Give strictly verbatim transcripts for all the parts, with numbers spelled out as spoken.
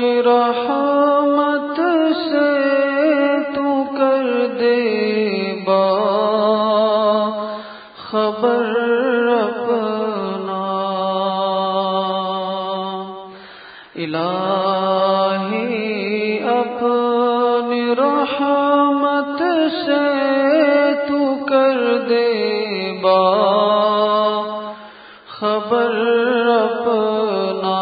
رحمت سے تو کر دے با خبر اپنا الہی اپنی رحمت سے تو کر دے با خبر اپنا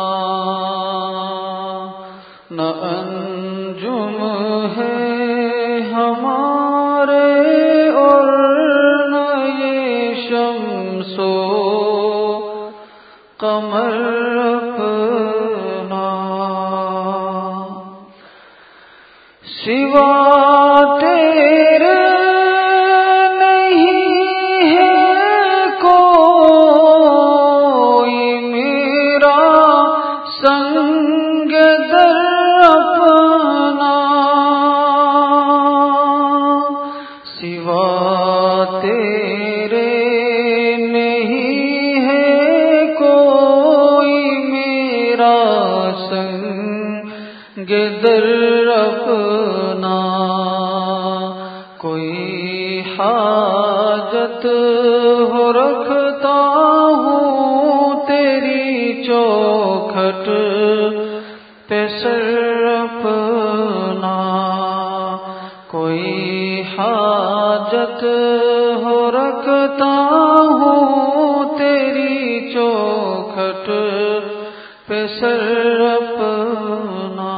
نہ انجم ہے ہمارے اور نہ یہ شمس و قمر اپنا سوا تیرے نہیں ہے کوئی میرا سنگ در اپنا سوا تیرے نہیں ہے کوئی میرا سنگ در اپنا کوئی حاجت ہو رکھتا ہوں تیری چوکھٹ پہ سر اپنا کوئی حاجت ہو رکھتا ہوں تیری چوکھٹ پہ سر اپنا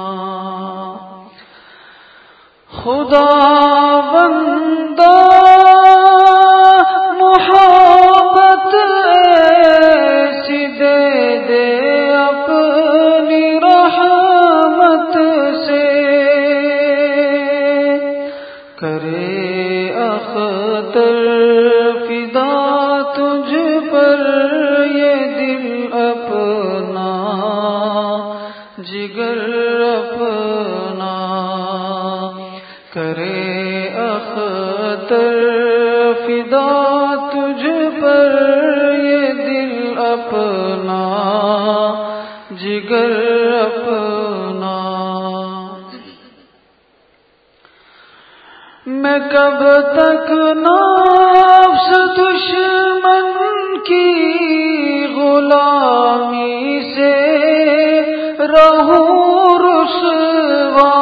خدا بندہ محبت ایسی دے دے اپنی رحمت سے کرے اختر فدا تجھ پر یہ دل اپنا جگر اپنا کرے اختر فدا تجھ پر یہ دل اپنا جگر اپنا میں کب تک نفس دشمن کی غلامی سے رہوں رسوا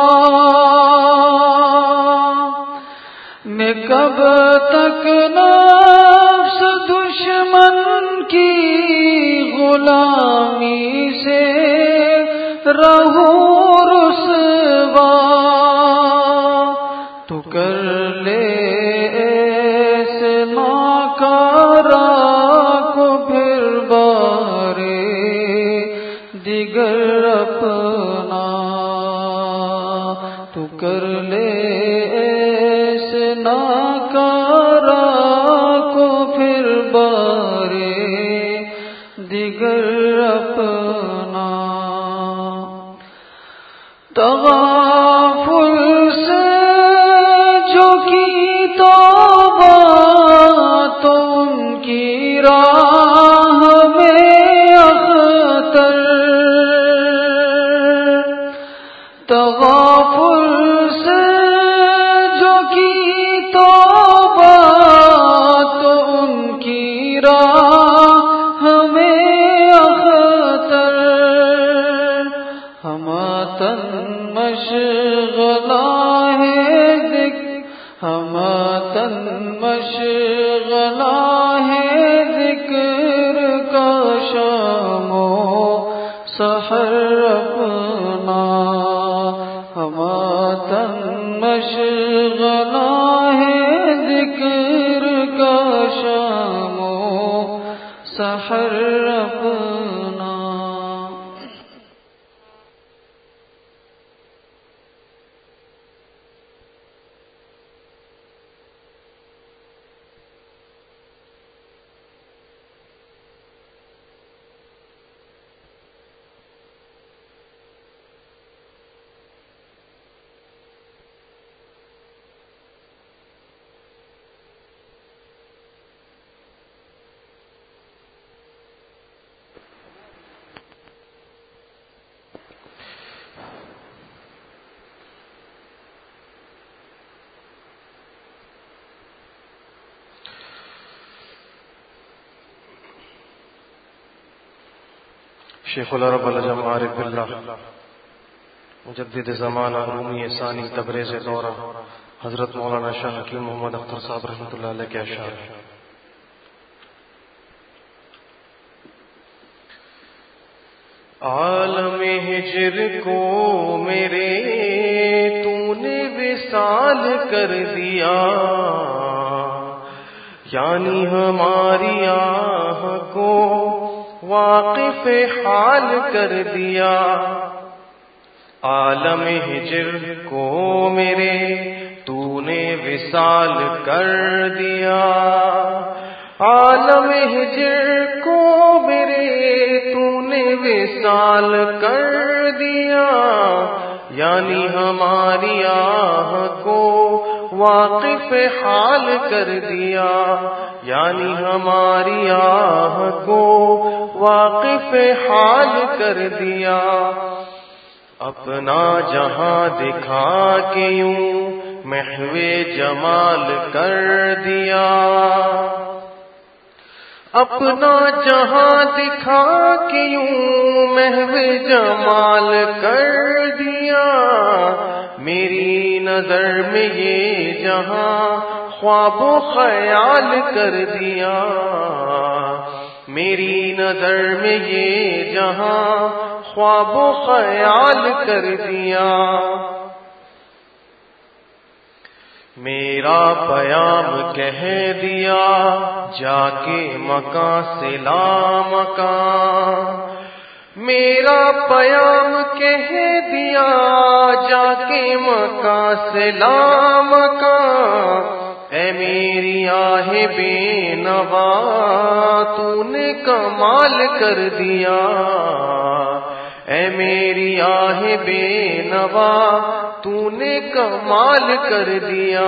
میں کب تک نفس دشمن کی غلامی سے رہوں رسوا تو کر لے ایسے ناکارا کو پھر بارے دیگر اپنا تو کر لے ایسے ناکارا کو پھر بارے دیگر اپنا تغافل سے جو کی توبہ تو ان کی راہ میں اختر تغافل سے جو کی توبہ تو ان کی راہ میں اختر ہم تن مشغلہ ہے ذکر ہم تن مشغلہ ہے ذکر کا شام و سحر اپنا ہم تن مشغلہ ہے ذکر کا شام و سحر اپنا شیخ العرب العجم عارف باللہ مجدد زمانہ رومی ثانی تبریز دورہ حضرت مولانا شاہ حکیم محمد اختر صاحب رحمۃ اللہ علیہ کے اشعار ہیں۔ عالم ہجر کو میرے تو نے وصال کر دیا، یعنی ہماری آہ کو واقف حال کر دیا۔ عالم ہجر کو میرے تو نے وصال کر دیا، عالم ہجر کو میرے تو نے وصال کر دیا، یعنی ہماری آہ کو واقف حال کر دیا، یعنی ہماری آہ کو واقف حال کر دیا۔ اپنا جہاں دکھا کے یوں محو جمال کر دیا، اپنا جہاں دکھا کے یوں محو جمال کر دیا۔ میری نظر میں یہ جہاں خواب و خیال کر دیا، میری نظر میں یہ جہاں خواب و خیال کر دیا۔ میرا پیام کہہ دیا جا کے مکان سے لامکان، میرا پیام کہہ دیا جا کے مکان سے لامکان۔ اے میری آہ بے نوا تو نے کمال کر دیا، اے میری آہ بے نوا تو نے کمال کر دیا۔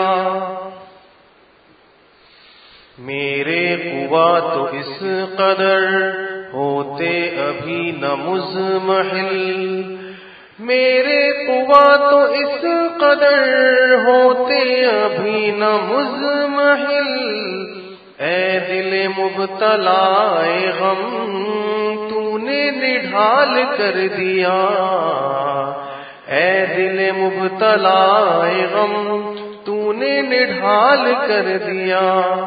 میرے قوا تو اس قدر ہوتے ابھی نہ مزمحل، میرے قوا تو اس قدر ہوتے ابھی نہ مزمحل۔ اے دل مبتلا غم تو نے نڈھال کر دیا، اے دل مبتلا غم تو نے نڈھال کر دیا۔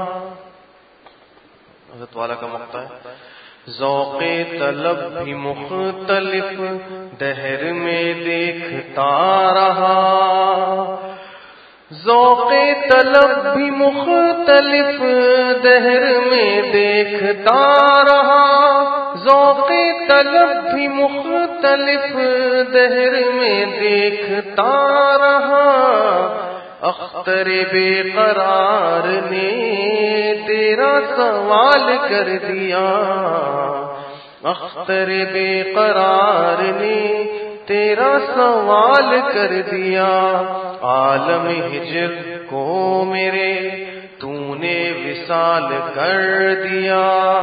حضرت والا کا مقطع ہے۔ ذوق طلب بھی مختلف دہر میں دیکھتا رہا، ذوق طلب بھی مختلف دہر میں دیکھتا رہا، ذوق طلب بھی مختلف دہر میں دیکھتا رہا۔ اختر بے قرار نے تیرا سوال کر دیا، اختر بے قرار نے تیرا سوال کر دیا۔ عالم ہجر کو میرے تو نے وصال کر دیا،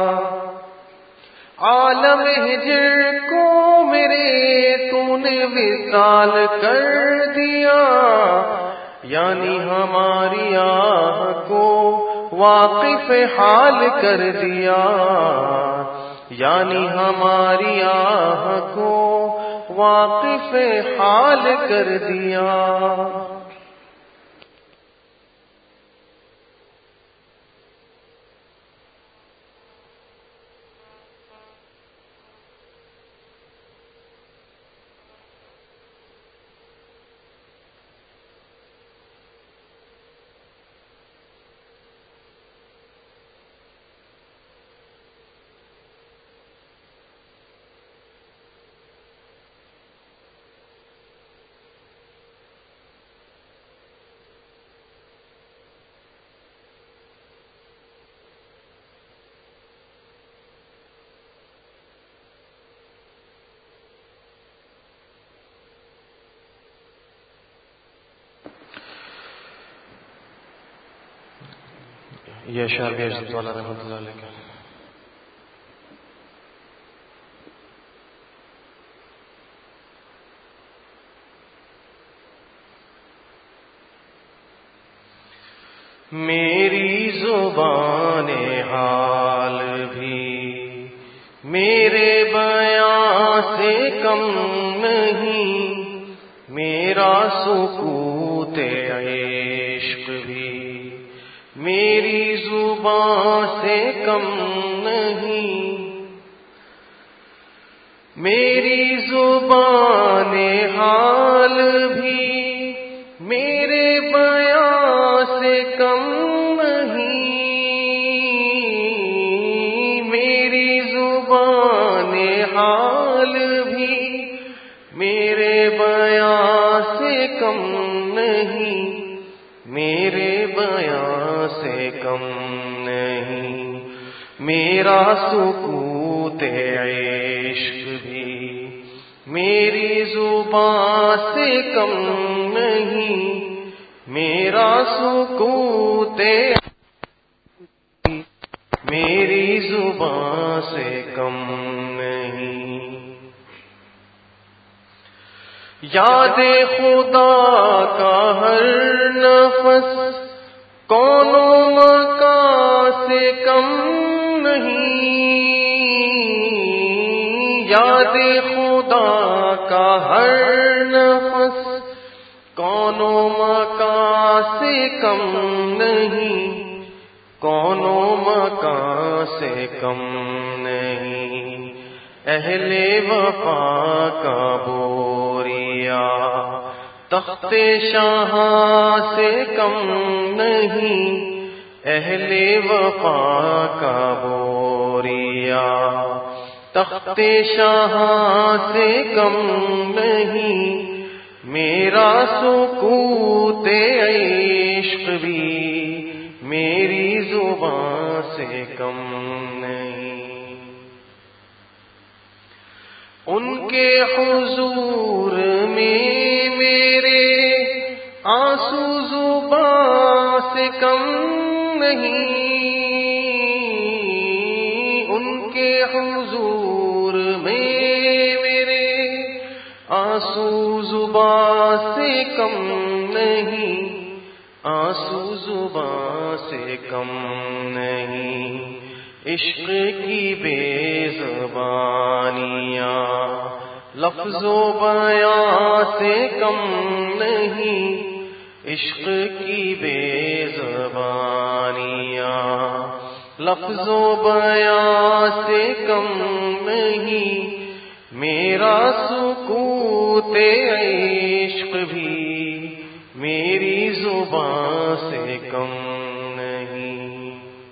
عالم ہجر کو میرے تو نے وصال کر دیا، یعنی ہماری آہ کو واقف حال کر دیا، یعنی ہماری آہ کو واقف حال کر دیا۔ یہ اشعار بھی حضرت والا رحمۃ اللہ علیہ کا۔ میری زبان حال بھی میرے بیان سے کم نہیں، میرا سکوت عشق بھی میری زبان سے کم نہیں، میری زبان حال بھی میرے بیان سے کم نہیں، میری زبان حال بھی میرے بیان سے کم نہیں، میرے بیان سے کم نہیں، میرا سکوت عشق بھی میری زبان سے کم نہیں، میرا سکوت میری زبان سے کم نہیں۔ یاد خدا کا ہر نفس کون و مکان سے کم نہیں، یاد خدا کا ہر نفس کون و مکان سے کم نہیں، کون و مکان سے کم نہیں، اہل وفا کا بوریا تخت شاہاں سے کم نہیں، اہل وفا کا بوریا تخت شاہاں سے کم نہیں، میرا سکوت عشق بھی میری زبان سے کم نہیں، ان کے حضور میں میرے آنسو زبان سے کم نہیں، ان کے حضور میں میرے آنسو زبان سے کم نہیں، آنسو زبان سے کم نہیں، عشق کی بے زبانیاں لفظ و بیان سے کم نہیں، عشق کی بے زبانیاں لفظ و بیان سے کم نہیں، میرا سکوت عشق بھی میری زبان سے کم نہیں،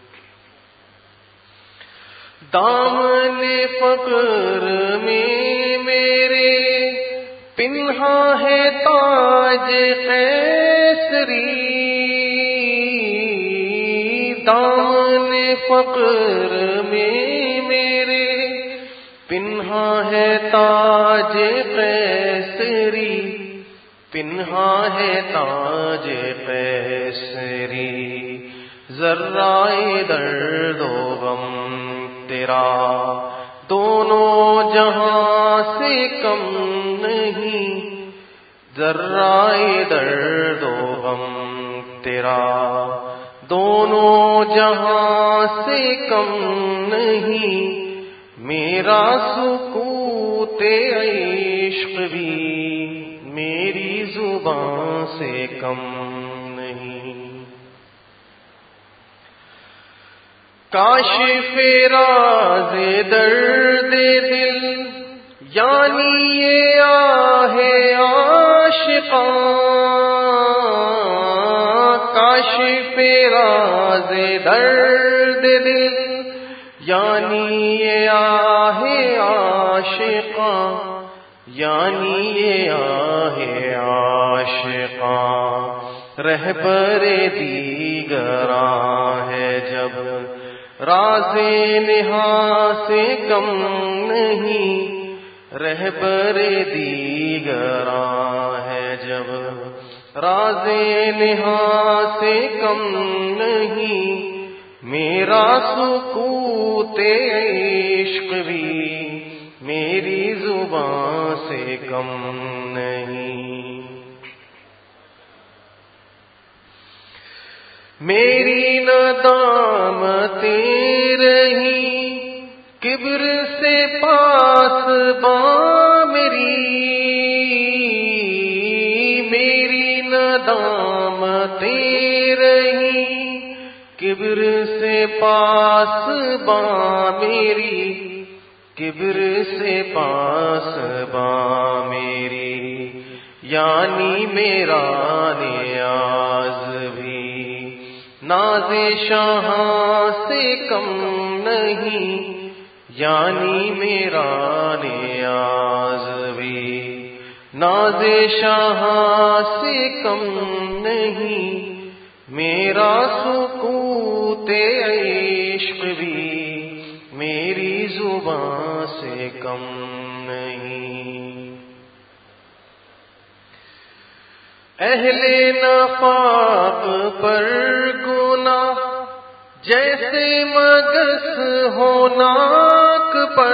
دامن فقر میں میرے پنہا ہے تاج قیصری، دامن فقر میں میرے پنہا ہے تاج قیصری، پنہا ہے تاج قیصری، ذرائے درد و غم تیرا دونوں جہاں سے کم نہیں، ذرائے درد و غم تیرا دونوں جہاں سے کم نہیں، میرا سکوت عشق بھی میری زبان سے کم نہیں، کاشف راز درد دل یعنی یہ آہ عاشقاں، کاشف راز درد دل یعنی یہ آہ عاشقاں، یعنی یہ آہ عاشقاں، رہبر دیگراں ہے جب راز نہاں سے کم نہیں، رہبر دیگراں ہے جب راز نہاں سے کم نہیں، میرا سکوت عشق بھی میری زبان سے کم نہیں، میری ندامتیں رہی کبر سے پاس بان ندامتیں رہی، کبر سے پاس باں میری، کبر سے پاس باں میری، یعنی میرا نیاز بھی ناز شاہاں سے کم نہیں، یعنی میرا نیاز بھی ناز شاہاں سے کم نہیں، میرا سکوت عشق بھی میری زبان سے کم نہیں۔ اہل نفاق پر گناہ جیسے مگس ہو ناک پر،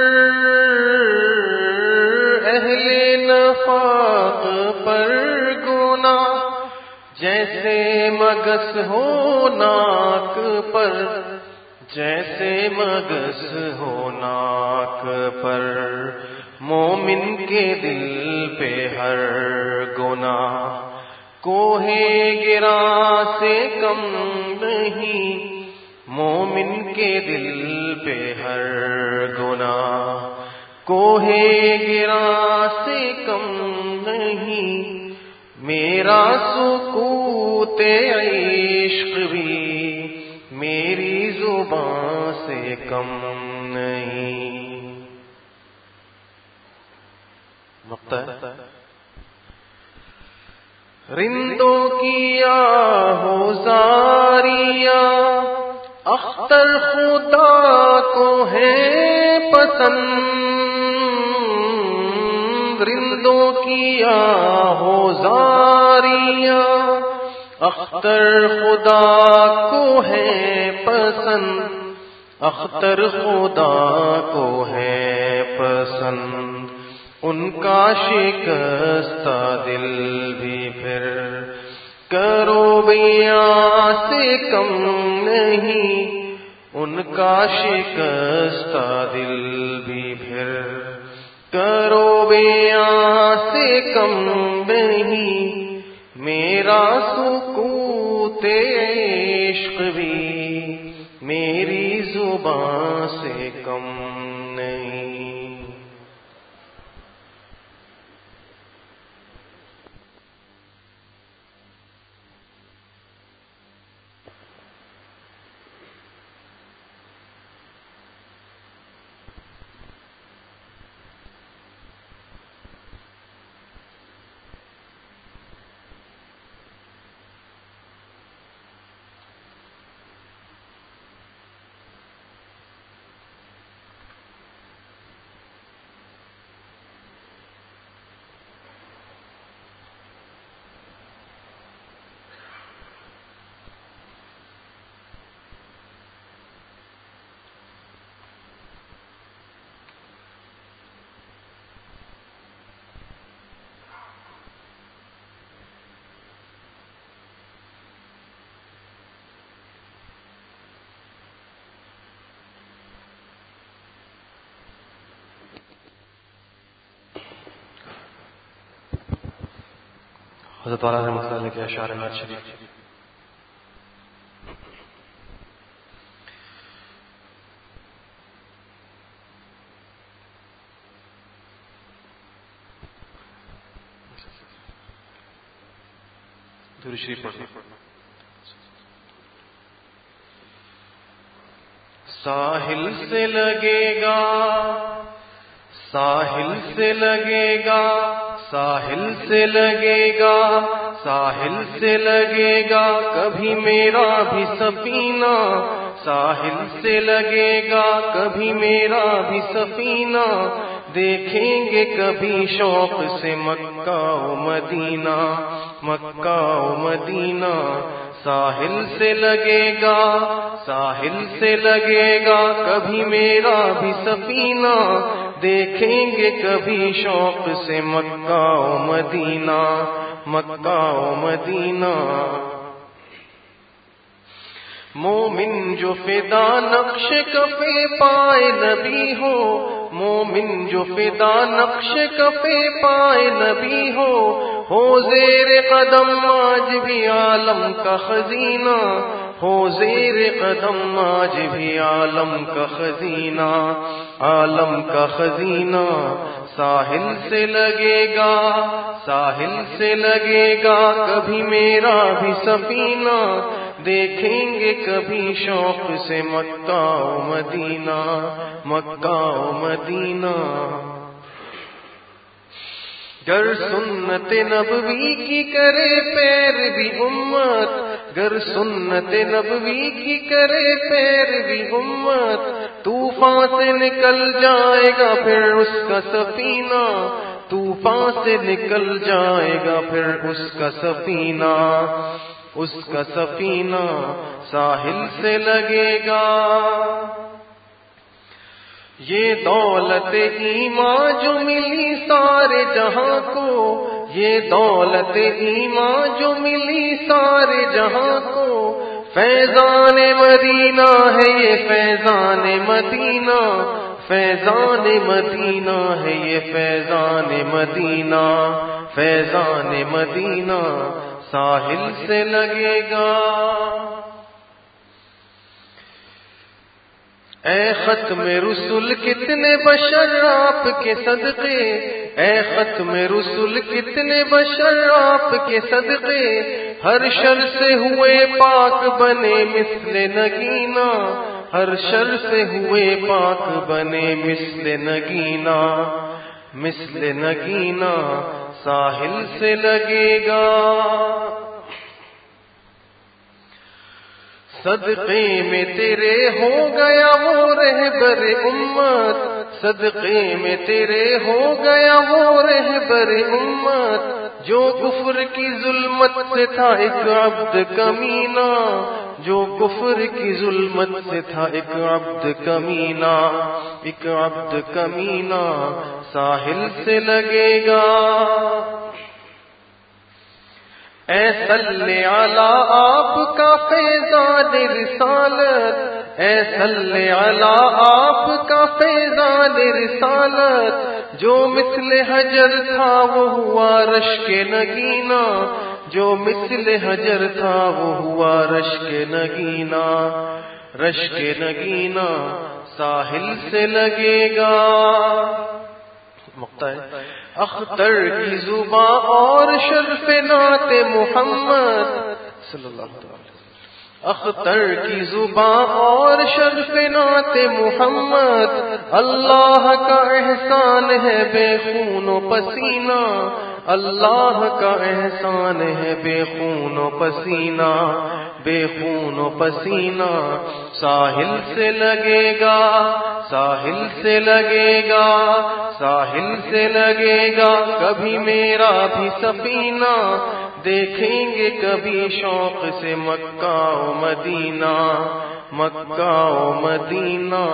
اہل نفاق پر گناہ جیسے مگس ہو ناک پر، جیسے مگس ہو ناک پر، مومن کے دل پہ ہر گناہ کوہ گراں سے کم نہیں، مومن کے دل پہ ہر گناہ کوہ گراں سے کم نہیں، میرا سکوت عشق بھی میری زبان سے کم نہیں۔ مقطع ہے، رندوں کی آہو زاریاں اختر خدا کو ہے پسند، رندوں کی آہو زاریاں اختر خدا کو ہے پسند، اختر خدا کو ہے پسند، ان کا شکستہ دل بھی پھر کروبیاں سے کم نہیں، ان کا شکستہ دل بھی پھر کروبیاں سے کم نہیں، میرا سکوت عشق بھی میری زبان سے کم نہیں۔ حضرت والا رحمۃ اللہ علیہ کے اشعار نعت شریف۔ درود شریف پڑھنا۔ ساحل سے لگے گا، ساحل سے لگے گا، ساحل سے لگے گا، ساحل سے لگے گا کبھی میرا بھی سفینہ، ساحل سے لگے گا کبھی میرا بھی سفینہ، دیکھیں گے کبھی شوق سے مکہ و مدینہ، مکہ و مدینہ، ساحل سے لگے گا، ساحل سے لگے گا کبھی میرا بھی سفینہ، دیکھیں گے کبھی شوق سے مکہ و مدینہ، مکہ و مدینہ۔ مومن جو فدا نقش کفے پائے نبی ہو، مومن جو فدا نقش کفے پائے نبی ہو ہو زیر قدم آج بھی عالم کا خزینہ ہو زیر قدم آج بھی عالم کا خزینہ عالم کا خزینہ ساحل سے لگے گا ساحل سے لگے گا کبھی میرا بھی سفینہ دیکھیں گے کبھی شوق سے مکہ و مدینہ مکہ و مدینہ گر سنت نبوی کی کرے پیروی امت گر سنت نبوی کی کرے پیروی امت طوفان سے نکل جائے گا پھر اس کا سفینہ طوفان سے نکل جائے گا پھر اس کا سفینہ اس کا سفینہ ساحل سے لگے گا یہ دولت ایمان جو ملی سارے جہاں کو یہ دولت ایمان جو ملی سارے جہاں کو فیضان مدینہ ہے یہ فیضان مدینہ فیضان مدینہ ہے یہ فیضان مدینہ فیضان مدینہ ساحل سے لگے گا اے ختم رسول کتنے بشر آپ کے صدقے اے ختم رسول کتنے بشر آپ کے صدقے ہر شر سے ہوئے پاک بنے مثل نگینا ہر شر سے ہوئے پاک بنے مثل نگینا مثل نگینا ساحل سے لگے گا صدقے میں تیرے ہو گیا وہ رہبر امت صدقے میں تیرے ہو گیا وہ رہبر امت جو کفر کی ظلمت سے تھا ایک عبد کمینہ جو کفر کی ظلمت سے تھا ایک عبد کمینہ ایک عبد کمینہ ساحل سے لگے گا اے صلی علی آپ کا فیضان رسالت اے صلی علی آپ کا فیضان رسالت جو مثل حجر تھا وہ ہوا رشک نگینا جو مثل حجر تھا وہ ہوا رشک نگینا رشک نگینا ساحل سے لگے گا مقطع ہے اختر کی زباں اور شرف نعت محمد صلی اللہ علیہ وسلم اختر کی زباں اور شرف نعت محمد اللہ کا احسان ہے بے خون و پسینہ اللہ کا احسان ہے بے خون و پسینہ بے خون و پسینہ ساحل سے لگے گا ساحل سے لگے گا ساحل سے لگے گا کبھی میرا بھی سفینہ دیکھیں گے کبھی شوق سے مکہ و مدینہ مکہ و مدینہ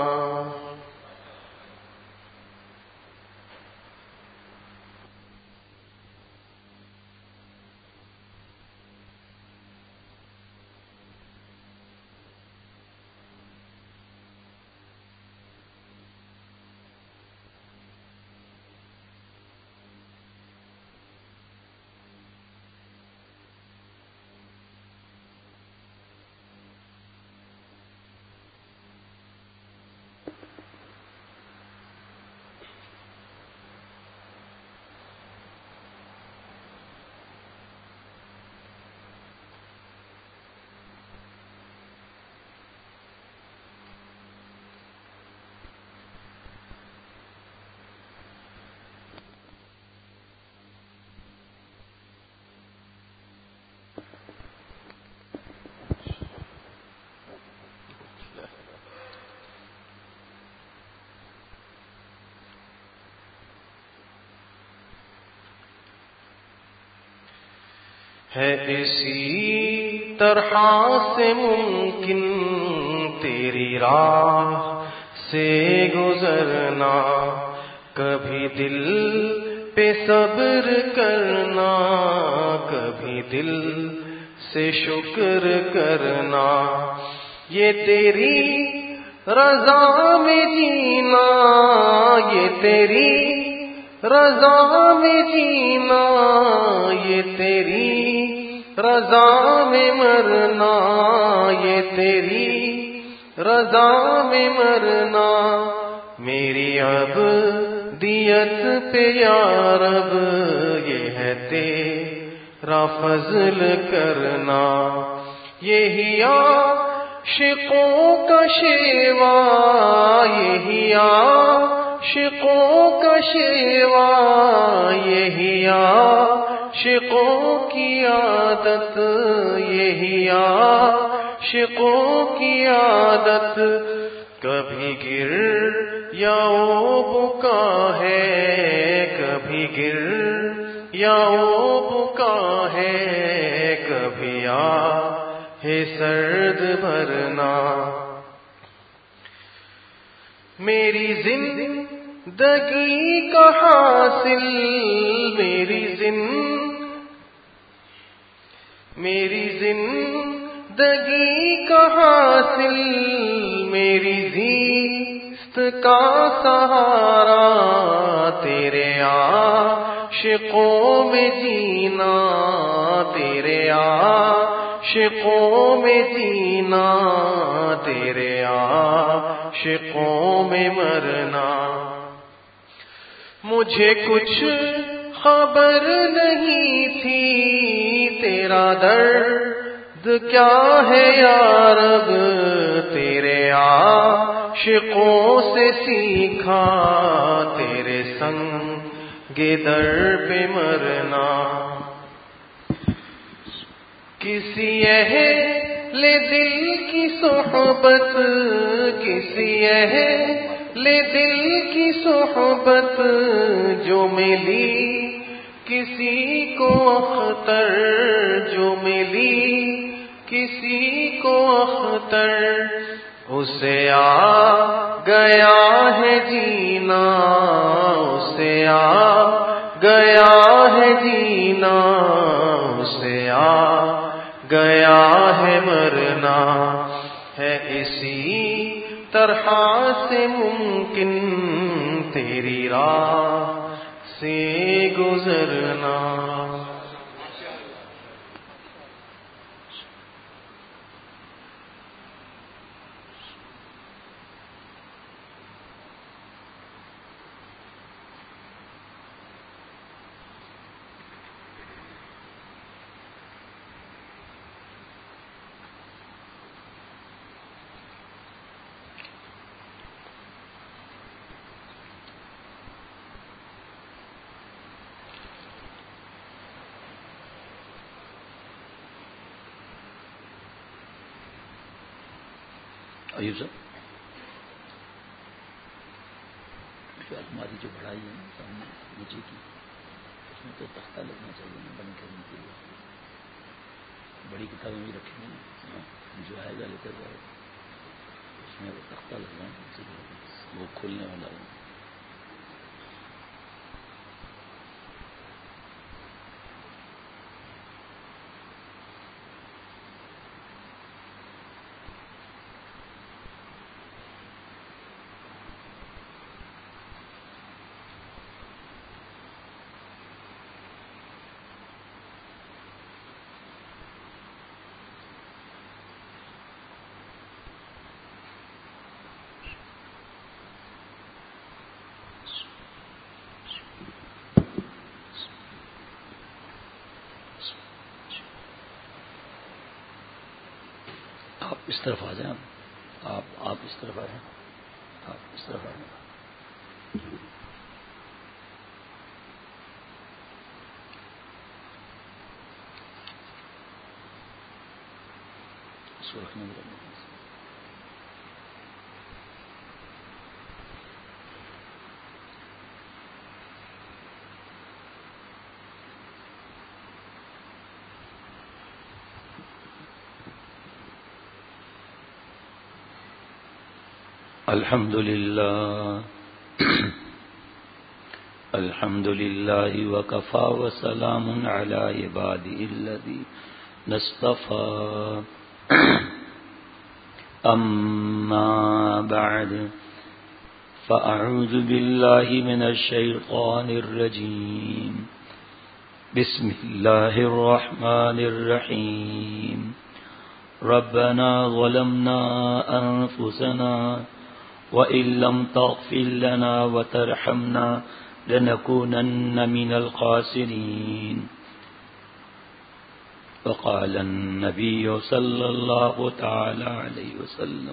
ہے اسی طرح سے ممکن تیری راہ سے گزرنا کبھی دل پہ صبر کرنا کبھی دل سے شکر کرنا یہ تیری رضا میں جینا یہ تیری رضا میں جینا یہ تیری رضا میں مرنا یہ تیری رضا میں مرنا میری اب دیت پہ یا رب یہ ہے تیرا فضل کرنا یہی عاشقوں کا شیوا یہی عاشقوں کا شیوا یہی عاشقوں کی عادت یہی عاشقوں کی عادت کبھی گر یا بکا ہے کبھی گر یا بکا ہے کبھی آ ہے سرد بھرنا میری زندگی کا حاصل میری زندگی میری زندگی کا حاصل میری زیست کا سہارا تیرے عاشقوں میں جینا تیرے عاشقوں میں جینا تیرے عاشقوں میں مرنا مجھے کچھ خبر نہیں تھی تیرا درد کیا ہے یا رب تیرے عاشقوں سے سیکھا تیرے سنگ در پہ مرنا کسی اہل دل کی صحبت کسی اہل دل کی صحبت جو ملی کسی کو اختر جو ملی کسی کو اختر اسے آ گیا ہے جینا اسے آ گیا ہے جینا اسے آ گیا ہے مرنا ہے اسی طرح سے ممکن تیری راہ سے گزرنا ایوب صاحب ہماری جو بڑھائی ہے نا سامنے نیچے کی اس میں تو تختہ لگنا چاہیے نا بند کرنے کے لیے بڑی کتابیں بھی رکھی ہیں جو آئے گا لے کر جائے گا اس میں وہ تختہ لگنا ہے وہ کھولنے والا ہے آپ اس طرف آ جائیں آپ آپ اس طرف آ جائیں آپ اس طرف آ جائیں اس کو رکھنے میں الحمد للہ الحمد للہ وکفا وسلام علی عبادہ الذین اصطفى أما بعد فأعوذ بالله من الشيطان الرجيم بسم الله الرحمن الرحيم ربنا ظلمنا أنفسنا وإن لم تغفر لنا وترحمنا لنكونن من الخاسرين وقال النبي صلى الله تعالى عليه وسلم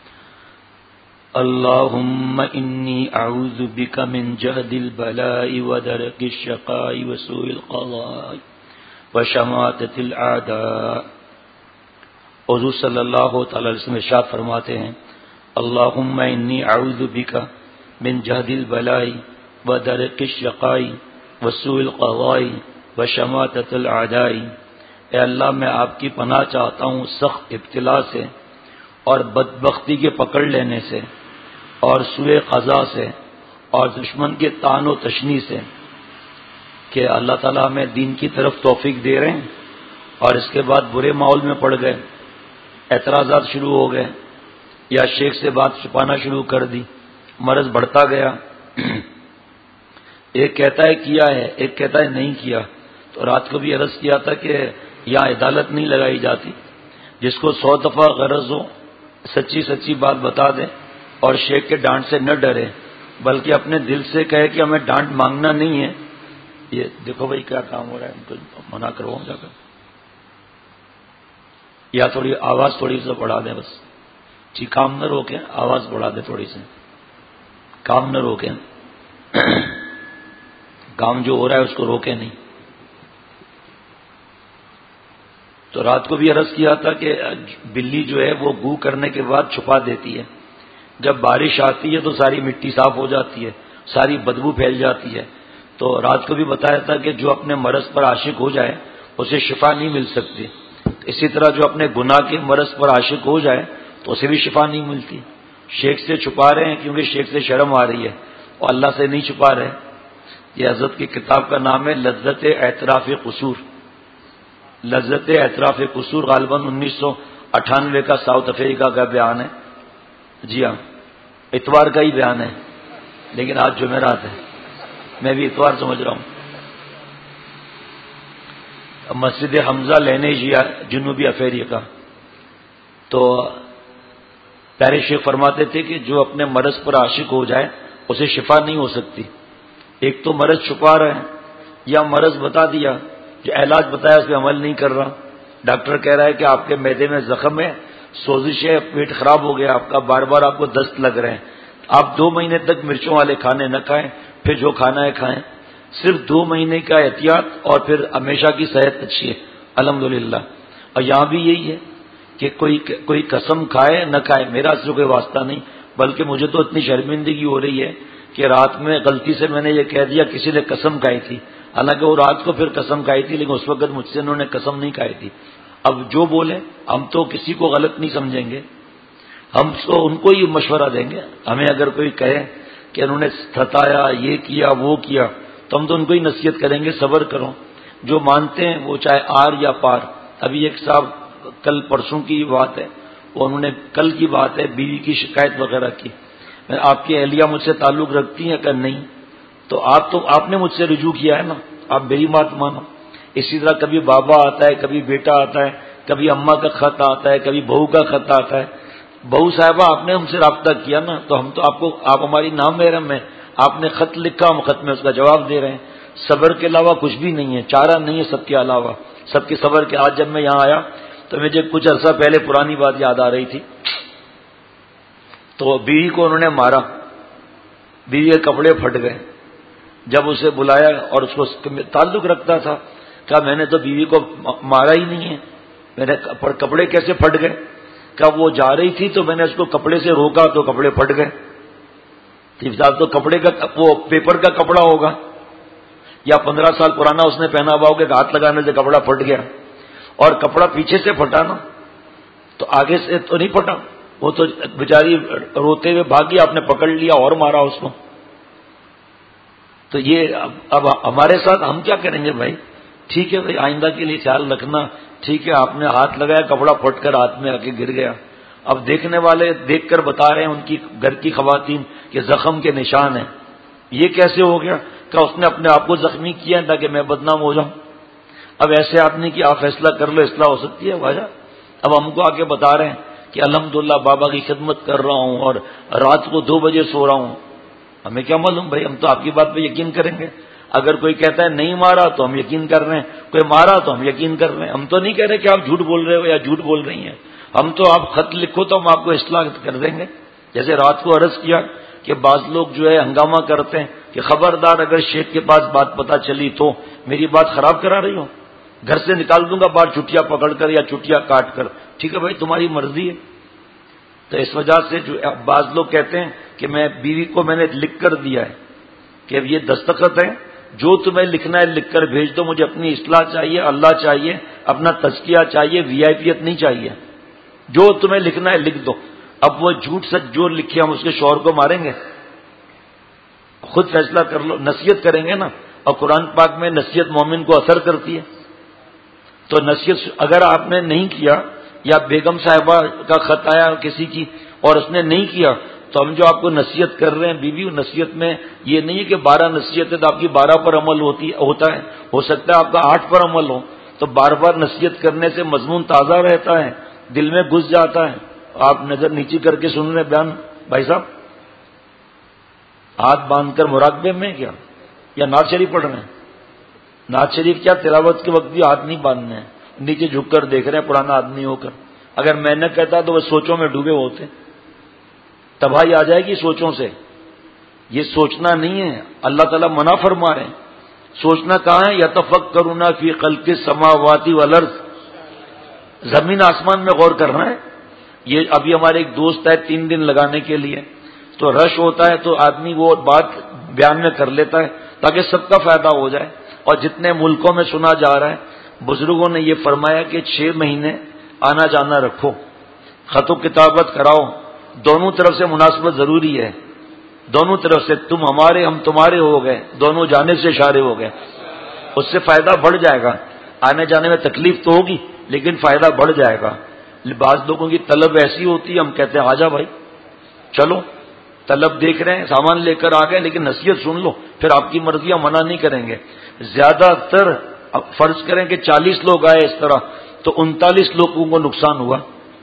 اللهم إني أعوذ بك من جهد البلاء ودرك الشقاء وسوء القضاء وشماتة الأعداء. حضور صلی اللہ تعالی علیہ وسلم ارشاد فرماتے ہیں اللہم انی اعوذ بک من جہد البلاء ودرک الشقاء وسوء القضاء وشماتۃ الاعداء. اے اللہ میں آپ کی پناہ چاہتا ہوں سخت ابتلا سے اور بدبختی کے پکڑ لینے سے اور سوء قضا سے اور دشمن کے طعن و تشنی سے. کہ اللہ تعالیٰ ہمیں دین کی طرف توفیق دے رہے ہیں اور اس کے بعد برے ماحول میں پڑ گئے، اعتراضات شروع ہو گئے یا شیخ سے بات چھپانا شروع کر دی، مرض بڑھتا گیا. ایک کہتا ہے کیا ہے، ایک کہتا ہے نہیں کیا. تو رات کو بھی عرض کیا تھا کہ یہاں عدالت نہیں لگائی جاتی، جس کو سو دفعہ غرض ہو سچی سچی بات بتا دیں اور شیخ کے ڈانٹ سے نہ ڈرے بلکہ اپنے دل سے کہے کہ ہمیں ڈانٹ مانگنا نہیں ہے. یہ دیکھو بھائی کیا کام ہو رہا ہے، ان کو منع کرواؤں جا کر، یا تھوڑی آواز تھوڑی سی بڑھا دیں بس. جی کام نہ روکیں، آواز بڑھا دیں تھوڑی سی، کام نہ روکیں، کام جو ہو رہا ہے اس کو روکیں نہیں. تو رات کو بھی عرض کیا تھا کہ بلی جو ہے وہ گو کرنے کے بعد چھپا دیتی ہے، جب بارش آتی ہے تو ساری مٹی صاف ہو جاتی ہے، ساری بدبو پھیل جاتی ہے. تو رات کو بھی بتایا تھا کہ جو اپنے مرض پر عاشق ہو جائے اسے شفا نہیں مل سکتی. اسی طرح جو اپنے گناہ کے مرض پر عاشق ہو جائے تو اسے بھی شفا نہیں ملتی. شیخ سے چھپا رہے ہیں کیونکہ شیخ سے شرم آ رہی ہے اور اللہ سے نہیں چھپا رہے. یہ حضرت کی کتاب کا نام ہے لذت اعتراف قصور. لذت اعتراف قصور غالباً انیس سو اٹھانوے کا ساؤتھ افریقہ کا بیان ہے. جی ہاں، اتوار کا ہی بیان ہے لیکن آج جمعرات ہے، میں بھی اتوار سمجھ رہا ہوں. مسجد حمزہ لینیجیا جنوبی افریقہ. تو پیارے شیخ فرماتے تھے کہ جو اپنے مرض پر عاشق ہو جائے اسے شفا نہیں ہو سکتی. ایک تو مرض چھپا رہے ہیں یا مرض بتا دیا، جو علاج بتایا اس پہ عمل نہیں کر رہا. ڈاکٹر کہہ رہا ہے کہ آپ کے معدے میں زخم ہے، سوزش ہے، پیٹ خراب ہو گیا آپ کا، بار بار آپ کو دست لگ رہے ہیں، آپ دو مہینے تک مرچوں والے کھانے نہ کھائیں، پھر جو کھانا ہے کھائیں. صرف دو مہینے کا احتیاط اور پھر ہمیشہ کی صحت اچھی ہے الحمدللہ. اور یہاں بھی یہی ہے کہ کوئی کوئی قسم کھائے نہ کھائے میرا اس سے کوئی واسطہ نہیں، بلکہ مجھے تو اتنی شرمندگی ہو رہی ہے کہ رات میں غلطی سے میں نے یہ کہہ دیا کسی نے قسم کھائی تھی، حالانکہ وہ رات کو پھر قسم کھائی تھی لیکن اس وقت مجھ سے انہوں نے قسم نہیں کھائی تھی. اب جو بولے ہم تو کسی کو غلط نہیں سمجھیں گے، ہم تو ان کو ہی مشورہ دیں گے. ہمیں اگر کوئی کہے کہ انہوں نے ستایا، یہ کیا وہ کیا، تو ہم تو ان کو ہی نصیحت کریں گے صبر کرو. جو مانتے ہیں وہ چاہے آر یا پار. ابھی ایک صاحب کل پرسوں کی بات ہے، وہ انہوں نے کل کی بات ہے بیوی کی شکایت وغیرہ کی. میں آپ کی اہلیہ مجھ سے تعلق رکھتی ہیں کہ نہیں؟ تو آپ تو آپ نے مجھ سے رجوع کیا ہے نا، آپ میری بات مانو. اسی طرح کبھی بابا آتا ہے، کبھی بیٹا آتا ہے، کبھی اماں کا خط آتا ہے، کبھی بہو کا خط آتا ہے. بہو صاحبہ آپ نے ہم سے رابطہ کیا نا، تو ہم تو آپ کو آپ ہماری نام محرم ہے، آپ نے خط لکھا، ہم خط میں اس کا جواب دے رہے ہیں. صبر کے علاوہ کچھ بھی نہیں ہے، چارہ نہیں ہے سب کے علاوہ، سب کے صبر کے. آج جب میں یہاں آیا تو مجھے کچھ عرصہ پہلے پرانی بات یاد آ رہی تھی. تو بیوی کو انہوں نے مارا، بیوی کے کپڑے پھٹ گئے. جب اسے بلایا اور اس کو تعلق رکھتا تھا، کہا میں نے تو بیوی کو مارا ہی نہیں ہے، میرے کپڑے کیسے پھٹ گئے؟ کہا وہ جا رہی تھی تو میں نے اس کو کپڑے سے روکا تو کپڑے پھٹ گئے. تو کپڑے کا وہ پیپر کا کپڑا ہوگا یا پندرہ سال پرانا اس نے پہنا ہوا ہوگا کہ ہاتھ لگانے سے کپڑا پھٹ گیا. اور کپڑا پیچھے سے پھٹا نا تو آگے سے تو نہیں پھٹا، وہ تو بیچاری روتے ہوئے بھاگی، آپ نے پکڑ لیا اور مارا اس کو. تو یہ اب ہمارے ساتھ ہم کیا کریں گے بھائی؟ ٹھیک ہے بھائی، آئندہ کے لیے خیال رکھنا. ٹھیک ہے، آپ نے ہاتھ لگایا، کپڑا پھٹ کر ہاتھ میں آ کے گر گیا. اب دیکھنے والے دیکھ کر بتا رہے ہیں ان کی گھر کی خواتین کہ زخم کے نشان ہیں. یہ کیسے ہو گیا؟ کہ اس نے اپنے آپ کو زخمی کیا تاکہ میں بدنام ہو جاؤں. اب ایسے آدمی کی آپ فیصلہ کر لو اصلاح ہو سکتی ہے واجہ؟ اب ہم کو آ کے بتا رہے ہیں کہ الحمدللہ بابا کی خدمت کر رہا ہوں اور رات کو دو بجے سو رہا ہوں. ہمیں کیا معلوم بھائی، ہم تو آپ کی بات پہ یقین کریں گے. اگر کوئی کہتا ہے نہیں مارا تو ہم یقین کر رہے ہیں، کوئی مارا تو ہم یقین کر رہے ہیں. ہم تو نہیں کہہ رہے کہ آپ جھوٹ بول رہے ہو یا جھوٹ بول رہی ہیں. ہم تو آپ خط لکھو تو ہم آپ کو اصلاح کر دیں گے. جیسے رات کو عرض کیا کہ بعض لوگ جو ہے ہنگامہ کرتے ہیں کہ خبردار اگر شیخ کے پاس بات پتہ چلی تو میری بات خراب کرا رہی ہو، گھر سے نکال دوں گا باہر چٹیا پکڑ کر یا چٹیا کاٹ کر. ٹھیک ہے بھائی، تمہاری مرضی ہے. تو اس وجہ سے جو بعض لوگ کہتے ہیں کہ میں بیوی کو میں نے لکھ کر دیا ہے کہ اب یہ دستخط ہے، جو تمہیں لکھنا ہے لکھ کر بھیج دو، مجھے اپنی اصلاح چاہیے، اللہ چاہیے، اپنا تزکیہ چاہیے، وی آئی پیت نہیں چاہیے. جو تمہیں لکھنا ہے لکھ دو. اب وہ جھوٹ سچ جو لکھے ہم اس کے شوہر کو ماریں گے؟ خود فیصلہ کر لو. نصیحت کریں گے نا، اور قرآن پاک میں نصیحت مومن کو اثر کرتی ہے. تو نصیحت اگر آپ نے نہیں کیا یا بیگم صاحبہ کا خط آیا کسی کی اور اس نے نہیں کیا تو ہم جو آپ کو نصیحت کر رہے ہیں بیوی، نصیحت میں یہ نہیں ہے کہ بارہ نصیحت ہے تو آپ کی بارہ پر عمل ہوتی ہوتا ہے. ہو سکتا ہے آپ کا آٹھ پر عمل ہو. تو بار بار نصیحت کرنے سے مضمون تازہ رہتا ہے، دل میں گھس جاتا ہے. آپ نظر نیچی کر کے سن رہے بیان بھائی صاحب، ہاتھ باندھ کر مراقبے میں کیا یا نعت شریف پڑھ رہے ہیں؟ نعت شریف کیا تلاوت کے وقت بھی ہاتھ نہیں باندھنے ہیں، نیچے جھک کر دیکھ رہے ہیں پرانا آدمی ہو کر. اگر میں نے کہتا تو وہ سوچوں میں ڈوبے ہوتے. تباہی آ جائے گی سوچوں سے. یہ سوچنا نہیں ہے، اللہ تعالیٰ منع فرما رہے ہیں. سوچنا کہاں ہے؟ یتفکرون فی خلق السماوات والارض، زمین آسمان میں غور کرنا ہے. یہ ابھی ہمارے ایک دوست ہے تین دن لگانے کے لیے، تو رش ہوتا ہے تو آدمی وہ بات بیان میں کر لیتا ہے تاکہ سب کا فائدہ ہو جائے. اور جتنے ملکوں میں سنا جا رہا ہے، بزرگوں نے یہ فرمایا کہ چھ مہینے آنا جانا رکھو، خط و کتابت کراؤ. دونوں طرف سے مناسبت ضروری ہے، دونوں طرف سے. تم ہمارے ہم تمہارے ہو گئے، دونوں جانب سے اشارے ہو گئے. اس سے فائدہ بڑھ جائے گا. آنے جانے میں تکلیف تو ہوگی لیکن فائدہ بڑھ جائے گا. بعض لوگوں کی طلب ایسی ہوتی ہے، ہم کہتے ہیں آجا بھائی چلو، طلب دیکھ رہے ہیں سامان لے کر آ گئے لیکن نصیحت سن لو، پھر آپ کی مرضیاں منع نہیں کریں گے. زیادہ تر فرض کریں کہ چالیس لوگ آئے اس طرح تو انتالیس لوگوں کو نقصان ہوا.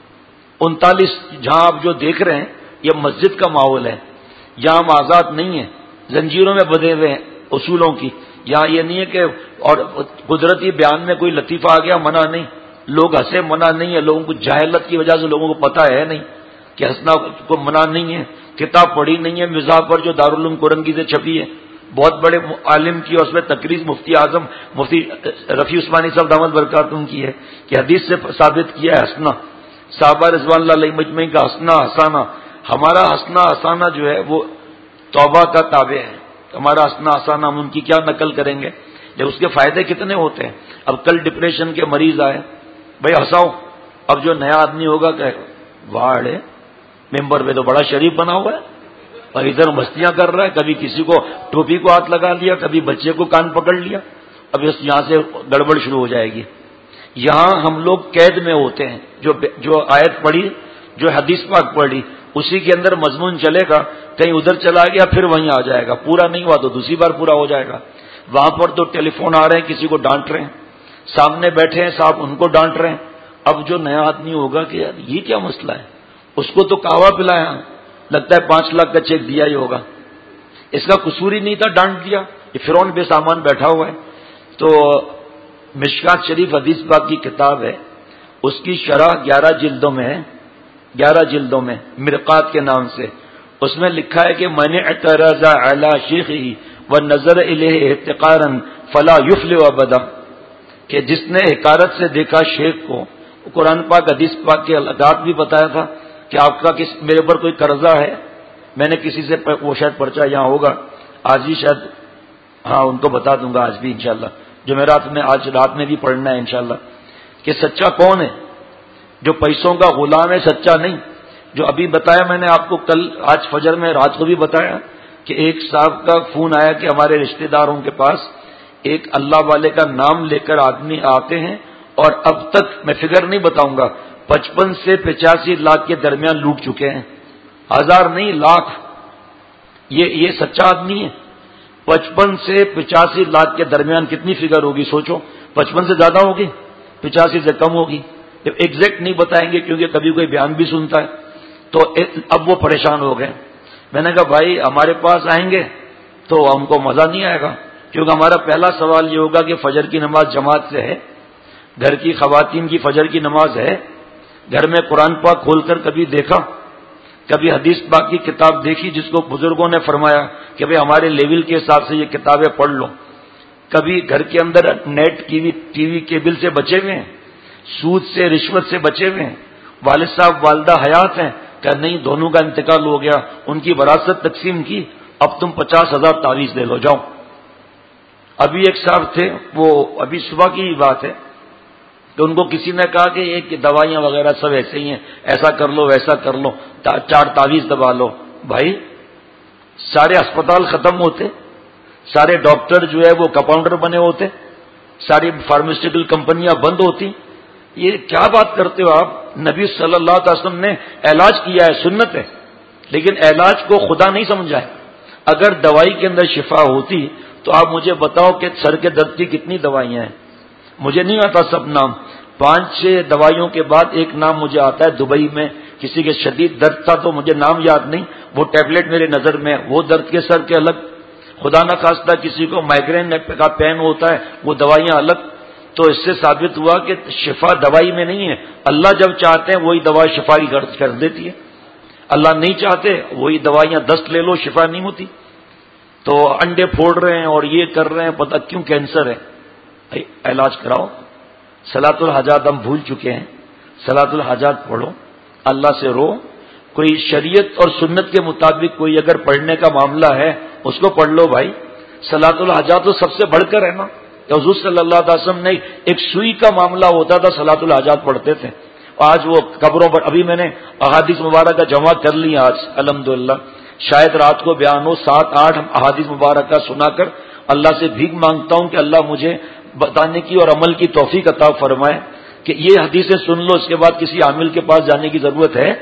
انتالیس جہاں آپ جو دیکھ رہے ہیں یہ مسجد کا ماحول ہے، یہاں ہم آزاد نہیں ہیں، زنجیروں میں بدے ہوئے ہیں اصولوں کی. یہاں یہ نہیں ہے کہ اور قدرتی بیان میں کوئی لطیفہ آ گیا منع نہیں، لوگ ہنسے منع نہیں ہے. لوگوں کو جاہلت کی وجہ سے لوگوں کو پتہ ہے نہیں کہ ہنسنا کو منع نہیں ہے. کتاب پڑھی نہیں ہے مزاح پر جو دارالعلوم کورنگی سے چھپی ہے، بہت بڑے عالم کی، اور اس میں تقریر مفتی اعظم مفتی رفیع عثمانی صاحب دامت برکاتہم کی ہے کہ حدیث سے ثابت کیا ہے ہنسنا. صحابہ رضوان اللہ علیہ مجمعین کا ہنسنا ہسانا. ہمارا ہنسنا ہسانا جو ہے وہ توبہ کا تابع ہے. ہمارا ہنسنا ہسانا ہم ان کی کیا نقل کریں گے جب اس کے فائدے کتنے ہوتے ہیں. اب کل ڈپریشن کے مریض آئے، بھائی ہنساؤ. اب جو نیا آدمی ہوگا کہ واڑے ممبر پہ تو بڑا شریف بنا ہوا ہے اور ادھر مستیاں کر رہا ہے، کبھی کسی کو ٹوپی کو ہاتھ لگا لیا، کبھی بچے کو کان پکڑ لیا. اب اس یہاں سے گڑبڑ شروع ہو جائے گی. یہاں ہم لوگ قید میں ہوتے ہیں. جو جو آیت پڑھی، جو حدیث پاک پڑھی، اسی کے اندر مضمون چلے گا. کہیں ادھر چلا گیا پھر وہیں آ جائے گا، پورا نہیں ہوا تو دوسری بار پورا ہو جائے گا. وہاں پر تو ٹیلی فون آ رہے ہیں، کسی کو ڈانٹ رہے ہیں، سامنے بیٹھے ہیں صاحب ان کو ڈانٹ رہے ہیں. اب جو نیا آدمی ہوگا کہ یار یہ کیا مسئلہ ہے، اس کو تو کہوا پلایا، لگتا ہے پانچ لاکھ کا چیک دیا ہی ہوگا، اس کا قصور ہی نہیں تھا ڈانٹ دیا، یہ فرعون بے سامان بیٹھا ہوا ہے. تو مشکات شریف حدیث پاک کی کتاب ہے، اس کی شرح گیارہ جلدوں میں ہے، گیارہ جلدوں میں مرقات کے نام سے. اس میں لکھا ہے کہ من اعترض علی شیخہ ونظر الیہ احتقارا فلا یفلح ابدا، کہ جس نے حقارت سے دیکھا شیخ کو. قرآن پاک حدیث پاک کے الگات بھی بتایا تھا کہ آپ کا کس میرے پر کوئی قرضہ ہے. میں نے کسی سے وہ شاید پرچہ یہاں ہوگا آج ہی شاید، ہاں ان کو بتا دوں گا آج بھی انشاءاللہ، جو میں رات میں آج رات میں بھی پڑھنا ہے انشاءاللہ، کہ سچا کون ہے. جو پیسوں کا غلام ہے سچا نہیں. جو ابھی بتایا میں نے آپ کو کل آج فجر میں رات کو بھی بتایا کہ ایک صاحب کا فون آیا کہ ہمارے رشتہ داروں کے پاس ایک اللہ والے کا نام لے کر آدمی آتے ہیں اور اب تک میں فگر نہیں بتاؤں گا پچپن سے پچاسی لاکھ کے درمیان لوٹ چکے ہیں. ہزار نہیں لاکھ. یہ یہ سچا آدمی ہے. پچپن سے پچاسی لاکھ کے درمیان کتنی فگر ہوگی سوچو. پچپن سے زیادہ ہوگی, پچاسی سے کم ہوگی. ایگزیکٹ نہیں بتائیں گے کیونکہ کبھی کوئی بیان بھی سنتا ہے. تو اب وہ پریشان ہو گئے. میں نے کہا بھائی ہمارے پاس آئیں گے تو ہم کو مزہ نہیں آئے گا, کیونکہ ہمارا پہلا سوال یہ ہوگا کہ فجر کی نماز جماعت سے ہے, گھر کی خواتین کی فجر کی نماز ہے, گھر میں قرآن پاک کھول کر کبھی دیکھا, کبھی حدیث پاک کی کتاب دیکھی جس کو بزرگوں نے فرمایا کہ بھئی ہمارے لیول کے حساب سے یہ کتابیں پڑھ لو. کبھی گھر کے اندر net T V T V cable سے بچے ہوئے ہیں, سود سے رشوت سے بچے ہوئے ہیں, والد صاحب والدہ حیات ہیں, کہ نہیں دونوں کا انتقال ہو گیا, ان کی وراثت تقسیم کی, اب تم پچاس ہزار تعویذ لے لو جاؤ. ابھی ایک صاحب تھے, وہ ابھی صبح کی بات ہے, تو ان کو کسی نے کہا کہ یہ دوائیاں وغیرہ سب ایسے ہی ہیں, ایسا کر لو ویسا کر لو, چار تعویذ دبا لو. بھائی سارے اسپتال ختم ہوتے, سارے ڈاکٹر جو ہے وہ کمپاؤنڈر بنے ہوتے, ساری فارماسیوٹیکل کمپنیاں بند ہوتی. یہ کیا بات کرتے ہو آپ؟ نبی صلی اللہ علیہ وسلم نے علاج کیا ہے, سنت ہے, لیکن علاج کو خدا نہیں سمجھا ہے. اگر دوائی کے اندر شفا ہوتی تو آپ مجھے بتاؤ کہ سر کے درد کی کتنی دوائیاں ہیں. مجھے نہیں آتا سب نام, پانچ چھ دوائیوں کے بعد ایک نام مجھے آتا ہے. دبئی میں کسی کے شدید درد تھا تو مجھے نام یاد نہیں, وہ ٹیبلٹ میرے نظر میں, وہ درد کے سر کے الگ. خدا نہ خواستہ کسی کو مائگرین کا پین ہوتا ہے, وہ دوائیاں الگ. تو اس سے ثابت ہوا کہ شفا دوائی میں نہیں ہے, اللہ جب چاہتے ہیں وہی دوا شفا کی کر دیتی ہے, اللہ نہیں چاہتے وہی دوائیاں دست لے لو شفا نہیں ہوتی. تو انڈے پھوڑ رہے ہیں اور یہ کر رہے ہیں, پتہ کیوں کینسر ہے. علاج کراؤ. صلاۃ الحاجات ہم بھول چکے ہیں, صلاۃ الحاجات پڑھو, اللہ سے رو. کوئی شریعت اور سنت کے مطابق کوئی اگر پڑھنے کا معاملہ ہے اس کو پڑھ لو بھائی. صلاۃ الحاجات تو سب سے بڑھ کر ہے نا. حضور صلی اللہ علیہ وسلم نے ایک سوئی کا معاملہ ہوتا تھا, صلاۃ الحاجات پڑھتے تھے. آج وہ قبروں پر, ابھی میں نے احادیث مبارکہ جمع کر لی آج الحمدللہ, شاید رات کو بیان ہو, سات آٹھ احادیث مبارکہ سنا کر اللہ سے بھیک مانگتا ہوں کہ اللہ مجھے بتانے کی اور عمل کی توفیق عطا فرمائے کہ یہ حدیثیں سن لو, اس کے بعد کسی عامل کے پاس جانے کی ضرورت ہے؟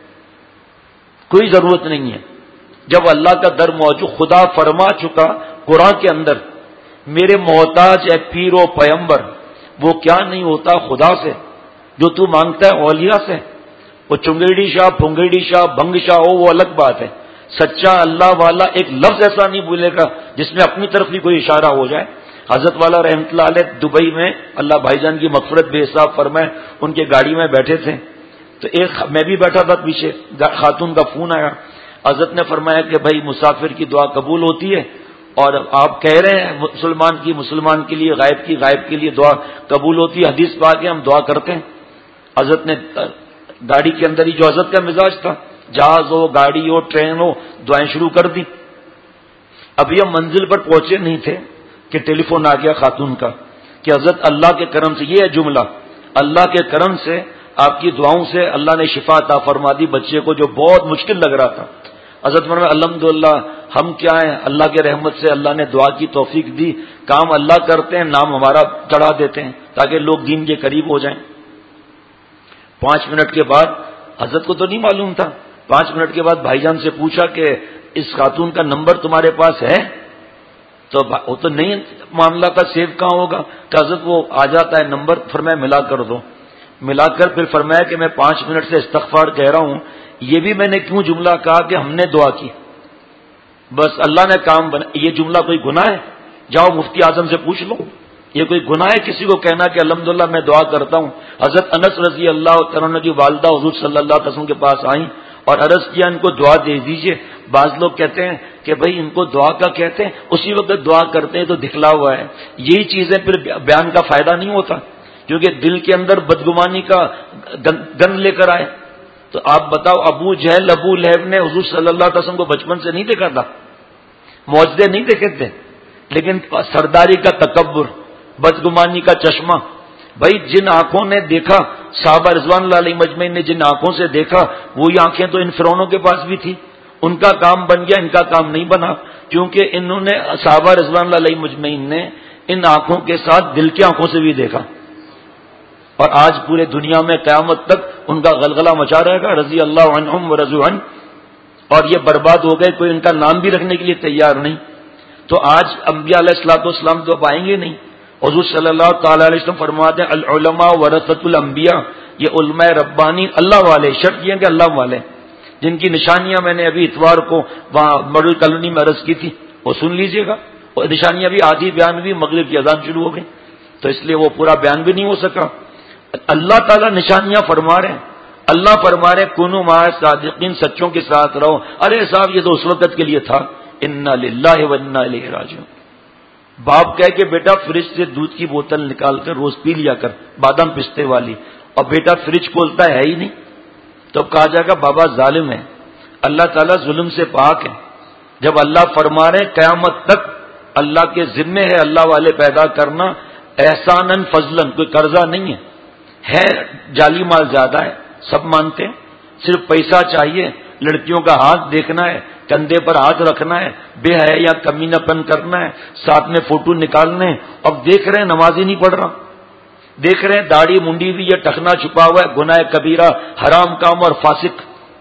کوئی ضرورت نہیں ہے. جب اللہ کا در موجود, خدا فرما چکا قرآن کے اندر, میرے محتاج ہے پیر و پیمبر, وہ کیا نہیں ہوتا خدا سے, جو تو مانگتا ہے اولیاء سے. وہ چنگیڑی شاہ پھنگیڑی شاہ بھنگ شاہ ہو وہ الگ بات ہے. سچا اللہ والا ایک لفظ ایسا نہیں بولے گا جس میں اپنی طرف بھی کوئی اشارہ ہو جائے. حضرت والا رحمۃ اللہ علیہ دبئی میں, اللہ بھائی جان کی مغفرت بے حساب فرمائے, ان کے گاڑی میں بیٹھے تھے, تو ایک میں بھی بیٹھا تھا پیچھے, خاتون کا فون آیا. حضرت نے فرمایا کہ بھائی مسافر کی دعا قبول ہوتی ہے, اور آپ کہہ رہے ہیں مسلمان کی مسلمان کے لیے, غائب کی غائب کے لیے دعا قبول ہوتی ہے, حدیث پاک ہے ہم دعا کرتے ہیں. حضرت نے گاڑی کے اندر ہی, جو حضرت کا مزاج تھا, جہاز ہو گاڑی ہو ٹرین ہو, دعائیں شروع کر دی. ابھی ہم منزل پر پہنچے نہیں تھے کہ ٹیلی فون آ گیا خاتون کا کہ حضرت اللہ کے کرم سے, یہ ہے جملہ, اللہ کے کرم سے آپ کی دعاؤں سے اللہ نے شفا عطا فرما دی بچے کو, جو بہت مشکل لگ رہا تھا. حضرت فرمایا الحمدللہ, ہم کیا ہیں, اللہ کے رحمت سے اللہ نے دعا کی توفیق دی, کام اللہ کرتے ہیں, نام ہمارا چڑھا دیتے ہیں تاکہ لوگ دین کے قریب ہو جائیں. پانچ منٹ کے بعد, حضرت کو تو نہیں معلوم تھا, پانچ منٹ کے بعد بھائی جان سے پوچھا کہ اس خاتون کا نمبر تمہارے پاس ہے؟ تو وہ تو نہیں معاملہ کا سیو کہاں ہوگا, کہ حضرت وہ آ جاتا ہے نمبر, فرمایا ملا کر دو. ملا کر پھر فرمایا کہ میں پانچ منٹ سے استغفار کہہ رہا ہوں, یہ بھی میں نے کیوں جملہ کہا کہ ہم نے دعا کی, بس اللہ نے کام بنا. یہ جملہ کوئی گناہ ہے؟ جاؤ مفتی اعظم سے پوچھ لو, یہ کوئی گناہ ہے کسی کو کہنا کہ الحمدللہ میں دعا کرتا ہوں؟ حضرت انس رضی اللہ تعالیٰ کی والدہ حضور صلی اللہ علیہ وسلم کے پاس آئیں اور عرض کیا ان کو دعا دے دیجئے. بعض لوگ کہتے ہیں کہ بھائی ان کو دعا کا کہتے ہیں, اسی وقت دعا کرتے ہیں تو دکھلا ہوا ہے. یہی چیزیں پھر بیان کا فائدہ نہیں ہوتا, کیونکہ دل کے اندر بدگمانی کا گند لے کر آئے. تو آپ بتاؤ, ابو جہل ابو لہب نے حضور صلی اللہ علیہ وسلم کو بچپن سے نہیں دیکھا تھا, معجزے نہیں دیکھے تھے, لیکن سرداری کا تکبر, بدگمانی کا چشمہ. بھائی جن آنکھوں نے دیکھا, صحابہ رضوان اللہ علیہ مجمعین نے جن آنکھوں سے دیکھا, وہی آنکھیں تو ان فرعونوں کے پاس بھی تھی. ان کا کام بن گیا, ان کا کام نہیں بنا, کیونکہ انہوں نے, صحابہ رضوان اللہ علیہ مجمعین نے ان آنکھوں کے ساتھ دل کی آنکھوں سے بھی دیکھا. اور آج پورے دنیا میں قیامت تک ان کا غلغلہ مچا رہے گا، رضی اللہ عنہم ورضوا عنہ، اور یہ برباد ہو گئے، کوئی ان کا نام بھی رکھنے کے لیے تیار نہیں. تو آج انبیاء علیہ الصلوۃ والسلام تو اب آئیں گے نہیں. حضور صلی اللہ تعالی علیہ وسلم فرماتے ہیں العلماء ورثۃ الانبیاء، یہ علماء ربانی اللہ والے، شرط یہ ہے کہ اللہ والے، جن کی نشانیاں میں نے ابھی اتوار کو وہاں ماڈل کالونی میں عرض کی تھی، وہ سن لیجئے گا. اور نشانیاں بھی آدھی بیان بھی، مغرب کی اذان شروع ہو گئی تو اس لیے وہ پورا بیان بھی نہیں ہو سکا. اللہ تعالیٰ نشانیاں فرما رہے ہیں، اللہ فرما رہے کنوا مع الصادقین، سچوں کے ساتھ رہو. ارے صاحب یہ تو اس وقت کے لیے تھا. انا للہ و انا الیہ راجعون. باپ کہے کہ بیٹا فریج سے دودھ کی بوتل نکال کر روز پی لیا کر، بادام پستے والی، اور بیٹا فریج کھولتا ہے ہی نہیں، تو کہا جائے گا بابا ظالم ہے. اللہ تعالیٰ ظلم سے پاک ہے. جب اللہ فرما رہے قیامت تک اللہ کے ذمے ہے اللہ والے پیدا کرنا، احساناً فضلاً، کوئی قرضہ نہیں ہے. ہے جعلی مال زیادہ ہے، سب مانتے ہیں، صرف پیسہ چاہیے، لڑکیوں کا ہاتھ دیکھنا ہے، کندھے پر ہاتھ رکھنا ہے، بے حیا یا کمینہ پن کرنا ہے، ساتھ میں فوٹو نکالنے. اب دیکھ رہے ہیں نماز ہی نہیں پڑھ رہا، دیکھ رہے ہیں داڑھی منڈی ہوئی ہے، ٹخنا چھپا ہوا ہے، گناہ کبیرہ، حرام کام اور فاسق.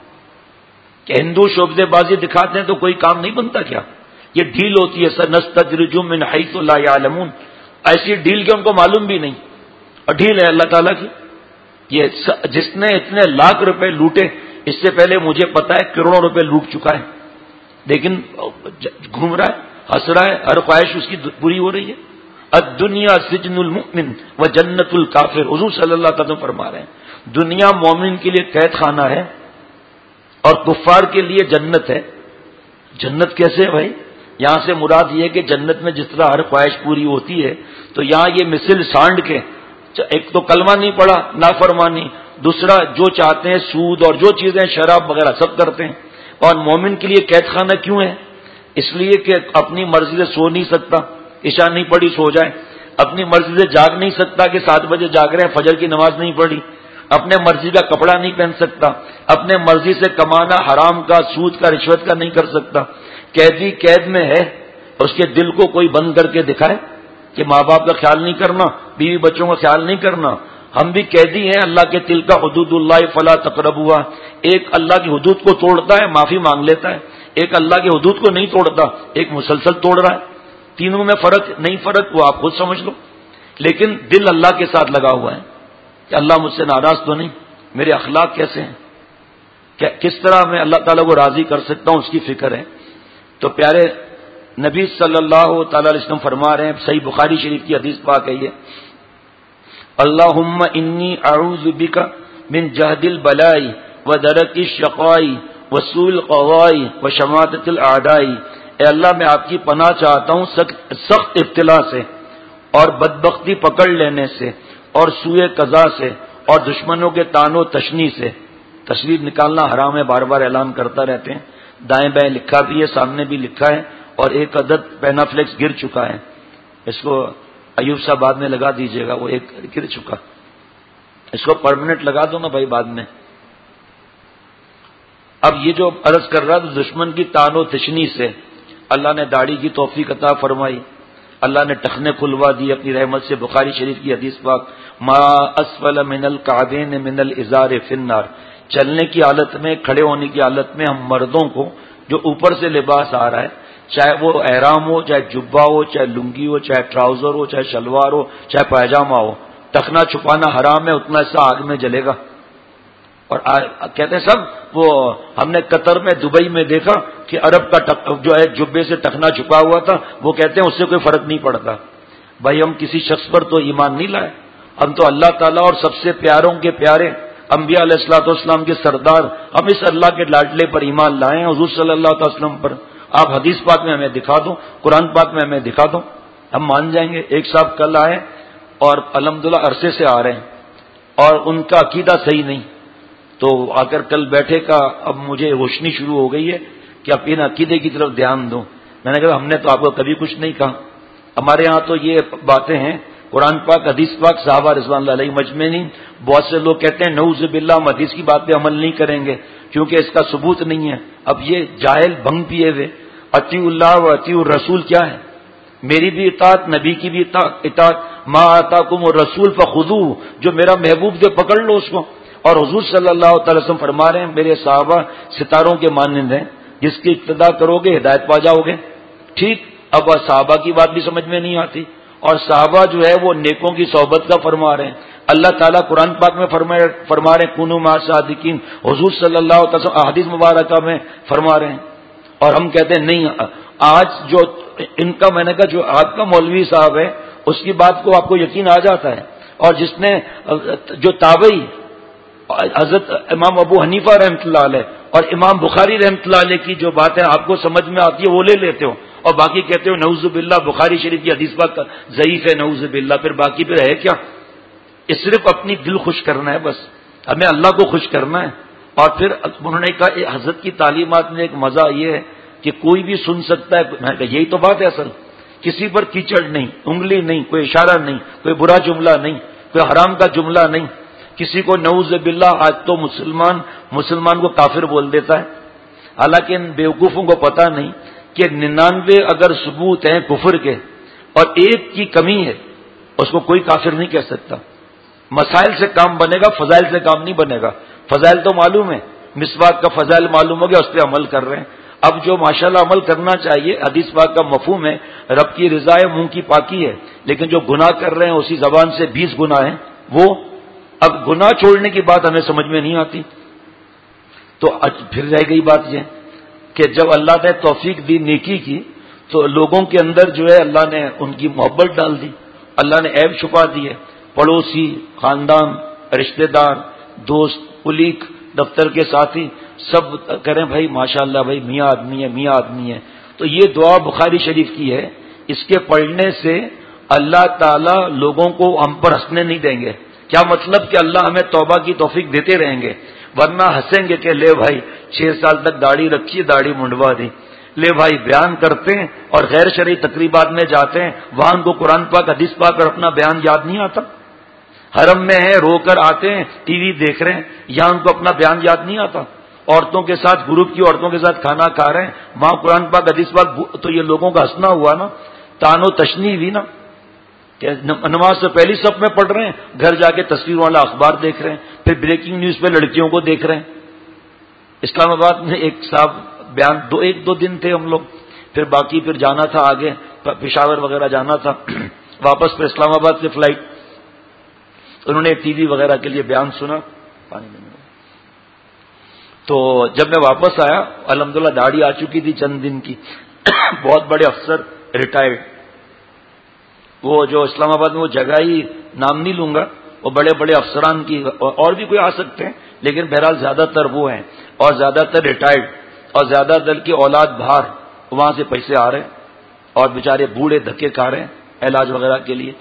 کہ ہندو شعبدے بازی دکھاتے ہیں تو کوئی کام نہیں بنتا کیا؟ یہ ڈھیل ہوتی ہے، سنستدرجهم من حيث لا يعلمون. ایسی ڈھیل کہ ان کو معلوم بھی نہیں، اور ڈھیل ہے اللہ تعالیٰ کی. یہ جس نے اتنے لاکھ روپے لوٹے، اس سے پہلے مجھے پتا ہے کروڑوں روپے لوٹ چکا ہے، لیکن گھوم رہا ہے، ہنس رہا ہے، ہر خواہش اس کی پوری ہو رہی ہے. الدنیا سجن المؤمن و جنت الکافر. حضور صلی اللہ علیہ وسلم فرما رہے ہیں دنیا مومن کے لیے قید خانہ ہے اور کفار کے لیے جنت ہے. جنت کیسے ہے بھائی؟ یہاں سے مراد یہ ہے کہ جنت میں جس طرح ہر خواہش پوری ہوتی ہے، تو یہاں یہ مثل سانڈ کے، ایک تو کلمہ نہیں پڑا، نافرمانی، دوسرا جو چاہتے ہیں سود اور جو چیزیں شراب وغیرہ سب کرتے ہیں. اور مومن کے لیے قید خانہ کیوں ہے؟ اس لیے کہ اپنی مرضی سے سو نہیں سکتا، عشاء نہیں پڑھی سو جائے، اپنی مرضی سے جاگ نہیں سکتا کہ سات بجے جاگ رہے ہیں فجر کی نماز نہیں پڑھی، اپنے مرضی کا کپڑا نہیں پہن سکتا، اپنے مرضی سے کمانا حرام کا، سود کا، رشوت کا نہیں کر سکتا. قیدی قید میں ہے، اس کے دل کو کوئی بند کر کے دکھائے کہ ماں باپ کا خیال نہیں کرنا، بیوی بچوں کا خیال نہیں کرنا. ہم بھی قیدی ہیں اللہ کے دل کا. حدود اللہ فلا تقربوها. ایک اللہ کی حدود کو توڑتا ہے معافی مانگ لیتا ہے، ایک اللہ کی حدود کو نہیں توڑتا، ایک مسلسل توڑ رہا ہے. تینوں میں فرق نہیں، فرق وہ آپ خود سمجھ لو. لیکن دل اللہ کے ساتھ لگا ہوا ہے کہ اللہ مجھ سے ناراض تو نہیں، میرے اخلاق کیسے ہیں، کہ کس طرح میں اللہ تعالیٰ کو راضی کر سکتا ہوں، اس کی فکر ہے. تو پیارے نبی صلی اللہ تعالی علیہ وسلم فرما رہے ہیں، صحیح بخاری شریف کی حدیث پاک ہے یہ، اللہم انی اعوذ بک من جہد البلاء و درک الشقاء و سوء القضاء و شماتۃ الاعداء. اے اللہ میں آپ کی پناہ چاہتا ہوں سخت ابتلا سے اور بدبختی پکڑ لینے سے اور سوء قضا سے اور دشمنوں کے طعن و تشنی سے. تصویر نکالنا حرام ہے، بار بار اعلان کرتا رہتے ہیں، دائیں بائیں لکھا بھی ہے، سامنے بھی لکھا ہے، اور ایک عدد پینافلیکس گر چکا ہے. اس کو ایوب صاحب بعد میں لگا دیجئے گا، وہ ایک گر چکا، اس کو پرماننٹ لگا دو نا بھائی بعد میں. اب یہ جو عرض کر رہا تو دشمن کی طعن و تشنی سے اللہ نے داڑھی کی توفیق عطا فرمائی، اللہ نے ٹخنے کھلوا دی اپنی رحمت سے. بخاری شریف کی حدیث پاک، ما اسفل من الکعبین من الازار فی النار. چلنے کی حالت میں، کھڑے ہونے کی حالت میں ہم مردوں کو جو اوپر سے لباس آ رہا ہے، چاہے وہ احرام ہو، چاہے جبہ ہو، چاہے لنگی ہو، چاہے ٹراؤزر ہو، چاہے شلوار ہو، چاہے پائجامہ ہو، ٹخنا چھپانا حرام ہے، اتنا حصہ آگ میں جلے گا. اور کہتے ہیں سب، وہ ہم نے قطر میں، دبئی میں دیکھا کہ عرب کا جو ہے جبے سے ٹخنا چھپا ہوا تھا، وہ کہتے ہیں اس سے کوئی فرق نہیں پڑتا. بھائی ہم کسی شخص پر تو ایمان نہیں لائے، ہم تو اللہ تعالیٰ اور سب سے پیاروں کے پیارے انبیاء علیہ الصلوۃ والسلام کے سردار، ہم اس اللہ کے لاڈلے پر ایمان لائے ہیں، حضور صلی اللہ علیہ وسلم پر. آپ حدیث پاک میں ہمیں دکھا دو، قرآن پاک میں ہمیں دکھا دو، ہم مان جائیں گے. ایک صاحب کل آئے اور الحمدللہ عرصے سے آ رہے ہیں اور ان کا عقیدہ صحیح نہیں، تو آ کر کل بیٹھے کا اب مجھے روشنی شروع ہو گئی ہے کہ آپ ان عقیدے کی طرف دھیان دو. میں نے کہا ہم نے تو آپ کو کبھی کچھ نہیں کہا، ہمارے ہاں تو یہ باتیں ہیں، قرآن پاک، حدیث پاک، صحابہ رضوان اللہ علیہ مجمعین. بہت سے لوگ کہتے ہیں نعوذ باللہ ہم حدیث کی بات پہ عمل نہیں کریں گے کیونکہ اس کا ثبوت نہیں ہے. اب یہ جاہل بھنگ پیے ہوئے اطیع اللہ و اطیع الرسول کیا ہے؟ میری بھی اطاعت، نبی کی بھی اطاعت. ما آتاکم الرسول فخذوہ، جو میرا محبوب دے پکڑ لو اس کو. اور حضور صلی اللہ تعالی وسلم فرما رہے ہیں میرے صحابہ ستاروں کے مانند ہیں، جس کی اقتدا کرو گے ہدایت پا جاؤ گے. ٹھیک، اب صحابہ کی بات بھی سمجھ میں نہیں آتی، اور صحابہ جو ہے وہ نیکوں کی صحبت کا فرما رہے ہیں. اللہ تعالیٰ قرآن پاک میں فرما رہے ہیں کنوا مع الصادقین، حضور صلی اللہ علیہ وسلم احادیث مبارکہ میں فرما رہے ہیں، اور ہم کہتے ہیں نہیں. آج جو ان کا میں نے کہا جو آپ کا مولوی صاحب ہے اس کی بات کو آپ کو یقین آ جاتا ہے، اور جس نے جو تابعی حضرت امام ابو حنیفہ رحمۃ اللہ علیہ اور امام بخاری رحمۃ اللہ علیہ کی جو باتیں آپ کو سمجھ میں آتی ہے وہ لے لیتے ہو، اور باقی کہتے ہو نعوذ باللہ بخاری شریف کی حدیث پاک ضعیف ہے نعوذ باللہ، پھر باقی پھر ہے کیا؟ یہ صرف اپنی دل خوش کرنا ہے، بس ہمیں اللہ کو خوش کرنا ہے. اور پھر انہوں نے کہا حضرت کی تعلیمات میں ایک مزہ یہ ہے کہ کوئی بھی سن سکتا ہے. میں کہا یہی تو بات ہے اصل، کسی پر کیچڑ نہیں، انگلی نہیں، کوئی اشارہ نہیں، کوئی برا جملہ نہیں، کوئی حرام کا جملہ نہیں. کسی کو نعوذ باللہ آج تو مسلمان مسلمان کو کافر بول دیتا ہے، حالانکہ ان بیوقوفوں کو پتہ نہیں کہ ننانوے اگر ثبوت ہیں کفر کے اور ایک کی کمی ہے اس کو کوئی کافر نہیں کہہ سکتا. مسائل سے کام بنے گا، فضائل سے کام نہیں بنے گا. فضائل تو معلوم ہے، مسواک کا فضائل معلوم ہو گیا، اس پہ عمل کر رہے ہیں. اب جو ماشاءاللہ عمل کرنا چاہیے، حدیث پاک کا مفہوم ہے رب کی رضا ہے، منہ کی پاکی ہے، لیکن جو گناہ کر رہے ہیں اسی زبان سے بیس گناہ ہیں وہ. اب گناہ چھوڑنے کی بات ہمیں سمجھ میں نہیں آتی، تو پھر رہ گئی بات یہ کہ جب اللہ نے توفیق دی نیکی کی تو لوگوں کے اندر جو ہے اللہ نے ان کی محبت ڈال دی، اللہ نے عیب چھپا دی ہے. پڑوسی، خاندان، رشتہ دار، دوست، کلیگ، دفتر کے ساتھی سب کریں بھائی ماشاءاللہ بھائی میاں آدمی ہے میاں آدمی ہے. تو یہ دعا بخاری شریف کی ہے، اس کے پڑھنے سے اللہ تعالیٰ لوگوں کو ہم پر ہنسنے نہیں دیں گے. کیا مطلب کہ اللہ ہمیں توبہ کی توفیق دیتے رہیں گے، ورنہ ہنسیں گے کہ لے بھائی چھ سال تک داڑھی رکھی، داڑھی منڈوا دی، لے بھائی بیان کرتے ہیں اور غیر شرعی تقریبات میں جاتے ہیں، وہاں ان کو قرآن پاک حدیث پاک اور اپنا بیان یاد نہیں آتا. حرم میں ہیں رو کر آتے ہیں، ٹی وی دیکھ رہے ہیں، یہاں ان کو اپنا بیان یاد نہیں آتا. عورتوں کے ساتھ گروپ کی عورتوں کے ساتھ کھانا کھا رہے ہیں، وہاں قرآن پاک حدیث پاک، تو یہ لوگوں کا ہنسنا ہوا نا، تان و تشنی ہوئی نا، کہ نماز سے پہلی صف میں پڑھ رہے ہیں، گھر جا کے تصویر والا اخبار دیکھ رہے ہیں، پھر بریکنگ نیوز پہ لڑکیوں کو دیکھ رہے ہیں. اسلام آباد میں ایک صاحب بیان دو ایک دو دن تھے ہم لوگ، پھر باقی پھر جانا تھا آگے پشاور وغیرہ جانا تھا، واپس پھر اسلام آباد سے فلائٹ. انہوں نے ٹی وی وغیرہ کے لیے بیان سنا، پانی میں تو جب میں واپس آیا الحمدللہ داڑھی آ چکی تھی چند دن کی. بہت بڑے افسر ریٹائرڈ، وہ جو اسلام آباد میں وہ جگہ ہی نام نہیں لوں گا، وہ بڑے بڑے افسران کی، اور بھی کوئی آ سکتے ہیں لیکن بہرحال زیادہ تر وہ ہیں، اور زیادہ تر ریٹائرڈ، اور زیادہ تر کی اولاد باہر وہاں سے پیسے آ رہے ہیں، اور بیچارے بوڑھے دھکے کھا رہے ہیں علاج وغیرہ کے لیے.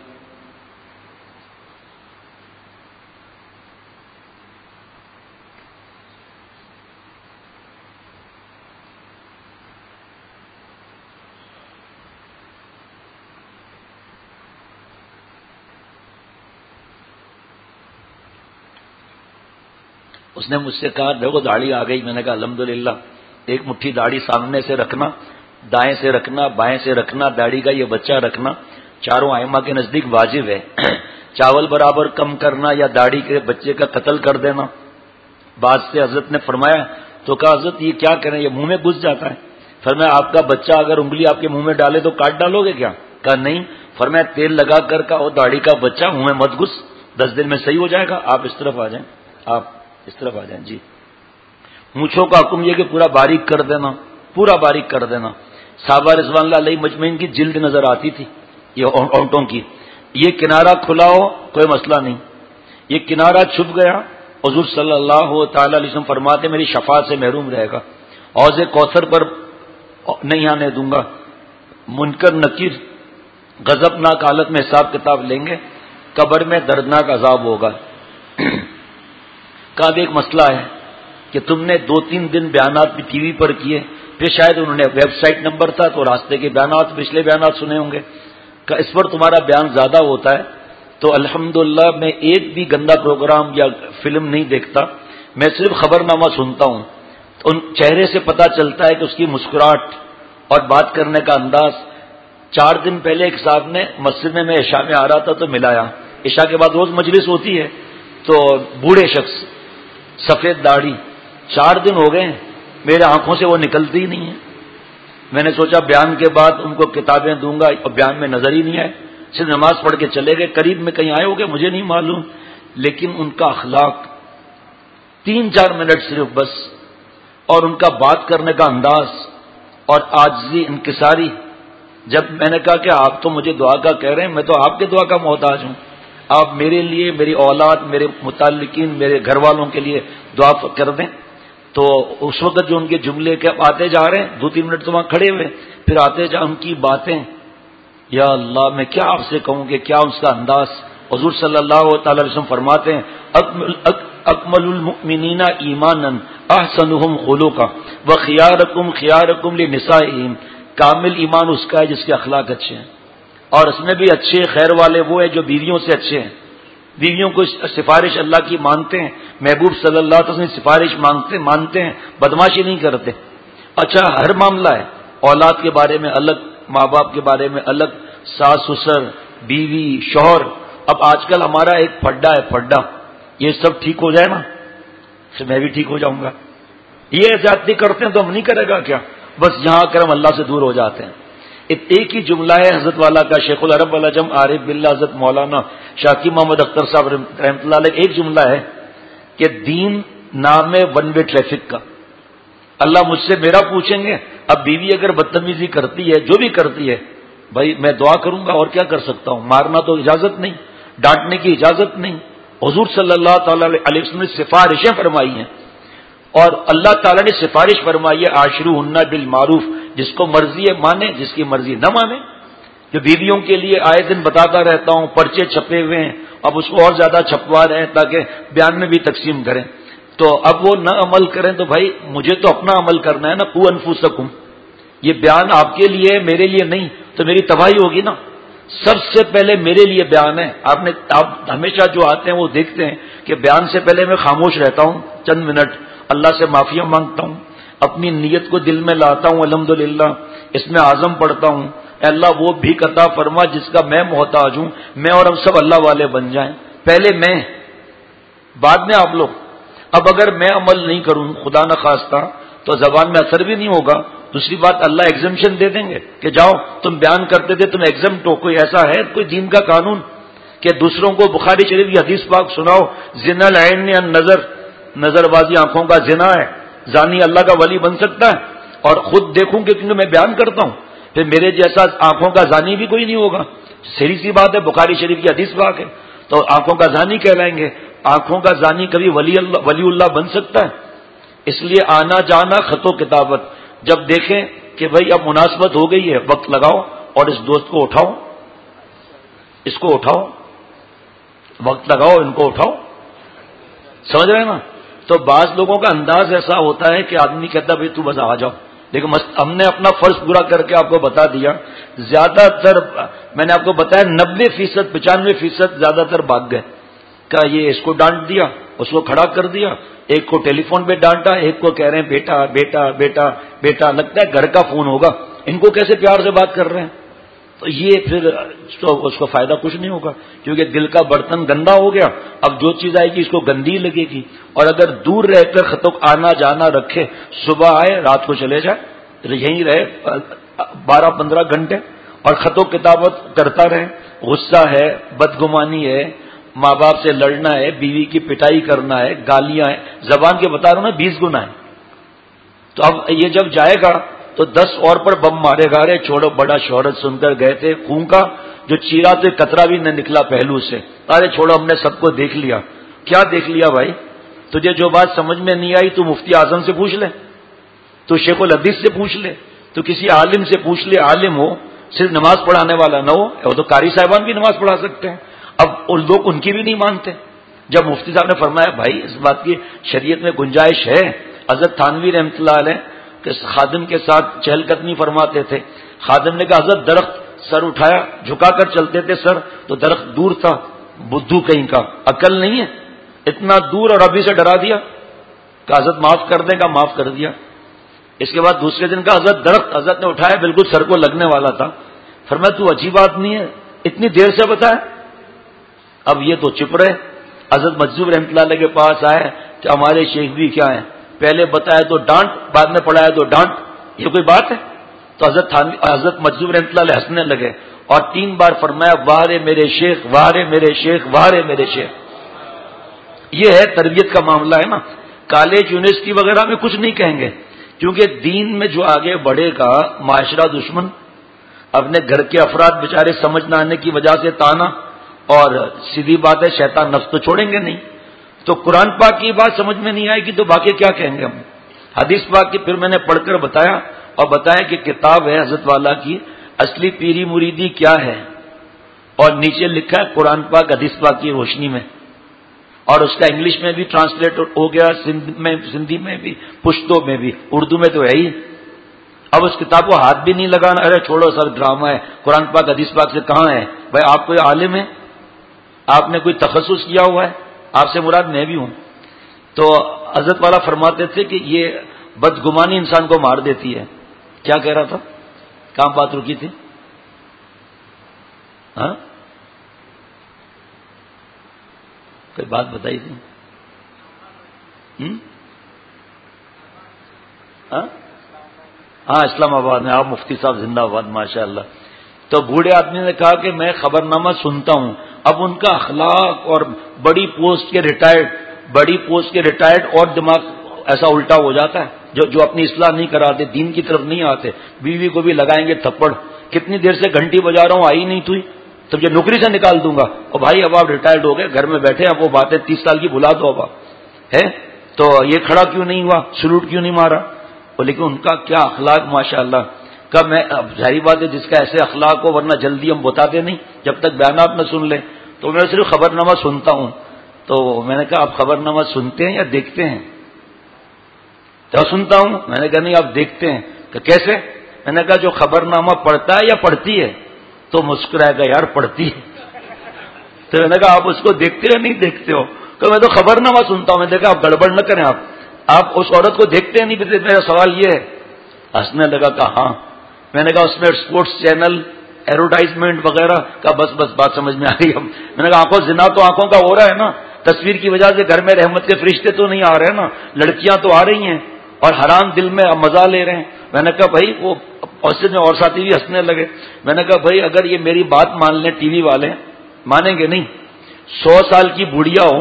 اس نے مجھ سے کہا دیکھو داڑھی آ گئی. میں نے کہا الحمدللہ. ایک مٹھی داڑھی سامنے سے رکھنا، دائیں سے رکھنا، بائیں سے رکھنا، داڑھی کا یہ بچہ رکھنا چاروں ائمہ کے نزدیک واجب ہے. چاول برابر کم کرنا یا داڑھی کے بچے کا قتل کر دینا. بعد سے حضرت نے فرمایا تو کہا حضرت یہ کیا کریں، یہ منہ میں گھس جاتا ہے. فرمایا آپ کا بچہ اگر انگلی آپ کے منہ میں ڈالے تو کاٹ ڈالو گے کیا؟ کہا نہیں. فرمایا تیل لگا کر کا وہ داڑھی کا بچہ منہ میں مت گھس، دس دن میں صحیح ہو جائے گا. آپ اس طرف آ جائیں، آپ اس طرف آ جائیں. جی مونچھوں کا حکم یہ کہ پورا باریک کر دینا، پورا باریک کر دینا. صحابہ رضوان اللہ علیہ مجمعین کی جلد نظر آتی تھی یہ اونٹوں کی. یہ کنارہ کھلا ہو کوئی مسئلہ نہیں، یہ کنارہ چھپ گیا حضور صلی اللہ تعالی علیہ وسلم فرماتے میری شفاعت سے محروم رہے گا، حوض کوثر پر نہیں آنے دوں گا. منکر نکیر غضبناک حالت میں حساب کتاب لیں گے، قبر میں دردناک عذاب ہوگا. کا بھی ایک مسئلہ ہے کہ تم نے دو تین دن بیانات بھی ٹی وی پر کیے، پھر شاید انہوں نے ویب سائٹ نمبر تھا تو راستے کے بیانات پچھلے بیانات سنے ہوں گے کہ اس پر تمہارا بیان زیادہ ہوتا ہے. تو الحمدللہ میں ایک بھی گندا پروگرام یا فلم نہیں دیکھتا، میں صرف خبر نامہ سنتا ہوں. ان چہرے سے پتہ چلتا ہے کہ اس کی مسکراہٹ اور بات کرنے کا انداز. چار دن پہلے ایک صاحب نے مسجد میں میں عشاء میں آ رہا تھا تو ملایا، عشاء کے بعد روز مجلس ہوتی ہے، تو بوڑھے شخص سفید داڑھی، چار دن ہو گئے میرے آنکھوں سے وہ نکلتی ہی نہیں ہے. میں نے سوچا بیان کے بعد ان کو کتابیں دوں گا، اور بیان میں نظر ہی نہیں آئے، صرف نماز پڑھ کے چلے گئے. قریب میں کہیں آئے ہو گے مجھے نہیں معلوم، لیکن ان کا اخلاق تین چار منٹ صرف بس، اور ان کا بات کرنے کا انداز اور عاجزی انکساری. جب میں نے کہا کہ آپ تو مجھے دعا کا کہہ رہے ہیں، میں تو آپ کے دعا کا محتاج ہوں، آپ میرے لیے، میری اولاد، میرے متعلقین، میرے گھر والوں کے لیے دعا کر دیں. تو اس وقت جو ان کے جملے کے آتے جا رہے ہیں، دو تین منٹ تو وہاں کھڑے ہوئے، پھر آتے جا ان کی باتیں، یا اللہ میں کیا آپ سے کہوں کہ کیا اس کا انداز. حضور صلی اللہ تعالی علیہ وسلم فرماتے ہیں اکمل المؤمنین ایمانا احسنهم خلقا وخيارکم خيارکم لنسائهم. کامل ایمان اس کا ہے جس کے اخلاق اچھے ہیں، اور اس میں بھی اچھے خیر والے وہ ہیں جو بیویوں سے اچھے ہیں، بیویوں کو سفارش اللہ کی مانتے ہیں، محبوب صلی اللہ علیہ وسلم سفارش مانگتے مانتے ہیں، بدماشی نہیں کرتے. اچھا ہر معاملہ ہے، اولاد کے بارے میں الگ، ماں باپ کے بارے میں الگ، ساس سسر، بیوی، شوہر. اب آج کل ہمارا ایک پھڈا ہے، پھڈا، یہ سب ٹھیک ہو جائے نا پھر میں بھی ٹھیک ہو جاؤں گا. یہ زیادتی کرتے ہیں تو ہم نہیں کرے گا کیا؟ بس یہاں کر ہم اللہ سے دور ہو جاتے ہیں. ایک ہی جملہ ہے حضرت والا کا، شیخ العرب العجم عارف باللہ حضرت مولانا شاکی محمد اختر صاحب رحمۃ اللہ علیہ. ایک جملہ ہے کہ دین نام ہے ون وے ٹریفک کا. اللہ مجھ سے میرا پوچھیں گے، اب بیوی اگر بدتمیزی کرتی ہے، جو بھی کرتی ہے، بھائی میں دعا کروں گا اور کیا کر سکتا ہوں؟ مارنا تو اجازت نہیں، ڈانٹنے کی اجازت نہیں. حضور صلی اللہ تعالی علیہ وسلم نے سفارشیں فرمائی ہیں، اور اللہ تعالیٰ نے سفارش فرمائی ہے عاشروہن بالمعروف. جس کو مرضی ہے مانے، جس کی مرضی نہ مانے. جو بیویوں کے لیے آئے دن بتاتا رہتا ہوں، پرچے چھپے ہوئے ہیں، اب اس کو اور زیادہ چھپوا رہے ہیں تاکہ بیان میں بھی تقسیم کریں. تو اب وہ نہ عمل کریں تو بھائی مجھے تو اپنا عمل کرنا ہے نا. قو انفسکم، یہ بیان آپ کے لیے ہے، میرے لیے نہیں، تو میری تباہی ہوگی نا. سب سے پہلے میرے لیے بیان ہے. آپ نے آپ ہمیشہ جو آتے ہیں وہ دیکھتے ہیں کہ بیان سے پہلے میں خاموش رہتا ہوں چند منٹ، اللہ سے معافیاں مانگتا ہوں، اپنی نیت کو دل میں لاتا ہوں، الحمدللہ اس میں اعظم پڑھتا ہوں، اے اللہ وہ بھی عطا فرما جس کا میں محتاج ہوں، میں اور ہم سب اللہ والے بن جائیں. پہلے میں، بعد میں آپ لوگ. اب اگر میں عمل نہیں کروں خدا نہ خواستہ تو زبان میں اثر بھی نہیں ہوگا. دوسری بات اللہ ایگزمپشن دے دیں گے کہ جاؤ تم بیان کرتے تھے تم ایگزمپٹ ہو. کوئی ایسا ہے کوئی دین کا قانون کہ دوسروں کو بخاری شریف کی حدیث پاک سناؤ، زنا العین نظر، نظر بازی آنکھوں کا زنا ہے، زانی اللہ کا ولی بن سکتا ہے؟ اور خود دیکھوں کہ کیونکہ میں بیان کرتا ہوں، پھر میرے جیسا آنکھوں کا زانی بھی کوئی نہیں ہوگا. سیدھی سی بات ہے، بخاری شریف کی حدیث پاک ہے، تو آنکھوں کا زانی کہلائیں گے. آنکھوں کا زانی کبھی ولی اللہ ولی اللہ بن سکتا ہے؟ اس لیے آنا جانا خط و کتابت. جب دیکھیں کہ بھئی اب مناسبت ہو گئی ہے، وقت لگاؤ اور اس دوست کو اٹھاؤ، اس کو اٹھاؤ، وقت لگاؤ، ان کو اٹھاؤ. سمجھ رہے ہیں نا؟ تو بعض لوگوں کا انداز ایسا ہوتا ہے کہ آدمی کہتا ہے بھائی تو بس آ جاؤ. لیکن ہم نے اپنا فرض پورا کر کے آپ کو بتا دیا. زیادہ تر میں نے آپ کو بتایا نبے فیصد پچانوے فیصد زیادہ تر بھاگ گئے. کہ یہ اس کو ڈانٹ دیا، اس کو کھڑا کر دیا، ایک کو ٹیلی فون پہ ڈانٹا، ایک کو کہہ رہے ہیں بیٹا بیٹا بیٹا بیٹا. لگتا ہے گھر کا فون ہوگا، ان کو کیسے پیار سے بات کر رہے ہیں. تو یہ پھر تو اس کو فائدہ کچھ نہیں ہوگا، کیونکہ دل کا برتن گندا ہو گیا. اب جو چیز آئے گی اس کو گندی لگے گی. اور اگر دور رہ کر خطوں آنا جانا رکھے، صبح آئے رات کو چلے جائے، یہیں رہے بارہ پندرہ گھنٹے اور خط و کتابت کرتا رہے. غصہ ہے، بدگمانی ہے، ماں باپ سے لڑنا ہے، بیوی کی پٹائی کرنا ہے، گالیاں ہیں، زبان کے بتا رہا ہوں نا بیس گنا ہے. تو اب یہ جب جائے گا تو دس اور پر بم مارے گا. رہے چھوڑو، بڑا شہرت سن کر گئے تھے، خون کا جو چیرا تو قطرہ بھی نہ نکلا پہلو سے. ارے چھوڑو ہم نے سب کو دیکھ لیا. کیا دیکھ لیا بھائی؟ تجھے جو بات سمجھ میں نہیں آئی تو مفتی اعظم سے پوچھ لے، تو شیخ الحدیث سے پوچھ لے، تو کسی عالم سے پوچھ لے. عالم ہو، صرف نماز پڑھانے والا نہ ہو. وہ تو قاری صاحبان بھی نماز پڑھا سکتے ہیں. اب ان لوگ ان کی بھی نہیں مانتے. جب مفتی صاحب نے فرمایا بھائی اس بات کی شریعت میں گنجائش ہے. حضرت تھانوی رحمۃ اللہ علیہ کہ خادم کے ساتھ چہل قدمی فرماتے تھے. خادم نے کہا حضرت درخت، سر اٹھایا، جھکا کر چلتے تھے سر، تو درخت دور تھا. بدھو کہیں کا، عقل نہیں ہے، اتنا دور اور ابھی سے ڈرا دیا. کہ حضرت معاف کر دیں گا، معاف کر دیا. اس کے بعد دوسرے دن کا حضرت درخت، حضرت نے اٹھایا بالکل سر کو لگنے والا تھا. فرمایا تو اچھی بات نہیں ہے، اتنی دیر سے بتایا. اب یہ تو چپ رہے. حضرت مجذوب رحمۃ اللہ علیہ کے پاس آئے کہ ہمارے شیخ بھی کیا ہیں، پہلے بتایا تو ڈانٹ، بعد میں پڑھایا تو ڈانٹ، یہ کوئی بات ہے؟ تو حضرت حضرت مجذوب رحمۃ اللہ علیہ ہنسنے لگے اور تین بار فرمایا وارے میرے شیخ، وارے میرے شیخ، وارے میرے شیخ. یہ ہے تربیت کا معاملہ ہے نا. کالج یونیورسٹی وغیرہ میں کچھ نہیں کہیں گے، کیونکہ دین میں جو آگے بڑھے گا معاشرہ دشمن، اپنے گھر کے افراد بیچارے سمجھ نہ آنے کی وجہ سے تانا، اور سیدھی بات ہے شیطان نفس تو چھوڑیں گے نہیں. تو قرآن پاک کی بات سمجھ میں نہیں آئے گی تو باقی کیا کہیں گے ہم. حدیث پاک کی پھر میں نے پڑھ کر بتایا اور بتایا کہ کتاب ہے حضرت والا کی اصلی پیری مریدی کیا ہے، اور نیچے لکھا ہے قرآن پاک حدیث پاک کی روشنی میں، اور اس کا انگلش میں بھی ٹرانسلیٹ ہو گیا، سندھی میں بھی، پشتو میں بھی، اردو میں تو ہے ہی. اب اس کتاب کو ہاتھ بھی نہیں لگانا، ارے چھوڑو سر ڈرامہ ہے، قرآن پاک حدیث پاک سے کہاں ہے؟ بھائی آپ کوئی عالم ہے؟ آپ نے کوئی تخصص کیا ہوا ہے؟ آپ سے مراد میں بھی ہوں. تو حضرت والا فرماتے تھے کہ یہ بدگمانی انسان کو مار دیتی ہے. کیا کہہ رہا تھا؟ کہاں بات رکی تھی؟ ہاں کوئی بات بتائی تھی؟ ہاں اسلام آباد میں. آپ مفتی صاحب زندہ آباد ماشاء اللہ. تو بوڑھے آدمی نے کہا کہ میں خبر نامہ سنتا ہوں. اب ان کا اخلاق اور بڑی پوسٹ کے ریٹائرڈ بڑی پوسٹ کے ریٹائرڈ اور دماغ ایسا الٹا ہو جاتا ہے جو جو اپنی اصلاح نہیں کراتے، دین کی طرف نہیں آتے. بیوی کو بھی لگائیں گے تھپڑ، کتنی دیر سے گھنٹی بجا رہا ہوں آئی نہیں تو تب یہ نوکری سے نکال دوں گا. اور بھائی اب آپ ریٹائرڈ ہو گئے، گھر میں بیٹھے، اب وہ باتیں تیس سال کی بھلا دو. اب ہے تو یہ کھڑا کیوں نہیں ہوا، سلوٹ کیوں نہیں مارا؟ لیکن ان کا کیا اخلاق ماشاء اللہ. کب میں ظاہری بات ہے جس کا ایسے اخلاق ہو، ورنہ جلدی ہم بتاتے نہیں جب تک بیانات نہ سن لیں. تو میں صرف خبر نامہ سنتا ہوں. تو میں نے کہا آپ خبر نامہ سنتے ہیں یا دیکھتے ہیں؟ تو سنتا ہوں. میں نے کہا نہیں آپ دیکھتے ہیں. کہ کیسے؟ میں نے کہا جو خبر نامہ پڑھتا ہے یا پڑھتی ہے؟ تو مسکرائے گا یار پڑھتی ہے. تو میں نے کہا آپ اس کو دیکھتے ہو نہیں دیکھتے ہو؟ کہ میں تو خبر نامہ سنتا ہوں. میں نے کہا آپ گڑبڑ نہ کریں، آپ آپ اس عورت کو دیکھتے ہیں نہیں؟ میرا سوال یہ ہے. ہنسنے لگا. کہا ہاں. میں نے کہا اس میں اسپورٹس چینل، ایڈورٹائزمنٹ وغیرہ کا بس بس بات سمجھ میں آ گئی. ہم میں نے کہا آنکھوں زنا تو آنکھوں کا ہو رہا ہے نا، تصویر کی وجہ سے گھر میں رحمت کے فرشتے تو نہیں آ رہے نا، لڑکیاں تو آ رہی ہیں اور حرام دل میں مزہ لے رہے ہیں. میں نے کہا بھائی وہ اسد میں اور ساتھی بھی ہنسنے لگے. میں نے کہا بھائی اگر یہ میری بات مان لیں ٹی وی والے، مانیں گے نہیں. سو سال کی بوڑھیا ہو،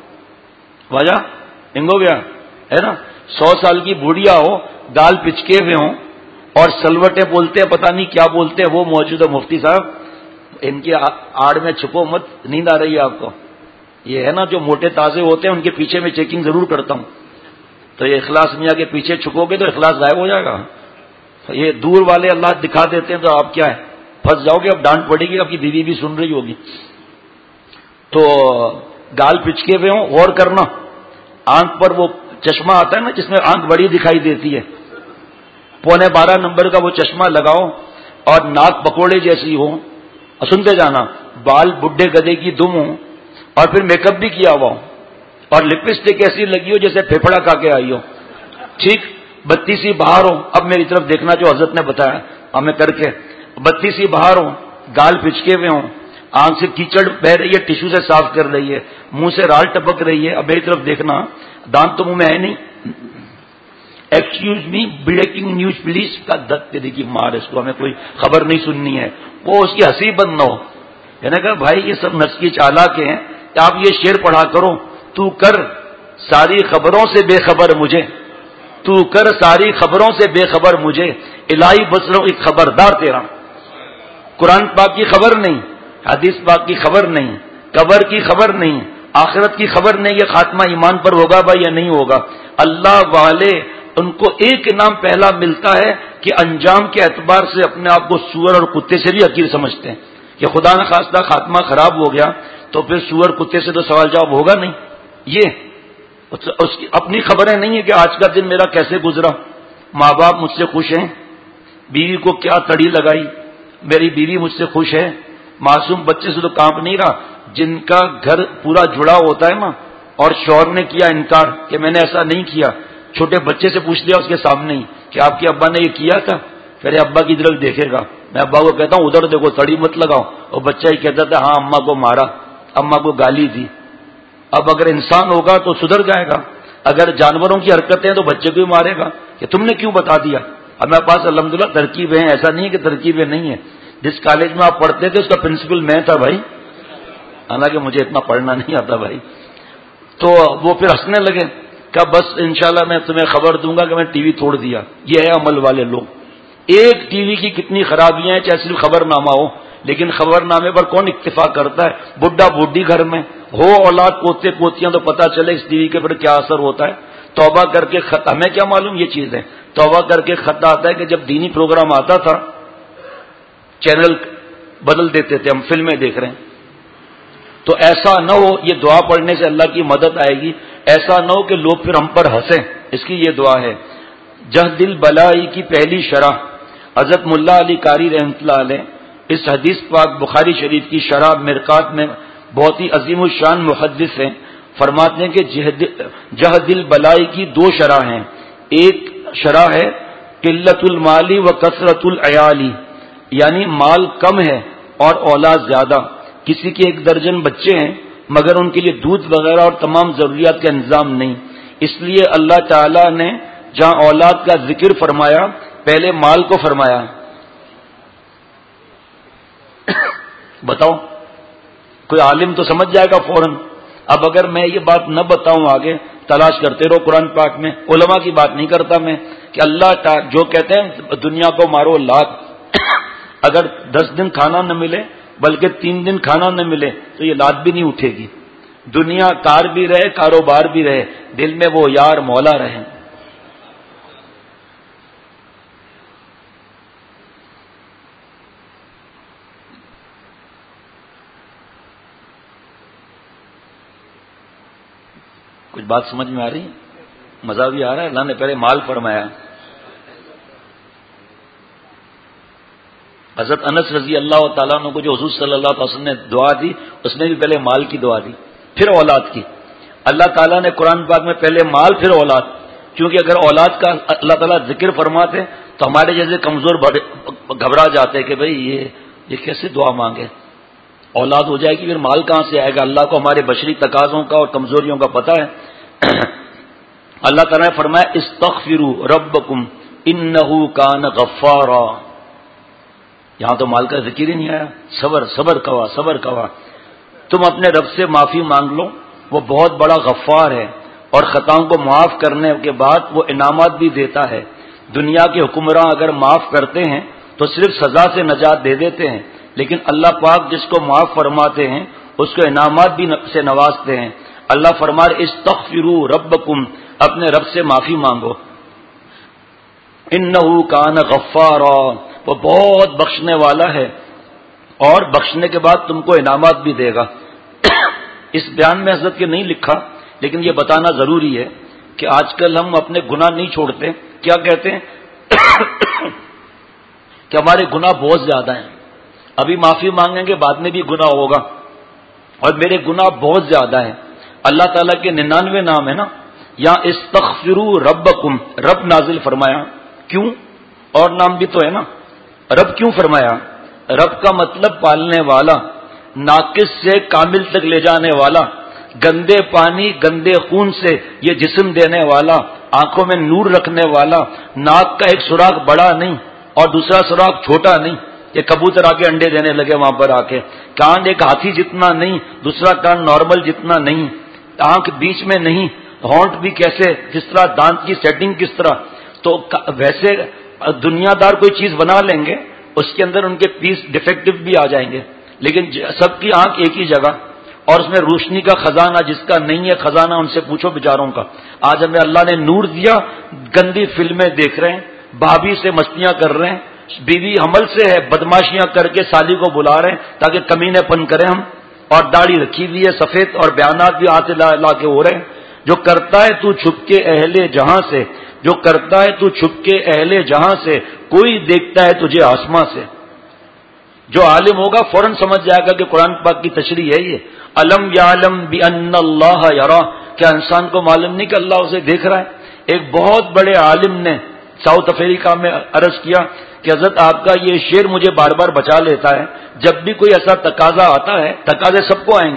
وجہ انگ ہو گیا ہے نا، سو سال کی بوڑھیا ہو، گال پچکے ہوئے ہوں اور سلوٹے بولتے ہیں، پتہ نہیں کیا بولتے ہیں. وہ موجود ہے مفتی صاحب، ان کی آڑ میں چھپو مت. نیند آ رہی ہے آپ کو؟ یہ ہے نا جو موٹے تازے ہوتے ہیں ان کے پیچھے میں چیکنگ ضرور کرتا ہوں. تو یہ اخلاص میاں کے پیچھے چھپو گے تو اخلاص غائب ہو جائے گا. یہ دور والے اللہ دکھا دیتے ہیں تو آپ کیا ہے پھنس جاؤ گے. اب ڈانٹ پڑے گی، آپ کی بیوی بھی سن رہی ہوگی. تو گال پچکے ہوئے ہوں، غور کرنا. آنکھ پر وہ چشمہ آتا ہے نا جس میں آنکھ بڑی دکھائی دیتی ہے، پونے بارہ نمبر کا وہ چشمہ لگاؤ اور ناک پکوڑے جیسی ہو. سنتے جانا. بال بڈھے گدے کی دم ہو اور پھر میک اپ بھی کیا ہوا ہو اور لپسٹک ایسی لگی ہو جیسے پھیپڑا کھا کے آئی ہو. ٹھیک. بتیسی باہر ہو. اب میری طرف دیکھنا جو حضرت نے بتایا ہمیں کر کے. بتیسی باہر ہو، گال پچکے ہوئے ہوں، آنکھ سے کیچڑ بہ رہی ہے، ٹیشو سے صاف کر رہی ہے، منہ سے رال ٹپک رہی ہے. اب میری طرف دیکھنا. دانت تو منہ میں ہے نہیں. Excuse me breaking news please کا دت دے کی مار، اس کو ہمیں کوئی خبر نہیں سننی ہے. وہ اس کی ہنسی بند نہ ہو. میں نے کہا بھائی یہ سب نفس کی چالاک ہیں. آپ یہ شعر پڑھا کرو، تو کر ساری خبروں سے بے خبر مجھے، تو کر ساری خبروں سے بے خبر مجھے، الہی بسروں کی خبردار تیرا. قرآن پاک کی خبر نہیں، حدیث پاک کی خبر نہیں، قبر کی خبر نہیں، آخرت کی خبر نہیں، یہ خاتمہ ایمان پر ہوگا بھائی یا نہیں ہوگا. اللہ والے ان کو ایک نام پہلا ملتا ہے کہ انجام کے اعتبار سے اپنے آپ کو سور اور کتے سے بھی حقیر سمجھتے ہیں کہ خدا نہ خواستہ خاتمہ خراب ہو گیا تو پھر سور کتے سے تو سوال جواب ہوگا نہیں. یہ اس کی اپنی خبریں نہیں ہے کہ آج کا دن میرا کیسے گزرا، ماں باپ مجھ سے خوش ہیں، بیوی کو کیا تڑی لگائی، میری بیوی مجھ سے خوش ہے. معصوم بچے سے تو کانپ نہیں رہا. جن کا گھر پورا جڑا ہوتا ہے نا اور شوہر نے کیا انکار کہ میں نے ایسا نہیں کیا، چھوٹے بچے سے پوچھ لیا اس کے سامنے ہی کہ آپ کے ابا نے یہ کیا تھا، پھر ابا کی طرف دیکھے گا. میں ابا کو کہتا ہوں ادھر دیکھو تڑی مت لگاؤ، اور بچہ ہی کہتا تھا ہاں اماں کو مارا، اماں کو گالی دی. اب اگر انسان ہوگا تو سدھر جائے گا. اگر جانوروں کی حرکتیں ہیں تو بچے کو بھی مارے گا کہ تم نے کیوں بتا دیا. ہمارے پاس الحمدللہ ترکیبیں ہیں، ایسا نہیں ہے کہ ترکیبیں نہیں ہیں. جس کالج میں آپ پڑھتے تھے اس کا پرنسپل میں تھا بھائی، حالانکہ مجھے اتنا پڑھنا نہیں آتا بھائی. تو وہ پھر ہنسنے لگے کہ بس انشاءاللہ میں تمہیں خبر دوں گا کہ میں ٹی وی توڑ دیا. یہ ہے عمل والے لوگ. ایک ٹی وی کی کتنی خرابیاں ہیں، چاہے صرف خبر نامہ ہو، لیکن خبر نامے پر کون اکتفا کرتا ہے؟ بڈھا بوڈھی گھر میں ہو اولاد پوتے پوتیاں تو پتہ چلے اس ٹی وی کے پر کیا اثر ہوتا ہے. توبہ کر کے خط، ہمیں کیا معلوم یہ چیز ہے، توبہ کر کے خط آتا ہے کہ جب دینی پروگرام آتا تھا چینل بدل دیتے تھے، ہم فلمیں دیکھ رہے ہیں. تو ایسا نہ ہو، یہ دعا پڑھنے سے اللہ کی مدد آئے گی. ایسا نہ ہو کہ لوگ پھر ہم پر ہنسیں. اس کی یہ دعا ہے. جہد البلائی کی پہلی شرح حضرت ملا علی قاری رحمۃ اللہ علیہ اس حدیث پاک بخاری شریف کی شرح مرقات میں بہت ہی عظیم الشان محدث ہیں. فرماتے ہیں کہ جہد البلائی کی دو شرح ہیں. ایک شرح ہے قلت المالی و کثرت العیالی، یعنی مال کم ہے اور اولاد زیادہ. کسی کے ایک درجن بچے ہیں مگر ان کے لیے دودھ وغیرہ اور تمام ضروریات کا انتظام نہیں. اس لیے اللہ تعالی نے جہاں اولاد کا ذکر فرمایا پہلے مال کو فرمایا. بتاؤ، کوئی عالم تو سمجھ جائے گا فوراً. اب اگر میں یہ بات نہ بتاؤں آگے تلاش کرتے رہو قرآن پاک میں. علماء کی بات نہیں کرتا میں کہ اللہ جو کہتے ہیں دنیا کو مارو لاکھ، اگر دس دن کھانا نہ ملے بلکہ تین دن کھانا نہ ملے تو یہ لات بھی نہیں اٹھے گی. دنیا کار بھی رہے کاروبار بھی رہے، دل میں وہ یار مولا رہے. کچھ بات سمجھ میں آ رہی ہے؟ مزہ بھی آ رہا ہے. اللہ نے پہلے مال فرمایا. حضرت انس رضی اللہ تعالیٰ عنہ کو جو حضور صلی اللہ علیہ وسلم نے دعا دی اس میں بھی پہلے مال کی دعا دی پھر اولاد کی. اللہ تعالیٰ نے قرآن پاک میں پہلے مال پھر اولاد، کیونکہ اگر اولاد کا اللہ تعالیٰ ذکر فرماتے تو ہمارے جیسے کمزور گھبرا جاتے کہ بھئی یہ یہ کیسے دعا مانگے، اولاد ہو جائے گی پھر مال کہاں سے آئے گا. اللہ کو ہمارے بشری تقاضوں کا اور کمزوریوں کا پتہ ہے. اللہ تعالیٰ نے فرمایا استغفروا ربکم انہ کان غفارا. یہاں تو مال کا ذکر ہی نہیں آیا. صبر صبر کوا صبر کوا. تم اپنے رب سے معافی مانگ لو، وہ بہت بڑا غفار ہے اور خطاؤں کو معاف کرنے کے بعد وہ انعامات بھی دیتا ہے. دنیا کے حکمراں اگر معاف کرتے ہیں تو صرف سزا سے نجات دے دیتے ہیں، لیکن اللہ پاک جس کو معاف فرماتے ہیں اس کو انعامات بھی سے نوازتے ہیں. اللہ فرمار استغفروا ربکم، اپنے رب سے معافی مانگو. انہ کان غفارا، وہ بہت بخشنے والا ہے اور بخشنے کے بعد تم کو انعامات بھی دے گا. اس بیان میں حضرت کے نہیں لکھا لیکن یہ بتانا ضروری ہے کہ آج کل ہم اپنے گناہ نہیں چھوڑتے. کیا کہتے ہیں کہ ہمارے گناہ بہت زیادہ ہیں، ابھی معافی مانگیں گے بعد میں بھی گناہ ہوگا اور میرے گناہ بہت زیادہ ہیں. اللہ تعالیٰ کے ننانوے نام ہے نا. یا استغفروا ربکم، رب نازل فرمایا. کیوں؟ اور نام بھی تو ہے نا. رب کیوں فرمایا؟ رب کا مطلب پالنے والا، ناقص سے کامل تک لے جانے والا، گندے پانی گندے خون سے یہ جسم دینے والا، آنکھوں میں نور رکھنے والا، ناک کا ایک سوراخ بڑا نہیں اور دوسرا سوراخ چھوٹا نہیں کہ کبوتر آ کے انڈے دینے لگے وہاں پر آ کے، کان ایک ہاتھی جتنا نہیں دوسرا کان نارمل جتنا نہیں، آنکھ بیچ میں نہیں، ہونٹ بھی کیسے کس طرح، دانت کی سیٹنگ کس طرح. تو ویسے دنیا دار کوئی چیز بنا لیں گے اس کے اندر ان کے پیس ڈیفیکٹو بھی آ جائیں گے، لیکن سب کی آنکھ ایک ہی جگہ اور اس میں روشنی کا خزانہ جس کا نہیں ہے خزانہ ان سے پوچھو بیچاروں کا. آج ہمیں اللہ نے نور دیا، گندی فلمیں دیکھ رہے ہیں، بھابھی سے مستیاں کر رہے ہیں، بیوی حمل سے ہے بدماشیاں کر کے سالی کو بلا رہے ہیں تاکہ کمینے پن کریں ہم، اور داڑھی رکھی ہوئی ہے سفید اور بیانات بھی ہاتھ لا کے ہو رہے ہیں. جو کرتا ہے تو چھپ کے اہل جہاں سے، جو کرتا ہے تو چھپ کے اہل جہاں سے، کوئی دیکھتا ہے تجھے آسماں سے. جو عالم ہوگا فوراً سمجھ جائے گا کہ قرآن پاک کی تشریح ہے یہ. علم یعلم بان اللہ یرا، کیا انسان کو معلوم نہیں کہ اللہ اسے دیکھ رہا ہے؟ ایک بہت بڑے عالم نے ساؤتھ افریقہ میں عرض کیا کہ حضرت آپ کا یہ شعر مجھے بار بار بچا لیتا ہے، جب بھی کوئی ایسا تقاضا آتا ہے، تقاضے سب کو آئیں گے،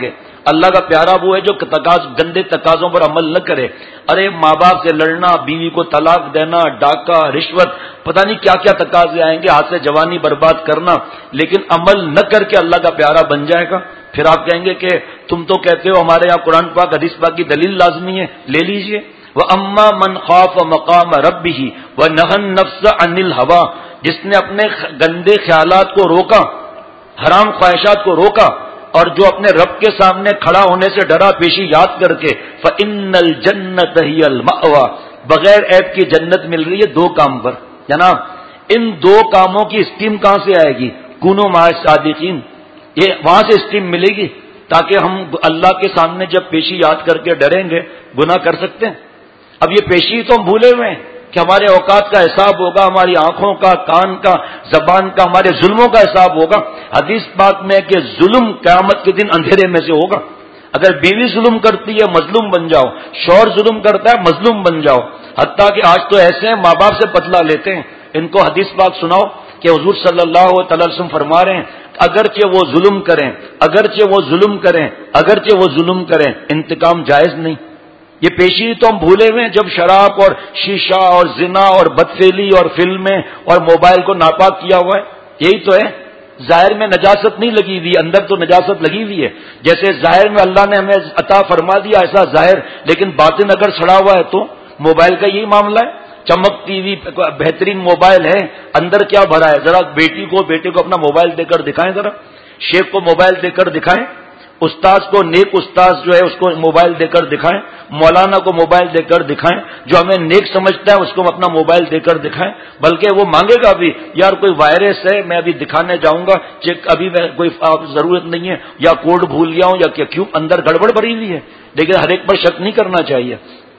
اللہ کا پیارا وہ ہے جو تقاض گندے تقاضوں پر عمل نہ کرے. ارے ماں باپ سے لڑنا، بیوی کو طلاق دینا، ڈاکہ، رشوت، پتہ نہیں کیا کیا تقاضے آئیں گے، ہاتھ سے جوانی برباد کرنا، لیکن عمل نہ کر کے اللہ کا پیارا بن جائے گا. پھر آپ کہیں گے کہ تم تو کہتے ہو ہمارے یہاں قرآن پاک حدیث پاک کی دلیل لازمی ہے، لے لیجئے. وَأَمَّا مَنْ خَافَ مَقَامَ رَبِّهِ وَنَهَى النَّفْسَ عَنِ الْهَوَىٰ، جس نے اپنے گندے خیالات کو روکا، حرام خواہشات کو روکا، اور جو اپنے رب کے سامنے کھڑا ہونے سے ڈرا پیشی یاد کر کے، فَإِنَّ الْجَنَّةَ هِيَ الْمَأْوَىٰ، بغیر عیب کی جنت مل رہی ہے دو کام پر. جناب ان دو کاموں کی اسٹیم کہاں سے آئے گی؟ کونوا مع الصادقین، یہ وہاں سے اسٹیم ملے گی تاکہ ہم اللہ کے سامنے جب پیشی یاد کر کے ڈریں گے گناہ کر سکتے ہیں. اب یہ پیشی تو ہم بھولے ہوئے ہیں کہ ہمارے اوقات کا حساب ہوگا، ہماری آنکھوں کا، کان کا، زبان کا، ہمارے ظلموں کا حساب ہوگا. حدیث پاک میں کہ ظلم قیامت کے دن اندھیرے میں سے ہوگا. اگر بیوی ظلم کرتی ہے مظلوم بن جاؤ، شوہر ظلم کرتا ہے مظلوم بن جاؤ. حتیٰ کہ آج تو ایسے ہیں ماں باپ سے بدلہ لیتے ہیں. ان کو حدیث پاک سناؤ کہ حضور صلی اللہ تعالی وسلم فرما رہے ہیں اگرچہ وہ ظلم کریں اگرچہ وہ ظلم کریں اگرچہ وہ ظلم کریں انتقام جائز نہیں. یہ پیشی تو ہم بھولے ہوئے ہیں جب شراب اور شیشہ اور زنا اور بدفعلی اور فلمیں اور موبائل کو ناپاک کیا ہوا ہے. یہی تو ہے. ظاہر میں نجاست نہیں لگی ہوئی، اندر تو نجاست لگی ہوئی ہے. جیسے ظاہر میں اللہ نے ہمیں عطا فرما دیا ایسا ظاہر، لیکن باطن اگر سڑا ہوا ہے تو موبائل کا یہی معاملہ ہے. چمکتی ہوئی بہترین موبائل ہے، اندر کیا بھرا ہے؟ ذرا بیٹی کو بیٹے کو اپنا موبائل دے کر دکھائیں، ذرا شیخ کو موبائل دے کر دکھائیں، استاذ کو، نیک استاذ جو ہے اس کو موبائل دے کر دکھائیں، مولانا کو موبائل دے کر دکھائیں، جو ہمیں نیک سمجھتا ہے اس کو اپنا موبائل دے کر دکھائیں. بلکہ وہ مانگے گا بھی یار کوئی وائرس ہے میں ابھی دکھانے جاؤں گا، چیک ابھی میں کوئی ضرورت نہیں ہے، یا کوڈ بھول گیا ہوں یا کیا، کیوں اندر گڑبڑ بھری ہوئی ہے. لیکن ہر ایک پر شک نہیں کرنا چاہیے،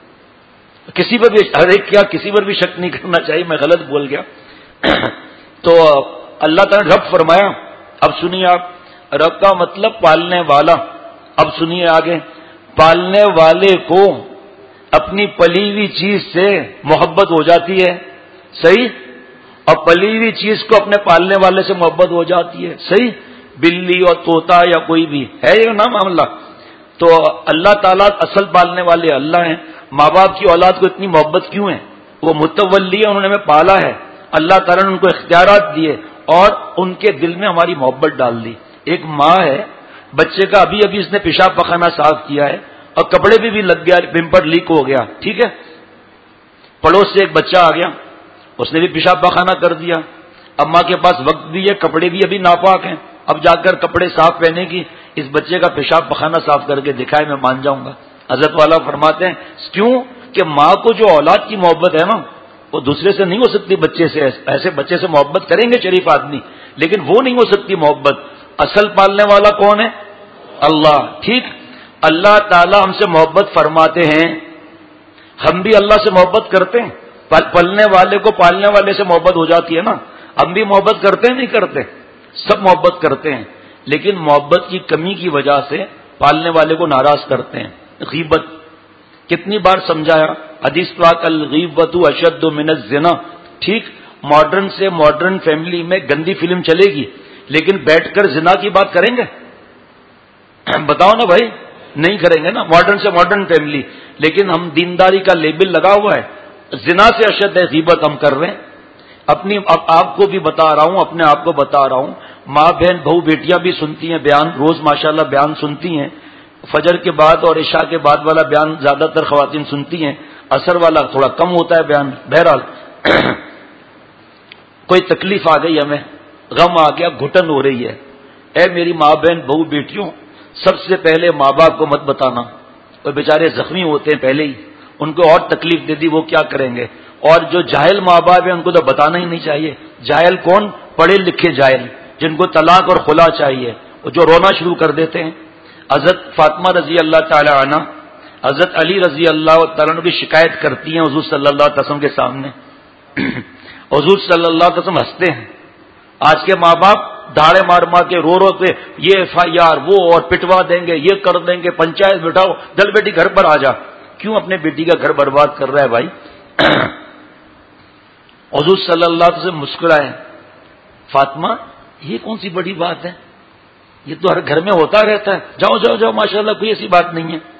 کسی پر بھی ہر ایک کیا کسی پر بھی شک نہیں کرنا چاہیے. میں غلط بول گیا. تو اللہ تعالیٰ نے رب فرمایا. اب سنیے آپ، رب کا مطلب پالنے والا. اب سنیے آگے، پالنے والے کو اپنی پلی ہوئی چیز سے محبت ہو جاتی ہے، صحیح، اور پلی ہوئی چیز کو اپنے پالنے والے سے محبت ہو جاتی ہے، صحیح. بلی اور طوطا یا کوئی بھی ہے یہ نا معاملہ. تو اللہ تعالیٰ اصل پالنے والے اللہ ہیں. ماں باپ کی اولاد کو اتنی محبت کیوں ہے؟ وہ متولی ہے، انہوں نے ہمیں پالا ہے. اللہ تعالیٰ نے ان کو اختیارات دیے اور ان کے دل میں ہماری محبت ڈال دی. ایک ماں ہے، بچے کا ابھی ابھی اس نے پیشاب پخانہ صاف کیا ہے اور کپڑے بھی بھی لگ گیا، پمپر لیک ہو گیا، ٹھیک ہے. پڑوس سے ایک بچہ آ گیا، اس نے بھی پیشاب پخانہ کر دیا. اب ماں کے پاس وقت بھی ہے، کپڑے بھی ابھی ناپاک ہیں، اب جا کر کپڑے صاف پہنے گی، اس بچے کا پیشاب پخانہ صاف کر کے دکھائے میں مان جاؤں گا. حضرت والا فرماتے ہیں کیوں کہ ماں کو جو اولاد کی محبت ہے نا وہ دوسرے سے نہیں ہو سکتی. بچے سے ایسے بچے سے محبت کریں گے شریف آدمی، لیکن وہ نہیں ہو سکتی محبت. اصل پالنے والا کون ہے؟ اللہ. ٹھیک، اللہ تعالیٰ ہم سے محبت فرماتے ہیں، ہم بھی اللہ سے محبت کرتے ہیں. پلنے والے کو پالنے والے سے محبت ہو جاتی ہے نا. ہم بھی محبت کرتے ہیں نہیں کرتے؟ سب محبت کرتے ہیں، لیکن محبت کی کمی کی وجہ سے پالنے والے کو ناراض کرتے ہیں. غیبت کتنی بار سمجھایا، حدیث پاک الغیبۃ اشد من الزنا. ٹھیک، ماڈرن سے ماڈرن فیملی میں گندی فلم چلے گی، لیکن بیٹھ کر زنا کی بات کریں گے؟ بتاؤ نا بھائی، نہیں کریں گے نا. ماڈرن سے ماڈرن فیملی، لیکن ہم دینداری کا لیبل لگا ہوا ہے. زنا سے اشد ہے غیبت ہم کر رہے ہیں. اپنی آپ کو بھی بتا رہا ہوں، اپنے آپ کو بتا رہا ہوں. ماں بہن بہو بیٹیاں بھی سنتی ہیں بیان، روز ماشاءاللہ بیان سنتی ہیں. فجر کے بعد اور عشاء کے بعد والا بیان زیادہ تر خواتین سنتی ہیں، عصر والا تھوڑا کم ہوتا ہے بیان. بہرحال کوئی تکلیف آ گئی، ہمیں غم آ گیا، گھٹن ہو رہی ہے. اے میری ماں بہن بہو بیٹیوں، سب سے پہلے ماں باپ کو مت بتانا، وہ بیچارے زخمی ہوتے ہیں پہلے ہی، ان کو اور تکلیف دے دی وہ کیا کریں گے. اور جو جاہل ماں باپ ہیں ان کو تو بتانا ہی نہیں چاہیے. جاہل کون؟ پڑھے لکھے جاہل، جن کو طلاق اور خلا چاہیے، وہ جو رونا شروع کر دیتے ہیں. حضرت فاطمہ رضی اللہ تعالی عنہ حضرت علی رضی اللہ تعالیٰ عنہ کی شکایت کرتی ہیں حضور صلی اللہ علیہ وسلم کے سامنے. حضور صلی اللہ علیہ وسلم ہنستے ہیں. آج کے ماں باپ دھاڑے مار مار کے رو رو کے یہ ایف آئی آر وہ اور پٹوا دیں گے، یہ کر دیں گے، پنچایت بٹھاؤ، چل بیٹی گھر پر آ جا. کیوں اپنے بیٹی کا گھر برباد کر رہا ہے بھائی؟ حضور صلی اللہ علیہ وسلم مسکرائے، فاطمہ یہ کون سی بڑی بات ہے؟ یہ تو ہر گھر میں ہوتا رہتا ہے، جاؤ جاؤ جاؤ ماشاءاللہ، کوئی ایسی بات نہیں ہے.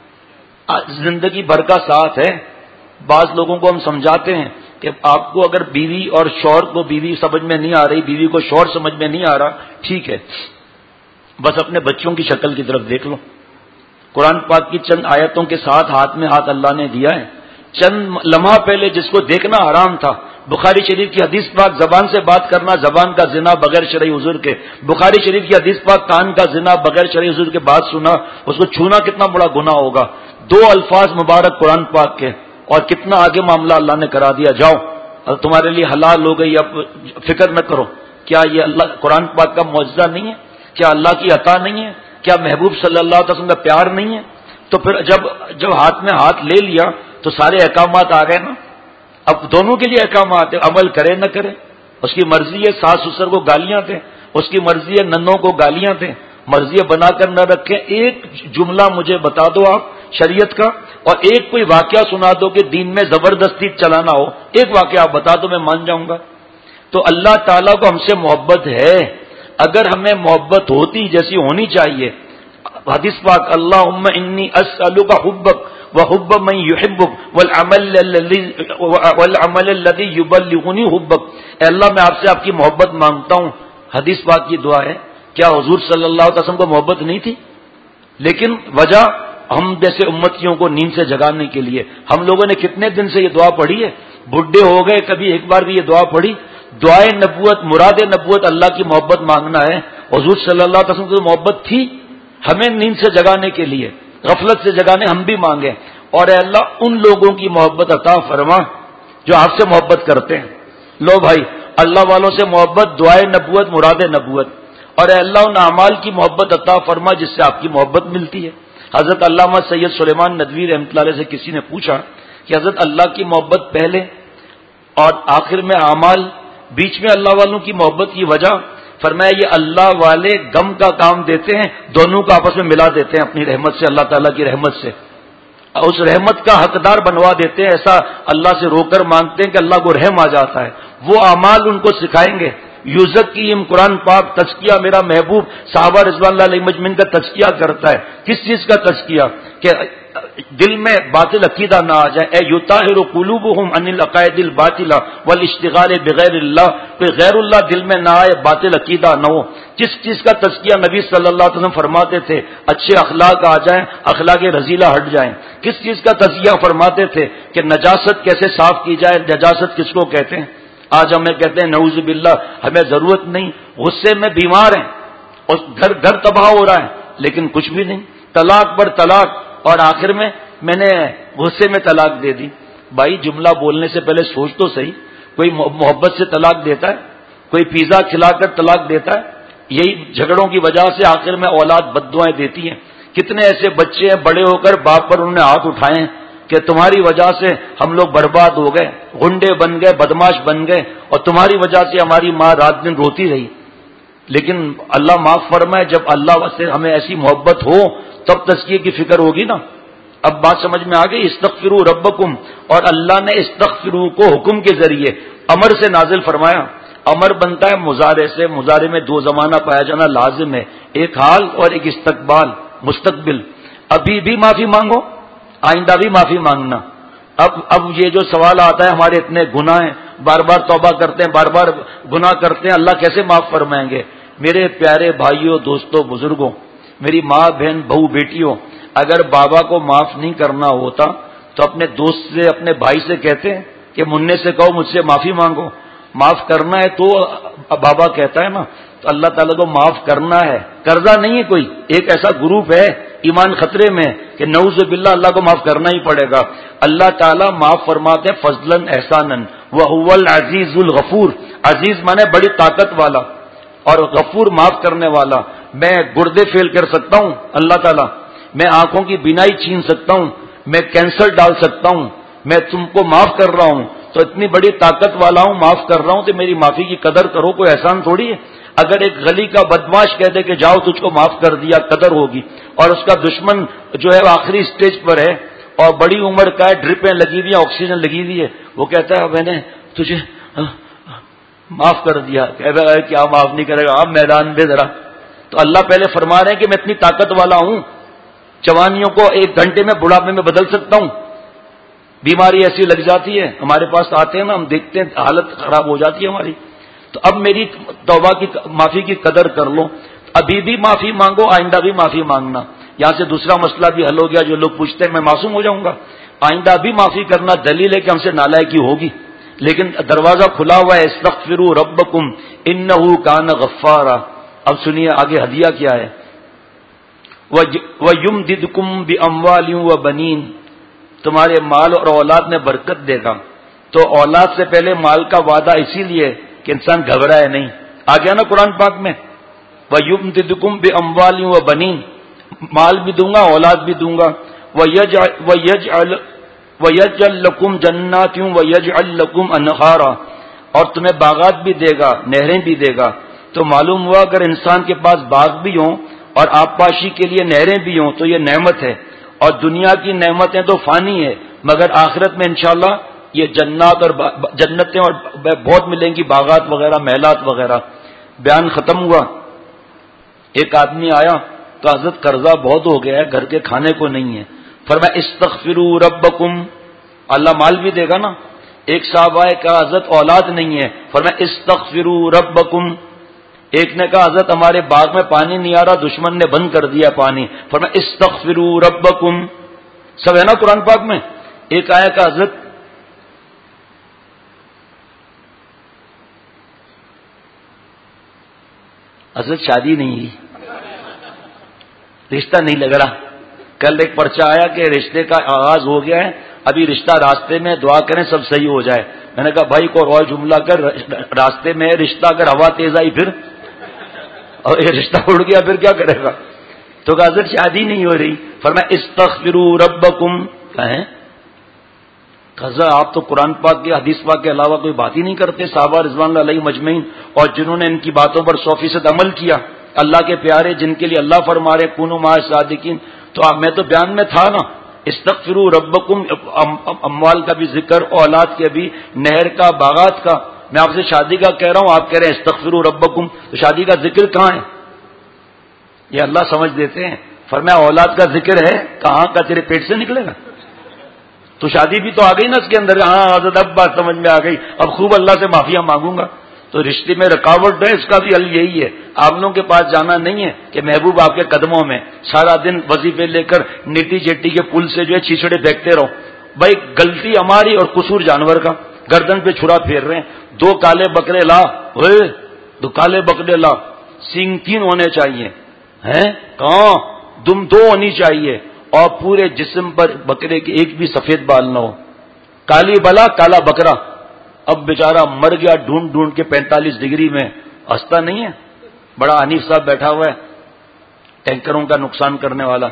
زندگی بھر کا ساتھ ہے. بعض لوگوں کو ہم سمجھاتے ہیں کہ آپ کو اگر بیوی اور شوہر کو بیوی سمجھ میں نہیں آ رہی، بیوی کو شوہر سمجھ میں نہیں آ رہا، ٹھیک ہے، بس اپنے بچوں کی شکل کی طرف دیکھ لو. قرآن پاک کی چند آیتوں کے ساتھ ہاتھ میں ہاتھ اللہ نے دیا ہے. چند لمحہ پہلے جس کو دیکھنا حرام تھا، بخاری شریف کی حدیث پاک زبان سے بات کرنا زبان کا زنا بغیر شرعی حضور کے، بخاری شریف کی حدیث پاک کان کا زنا بغیر شرعی حضور کے بات سنا، اس کو چھونا کتنا بڑا گناہ ہوگا. دو الفاظ مبارک قرآن پاک کے، اور کتنا آگے معاملہ اللہ نے کرا دیا. جاؤ تمہارے لیے حلال ہو گئی، اب فکر نہ کرو. کیا یہ اللہ قرآن پاک کا معجزہ نہیں ہے؟ کیا اللہ کی عطا نہیں ہے؟ کیا محبوب صلی اللہ علیہ وسلم کا پیار نہیں ہے؟ تو پھر جب جب ہاتھ میں ہاتھ لے لیا تو سارے احکامات آ گئے نا. اب دونوں کے لیے احکامات ہیں، عمل کرے نہ کرے اس کی مرضی ہے. ساس سسر کو گالیاں دیں اس کی مرضی ہے، ننوں کو گالیاں دیں مرضی ہے، بنا کر نہ رکھیں. ایک جملہ مجھے بتا دو آپ شریعت کا، اور ایک کوئی واقعہ سنا دو کہ دین میں زبردستی چلانا ہو، ایک واقعہ آپ بتا دو، میں مان جاؤں گا. تو اللہ تعالیٰ کو ہم سے محبت ہے. اگر ہمیں محبت ہوتی جیسی ہونی چاہیے، حدیث پاک اللہم انی اسألک حبک وحب من یحبک والعمل الذی والعمل الذی یبلغنی حبک، اے اللہ میں آپ سے آپ کی محبت مانگتا ہوں. حدیث پاک کی دعا ہے. کیا حضور صلی اللہ علیہ وسلم کو محبت نہیں تھی؟ لیکن وجہ ہم جیسے امتیوں کو نیند سے جگانے کے لیے. ہم لوگوں نے کتنے دن سے یہ دعا پڑھی ہے؟ بڈھے ہو گئے کبھی ایک بار بھی یہ دعا پڑھی؟ دعائے نبوت، مراد نبوت اللہ کی محبت مانگنا ہے. حضور صلی اللہ علیہ وسلم کو محبت تھی ہمیں نیند سے جگانے کے لیے، غفلت سے جگانے ہم بھی مانگیں. اور اے اللہ ان لوگوں کی محبت عطا فرما جو آپ سے محبت کرتے ہیں. لو بھائی اللہ والوں سے محبت، دعائے نبوت، مراد نبوت. اور اے اللہ ان اعمال کی محبت عطا فرما جس سے آپ کی محبت ملتی ہے. حضرت علامہ سید سلیمان ندوی رحمۃ اللہ علیہ سے کسی نے پوچھا کہ حضرت اللہ کی محبت پہلے اور آخر میں اعمال، بیچ میں اللہ والوں کی محبت کی وجہ؟ فرمایا یہ اللہ والے غم کا کام دیتے ہیں، دونوں کو آپس میں ملا دیتے ہیں اپنی رحمت سے، اللہ تعالیٰ کی رحمت سے اس رحمت کا حقدار بنوا دیتے ہیں. ایسا اللہ سے رو کر مانگتے ہیں کہ اللہ کو رحم آ جاتا ہے. وہ اعمال ان کو سکھائیں گے. یوزکیم قرآن پاک تزکیہ، میرا محبوب صحابہ رضوان اللہ علیہ مجمعین کا تزکیہ کرتا ہے. کس چیز کا تزکیہ؟ کہ دل میں باطل عقیدہ نہ آ جائے. اے یطہر قلوبہم عن العقائد الباطلہ والاشتغال بغیر اللہ، کوئی غیر اللہ دل میں نہ آئے، باطل عقیدہ نہ ہو. کس چیز کا تزکیہ نبی صلی اللہ علیہ وسلم فرماتے تھے؟ اچھے اخلاق آ جائیں، اخلاق رذیلہ ہٹ جائیں. کس چیز کا تزکیہ فرماتے تھے؟ کہ نجاست کیسے صاف کی جائے. نجاست کس کو کہتے ہیں؟ آج ہمیں کہتے ہیں نعوذ باللہ ہمیں ضرورت نہیں، غصے میں بیمار ہیں اور گھر گھر تباہ ہو رہا ہے لیکن کچھ بھی نہیں، طلاق پر طلاق، اور آخر میں میں نے غصے میں طلاق دے دی. بھائی جملہ بولنے سے پہلے سوچ تو صحیح. کوئی محبت سے طلاق دیتا ہے؟ کوئی پیزا کھلا کر طلاق دیتا ہے؟ یہی جھگڑوں کی وجہ سے آخر میں اولاد بددعائیں دیتی ہیں. کتنے ایسے بچے ہیں بڑے ہو کر باپ پر انہوں نے ہاتھ اٹھائے ہیں کہ تمہاری وجہ سے ہم لوگ برباد ہو گئے، غنڈے بن گئے، بدماش بن گئے، اور تمہاری وجہ سے ہماری ماں رات دن روتی رہی. لیکن اللہ معاف فرمائے جب اللہ سے ہمیں ایسی محبت ہو تب تزکیے کی فکر ہوگی نا. اب بات سمجھ میں آ گئی. استغفروا ربکم، اور اللہ نے استغفروا کو حکم کے ذریعے امر سے نازل فرمایا. امر بنتا ہے مضارع سے. مضارع میں دو زمانہ پایا جانا لازم ہے، ایک حال اور ایک استقبال، مستقبل. ابھی بھی معافی مانگو، آئندہ بھی معافی مانگنا. اب اب یہ جو سوال آتا ہے ہمارے اتنے گناہ ہیں، بار بار توبہ کرتے ہیں، بار بار گناہ کرتے ہیں، اللہ کیسے معاف فرمائیں گے؟ میرے پیارے بھائیوں، دوستوں، بزرگوں، میری ماں، بہن، بہو، بیٹیوں، اگر بابا کو معاف نہیں کرنا ہوتا تو اپنے دوست سے، اپنے بھائی سے کہتے ہیں کہ منع سے کہو مجھ سے معافی مانگو. معاف کرنا ہے تو بابا کہتا ہے نا. تو اللہ تعالیٰ کو معاف کرنا ہے، قرضہ نہیں ہے کوئی. ایک ایسا گروپ ہے ایمان خطرے میں کہ نعوذ باللہ اللہ کو معاف کرنا ہی پڑے گا. اللہ تعالیٰ معاف فرماتے ہیں فضلاً احساناً. وَهُوَ الْعَزِيزُ الْغَفُورُ، عزیز مانے بڑی طاقت والا، اور غفور معاف کرنے والا. میں گردے فیل کر سکتا ہوں اللہ تعالیٰ، میں آنکھوں کی بینائی چھین سکتا ہوں، میں کینسر ڈال سکتا ہوں، میں تم کو معاف کر رہا ہوں تو اتنی بڑی طاقت والا ہوں، معاف کر رہا ہوں تو میری معافی کی قدر کرو. کوئی احسان تھوڑی ہے. اگر ایک گلی کا بدماش کہہ دے کہ جاؤ تجھ کو معاف کر دیا، قدر ہوگی. اور اس کا دشمن جو ہے آخری سٹیج پر ہے اور بڑی عمر کا ہے، ڈرپیں لگی ہوئی ہیں، آکسیجن لگی ہوئی ہے، وہ کہتا ہے میں نے تجھے معاف کر دیا. کہہ رہا ہے کیا معاف نہیں کرے گا؟ آپ میدان میں ذرا تو اللہ پہلے فرما رہے ہیں کہ میں اتنی طاقت والا ہوں، جوانیوں کو ایک گھنٹے میں بڑھاپے میں بدل سکتا ہوں. بیماری ایسی لگ جاتی ہے، ہمارے پاس آتے ہیں نا، ہم دیکھتے ہیں حالت خراب ہو جاتی ہے ہماری. تو اب میری توبہ کی معافی کی قدر کر لو، ابھی بھی معافی مانگو، آئندہ بھی معافی مانگنا. یہاں سے دوسرا مسئلہ بھی حل ہو گیا. جو لوگ پوچھتے ہیں میں معصوم ہو جاؤں گا، آئندہ بھی معافی کرنا دلیل ہے کہ ہم سے نالائکی ہوگی، لیکن دروازہ کھلا ہوا ہے. استغفروا ربکم انہ کان غفارا. اب سنیے آگے ہدیہ کیا ہے. وَيُمْدِدْكُمْ بِأَمْوَالٍ وَبَنِينَ، تمہارے مال اور اولاد میں برکت دے گا. تو اولاد سے پہلے مال کا وعدہ اسی لیے کہ انسان گھبرائے نہیں. آ گیا نا قرآن پاک میں، وَيُمْدِدْكُمْ بِأَمْوَالٍ وَبَنِينَ، مال بھی دوں گا، اولاد بھی دوں گا. وَيَجْعَلْ وَيَجْعَلْ لَكُمْ جَنَّاتٍ وَيَجْعَلْ لَكُمْ أَنْهَارًا، اور تمہیں باغات بھی دے گا، نہریں بھی دے گا. تو معلوم ہوا اگر انسان کے پاس باغ بھی ہوں اور آبپاشی کے لیے نہریں بھی ہوں تو یہ نعمت ہے. اور دنیا کی نعمتیں تو فانی ہے، مگر آخرت میں انشاءاللہ یہ جنات اور جنتیں اور بہت ملیں گی، باغات وغیرہ، محلات وغیرہ. بیان ختم ہوا. ایک آدمی آیا تو حضرت قرضہ بہت ہو گیا ہے، گھر کے کھانے کو نہیں ہے. فرمایا استغفروا ربکم، اللہ مال بھی دے گا نا. ایک صاحب آئے کہا حضرت اولاد نہیں ہے. فرمایا استغفروا ربکم. ایک نے کہا حضرت ہمارے باغ میں پانی نہیں آ رہا، دشمن نے بند کر دیا پانی. فرمایا استغفروا ربکم. سب ہے نا قرآن پاک میں. ایک آیا کہ حضرت حضرت شادی نہیں ہوئی، رشتہ نہیں لگ رہا. کل ایک پرچہ آیا کہ رشتے کا آغاز ہو گیا ہے، ابھی رشتہ راستے میں، دعا کریں سب صحیح ہو جائے. میں نے کہا بھائی کو اور جملہ کر، راستے میں رشتہ اگر ہوا تیز آئی پھر، اور یہ رشتہ اڑ گیا پھر کیا کرے گا. تو کہا حضرت شادی نہیں ہو رہی. فرمایا استغفروا ربکم. کہیں قضا آپ تو قرآن پاک کے حدیث پاک کے علاوہ کوئی بات ہی نہیں کرتے. صحابہ رضوان اللہ علیہم اجمعین اور جنہوں نے ان کی باتوں پر سو فیصد عمل کیا، اللہ کے پیارے جن کے لیے اللہ فرما رہے کونوا مع الصادقین. تو میں تو بیان میں تھا نا، استغفروا ربکم، اموال کا بھی ذکر، اولاد کے بھی، نہر کا، باغات کا. میں آپ سے شادی کا کہہ رہا ہوں، آپ کہہ رہے ہیں استغفروا ربکم. تو شادی کا ذکر کہاں ہے؟ یہ اللہ سمجھ دیتے ہیں. فرمایا اولاد کا ذکر ہے، کہاں کا؟ تیرے پیٹ سے نکلے گا. تو شادی بھی تو آ گئی نا اس کے اندر. ہاں حضرت اب بات سمجھ میں آ گئی، اب خوب اللہ سے معافیا مانگوں گا. تو رشتے میں رکاوٹ ہے، اس کا بھی حل یہی ہے. آپ لوگوں کے پاس جانا نہیں ہے کہ محبوب آپ کے قدموں میں، سارا دن وظیفے لے کر نیٹی چیٹی کے پل سے جو ہے چھیچڑے پھینکتے رہو. بھائی غلطی ہماری اور قصور جانور کا. گردن پہ چھڑا پھیر رہے ہیں. دو کالے بکرے لا، دو کالے بکرے لا، سینگ تین ہونے چاہیے ہیں، کہاں دم دو ہونی چاہیے، اور پورے جسم پر بکرے کے ایک بھی سفید بال نہ ہو. کالی بلا کالا بکرا. اب بیچارہ مر گیا ڈھونڈ ڈھونڈ کے پینتالیس ڈگری میں. ہنستا نہیں ہے. بڑا حنیف صاحب بیٹھا ہوا ہے، ٹینکروں کا نقصان کرنے والا.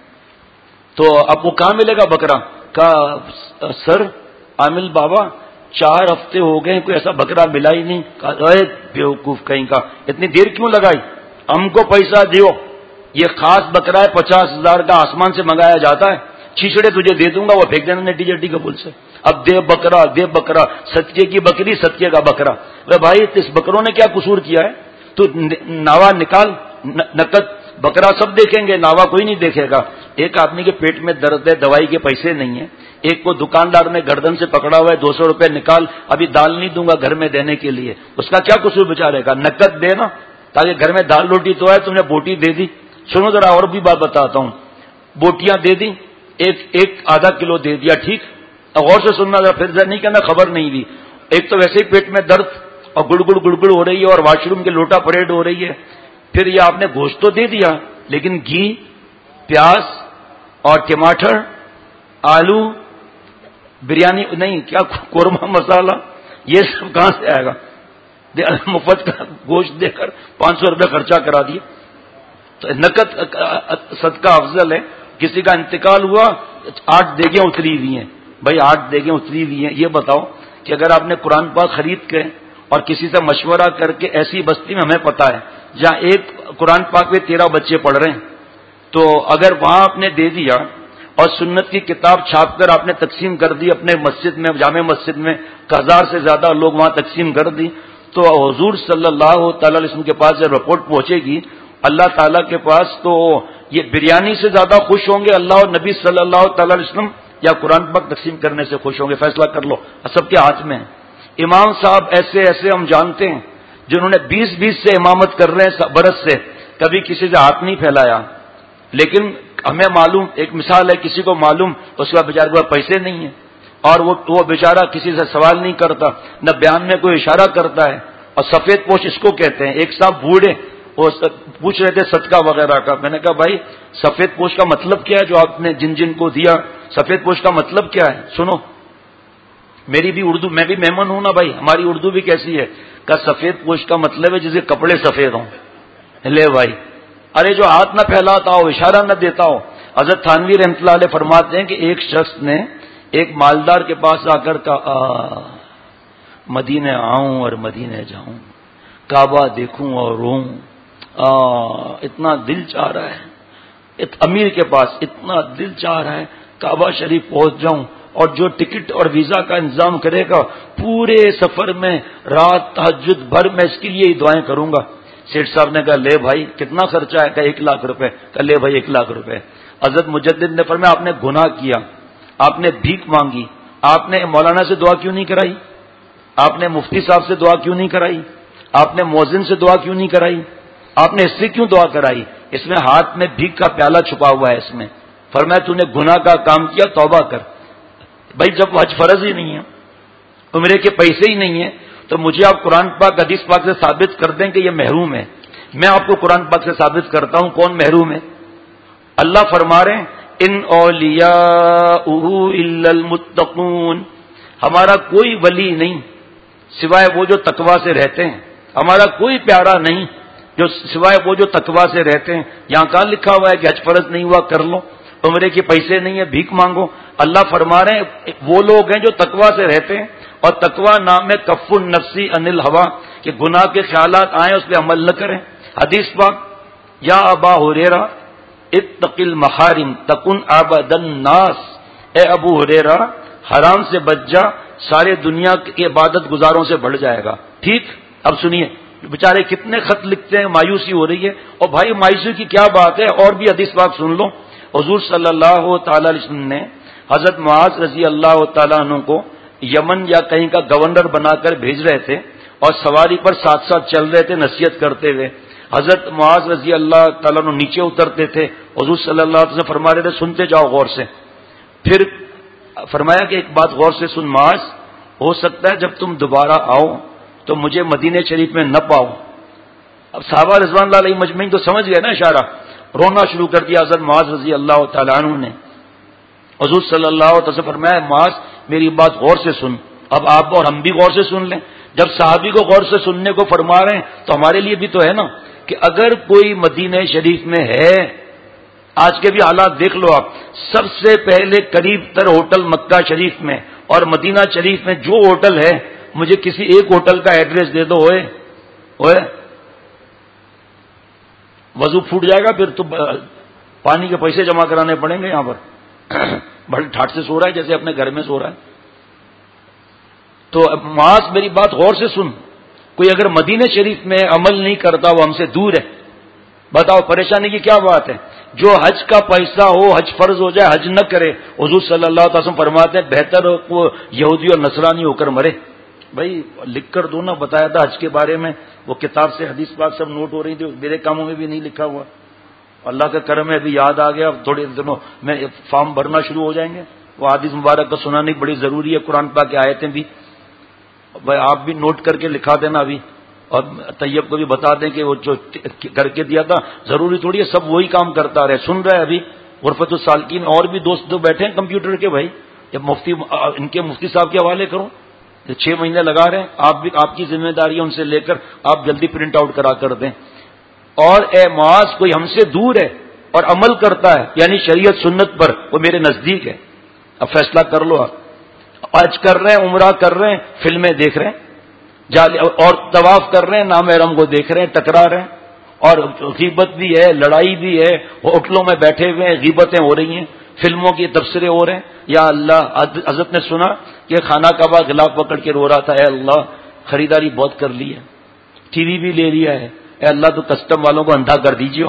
تو اب وہ کہاں ملے گا بکرا؟ کہا سر عامل بابا چار ہفتے ہو گئے کوئی ایسا بکرا ملا ہی نہیں. کہا بیوقوف کہیں کا، اتنی دیر کیوں لگائی؟ ہم کو پیسہ دیو، یہ خاص بکرا ہے، پچاس ہزار کا آسمان سے منگایا جاتا ہے. چھیچڑے تجھے دے دوں گا، وہ پھینک دینا نیٹی جٹی کے پل سے. اب دے بکرا دے بکرا، ستیہ کی بکری ستیہ کا بکرا. بھائی اس بکروں نے کیا قصور کیا ہے؟ تو ناوا نکال، نقد بکرا سب دیکھیں گے، ناوا کوئی نہیں دیکھے گا. ایک آدمی کے پیٹ میں درد ہے، دوائی کے پیسے نہیں ہیں. ایک کو دکاندار نے گردن سے پکڑا ہوا ہے، دو سو روپے نکال، ابھی دال نہیں دوں گا گھر میں دینے کے لیے. اس کا کیا قصور بیچارے کا؟ نقد دے نا، تاکہ گھر میں دال روٹی تو ہے، تم نے بوٹی دے دی. سنو ذرا اور بھی بات بتاتا ہوں. بوٹیاں دے دی، ایک ایک آدھا کلو دے دیا، ٹھیک. غور سے سننا ذرا، پھر نہیں کہنا خبر نہیں دی. ایک تو ویسے ہی پیٹ میں درد اور گڑ گڑ گڑ گڑ ہو رہی ہے اور واش روم کے لوٹا پریڈ ہو رہی ہے. پھر یہ آپ نے گوشت تو دے دیا، لیکن گھی، پیاز اور ٹماٹر، آلو، بریانی نہیں، کیا قورمہ مسالہ، یہ سب کہاں سے آئے گا؟ مفت کا گوشت دے کر پانچ سو روپے خرچہ کرا دیا. تو نقد صدقہ افضل ہے. کسی کا انتقال ہوا، آٹھ دیگیں اتری ہوئی ہیں. بھائی آٹھ دیگیں اتری ہوئی ہیں، یہ بتاؤ کہ اگر آپ نے قرآن پاک خرید کے اور کسی سے مشورہ کر کے، ایسی بستی میں ہمیں پتا ہے جہاں ایک قرآن پاک میں تیرہ بچے پڑھ رہے ہیں، تو اگر وہاں آپ نے دے دیا اور سنت کی کتاب چھاپ کر آپ نے تقسیم کر دی اپنے مسجد میں، جامع مسجد میں ہزار سے زیادہ لوگ وہاں تقسیم کر دی، تو حضور صلی اللہ تعالی علیہ وسلم کے پاس جب رپورٹ پہنچے گی، اللہ تعالیٰ کے پاس تو یہ بریانی سے زیادہ خوش ہوں گے اللہ اور نبی صلی اللہ تعالی علیہ وسلم یا قرآن پاک تقسیم کرنے سے خوش ہوں گے؟ فیصلہ کر لو، سب کے ہاتھ میں ہے۔ امام صاحب ایسے ایسے ہم جانتے ہیں جنہوں نے بیس بیس سے امامت کر رہے ہیں برس سے، کبھی کسی سے ہاتھ نہیں پھیلایا، لیکن ہمیں معلوم، ایک مثال ہے، کسی کو معلوم اس کے بعد بیچارے کے پاس پیسے نہیں ہیں اور وہ وہ بیچارہ کسی سے سوال نہیں کرتا، نہ بیان میں کوئی اشارہ کرتا ہے، اور سفید پوش اس کو کہتے ہیں۔ ایک صاحب بوڑھے وہ پوچھ رہے تھے صدقہ وغیرہ کا، میں نے کہا بھائی سفید پوش کا مطلب کیا ہے جو آپ نے جن جن کو دیا، سفید پوش کا مطلب کیا ہے؟ سنو، میری بھی اردو، میں بھی مہمان ہوں نا بھائی، ہماری اردو بھی کیسی ہے؟ کہ سفید پوش کا مطلب ہے جسے کپڑے سفید ہوں۔ لے بھائی، ارے جو ہاتھ نہ پھیلاتا ہو، اشارہ نہ دیتا ہو۔ حضرت تھانوی رحمۃ اللہ علیہ فرماتے ہیں کہ ایک شخص نے ایک مالدار کے پاس آ کر کہا مدینے آؤں اور مدینے جاؤں، کعبہ دیکھوں اور روؤں، اتنا دل چاہ رہا ہے، امیر کے پاس اتنا دل چاہ رہا ہے کعبہ شریف پہنچ جاؤں، اور جو ٹکٹ اور ویزا کا انتظام کرے گا پورے سفر میں رات تہجد بھر میں اس کے لیے ہی دعائیں کروں گا۔ سیٹھ صاحب نے کہا لے بھائی کتنا خرچہ ہے؟ کہ ایک لاکھ روپے۔ کہ لے بھائی ایک لاکھ روپے۔ حضرت مجدد نے فرمایا آپ نے گناہ کیا، آپ نے بھیک مانگی، آپ نے مولانا سے دعا کیوں نہیں کرائی؟ آپ نے مفتی صاحب سے دعا کیوں نہیں کرائی؟ آپ نے مؤذن سے دعا کیوں نہیں کرائی؟ آپ نے اس سے کیوں دعا کرائی؟ اس میں ہاتھ میں بھیک کا پیالہ چھپا ہوا ہے اس میں۔ فرمایا تو نے گناہ کا کام کیا، توبہ کر۔ بھائی جب حج فرض ہی نہیں ہے، عمرے کے پیسے ہی نہیں ہیں، تو مجھے آپ قرآن پاک حدیث پاک سے ثابت کر دیں کہ یہ محروم ہے۔ میں آپ کو قرآن پاک سے ثابت کرتا ہوں کون محروم ہے۔ اللہ فرما رہے ہیں ان اولیاءہ الا المتقون، ہمارا کوئی ولی نہیں سوائے وہ جو تقوی سے رہتے ہیں، ہمارا کوئی پیارا نہیں جو سوائے وہ جو تقوی سے رہتے ہیں۔ یہاں کہاں لکھا ہوا ہے کہ حج فرض نہیں ہوا کر لو، عمرے کے پیسے نہیں ہے بھیک مانگو؟ اللہ فرما رہے ہیں وہ لوگ ہیں جو تقوی سے رہتے ہیں، اور تقوی نام ہے کف النفسی عن الہوا، کہ گناہ کے خیالات آئیں اس پہ عمل نہ کریں۔ حدیث پاک یا ابا ہریرہ اتق المحارم تکن عبد الناس، اے ابو ہریرہ حرام سے بچ جا، سارے دنیا کی عبادت گزاروں سے بڑھ جائے گا۔ ٹھیک، اب سنیے بیچارے کتنے خط لکھتے ہیں، مایوسی ہو رہی ہے، اور بھائی مایوسی کی کیا بات ہے، اور بھی حدیث پاک سن لو۔ حضور صلی اللہ تعالی علیہ وسلم نے حضرت معاذ رضی اللہ تعالیٰ عنہ کو یمن یا کہیں کا گورنر بنا کر بھیج رہے تھے، اور سواری پر ساتھ ساتھ چل رہے تھے نصیحت کرتے ہوئے۔ حضرت معاذ رضی اللہ تعالیٰ عنہ نیچے اترتے تھے، حضور صلی اللہ علیہ وسلم فرما رہے تھے سنتے جاؤ غور سے۔ پھر فرمایا کہ ایک بات غور سے سن معاذ، ہو سکتا ہے جب تم دوبارہ آؤ تو مجھے مدینہ شریف میں نہ پاؤ۔ اب صحابہ رضوان اللہ علیہ مجمعین تو سمجھ گئے نا اشارہ، رونا شروع کر دیا حضرت معاذ رضی اللہ تعالیٰ عنہ نے۔ حضور صلی اللہ علیہ وسلم فرمایا معاذ میری بات غور سے سن۔ اب آپ اور ہم بھی غور سے سن لیں، جب صحابی کو غور سے سننے کو فرما رہے ہیں تو ہمارے لیے بھی تو ہے نا کہ اگر کوئی مدینہ شریف میں ہے، آج کے بھی حالات دیکھ لو آپ، سب سے پہلے قریب تر ہوٹل مکہ شریف میں اور مدینہ شریف میں جو ہوٹل ہے، مجھے کسی ایک ہوٹل کا ایڈریس دے دو، ہوئے ہوئے وضو پھوٹ جائے گا، پھر تو پانی کے پیسے جمع کرانے پڑیں گے یہاں پر۔ بڑے ٹھاٹ سے سو رہا ہے جیسے اپنے گھر میں سو رہا ہے۔ تو معاذ میری بات غور سے سن، کوئی اگر مدینہ شریف میں عمل نہیں کرتا وہ ہم سے دور ہے، بتاؤ پریشانی کی کیا بات ہے؟ جو حج کا پیسہ ہو، حج فرض ہو جائے، حج نہ کرے، حضور صلی اللہ علیہ وسلم فرماتے ہیں بہتر ہو وہ یہودی اور نصرانی ہو کر مرے۔ بھائی لکھ کر دو نا، بتایا تھا حج کے بارے میں، وہ کتاب سے حدیث پاک سب نوٹ ہو رہی تھی، میرے کاموں میں بھی نہیں لکھا ہوا، اللہ کا کرم ہے ابھی یاد آ گیا، تھوڑے دنوں میں فارم بھرنا شروع ہو جائیں گے۔ وہ حدیث مبارک کا سنانی بڑی ضروری ہے، قرآن پاک کی آیتیں بھی بھائی آپ بھی نوٹ کر کے لکھا دینا ابھی، اور طیب کو بھی بتا دیں کہ وہ جو کر کے دیا تھا ضروری تھوڑی ہے سب وہی کام کرتا رہے۔ سن رہے ابھی غرفت السالکین اور بھی دوست جو بیٹھے ہیں کمپیوٹر کے، بھائی جب مفتی ان کے مفتی صاحب کے حوالے کرو، چھ مہینے لگا رہے ہیں آپ بھی، آپ کی ذمہ داری ہے ان سے لے کر آپ جلدی پرنٹ آؤٹ کرا کر دیں۔ اور اے معاذ کوئی ہم سے دور ہے اور عمل کرتا ہے یعنی شریعت سنت پر، وہ میرے نزدیک ہے، اب فیصلہ کر لو آپ۔ حج کر رہے ہیں، عمرہ کر رہے ہیں، فلمیں دیکھ رہے ہیں، اور طواف کر رہے ہیں، نامحرم کو دیکھ رہے ہیں، ٹکرا رہے ہیں، اور غیبت بھی ہے، لڑائی بھی ہے، ہوٹلوں میں بیٹھے ہوئے ہیں، غیبتیں ہو رہی ہیں، فلموں کی تبصرے ہو رہے ہیں۔ یا اللہ، حضرت نے سنا کہ خانہ کعبہ غلاف پکڑ کے رو رہا تھا، اے اللہ خریداری بہت کر لی ہے، ٹی وی بھی لے لیا ہے، اے اللہ تو کسٹم والوں کو اندھا کر دیجیے.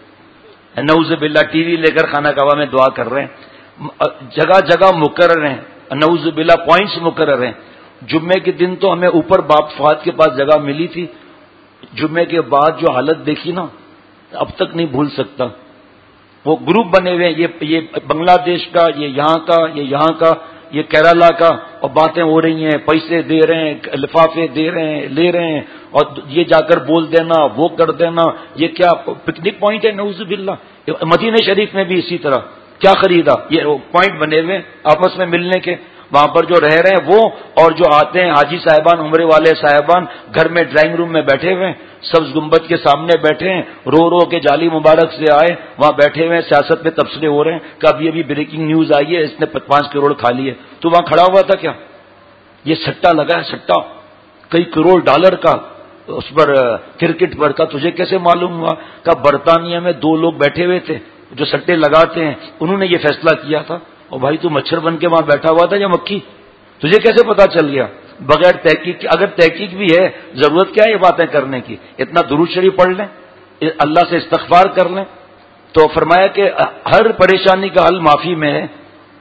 نعوذ باللہ ٹی وی لے کر خانہ کعبہ میں دعا کر رہے ہیں. جگہ جگہ مقرر ہیں, نعوذ باللہ پوائنٹس مقرر ہیں. جمعے کے دن تو ہمیں اوپر باپ فہد کے پاس جگہ ملی تھی. جمعے کے بعد جو حالت دیکھی نا, اب تک نہیں بھول سکتا. وہ گروپ بنے ہوئے ہیں, یہ یہ بنگلہ دیش کا, یہ یہاں کا, یہ یہاں کا, یہ کیرلا کا, اور باتیں ہو رہی ہیں, پیسے دے رہے ہیں, لفافے دے رہے ہیں, لے رہے ہیں, اور یہ جا کر بول دینا, وہ کر دینا. یہ کیا پکنک پوائنٹ ہے نعوذ باللہ. مدینہ شریف میں بھی اسی طرح کیا خریدا, یہ پوائنٹ بنے ہوئے آپس میں ملنے کے. وہاں پر جو رہ رہے ہیں وہ, اور جو آتے ہیں حاجی صاحبان, عمرے والے صاحبان, گھر میں ڈرائنگ روم میں بیٹھے ہوئے ہیں, سبز گنبد کے سامنے بیٹھے ہیں, رو رو کے جالی مبارک سے آئے, وہاں بیٹھے ہوئے ہیں, سیاست میں تبصرے ہو رہے ہیں کہ ابھی ابھی بریکنگ نیوز آئی ہے, اس نے پانچ کروڑ کھا لیے. تو وہاں کھڑا ہوا تھا کیا؟ یہ سٹا لگا ہے, سٹا کئی کروڑ ڈالر کا اس پر کرکٹ پر کا. تجھے کیسے معلوم ہوا؟ کہ برطانیہ میں دو لوگ بیٹھے ہوئے تھے جو سٹے لگاتے ہیں, انہوں نے یہ فیصلہ کیا تھا. اور بھائی تو مچھر بن کے وہاں بیٹھا ہوا تھا یا مکھی؟ تجھے کیسے پتا چل گیا بغیر تحقیق؟ اگر تحقیق بھی ہے, ضرورت کیا ہے یہ باتیں کرنے کی؟ اتنا درود شریف پڑھ لیں, اللہ سے استغفار کر لیں. تو فرمایا کہ ہر پریشانی کا حل معافی میں ہے.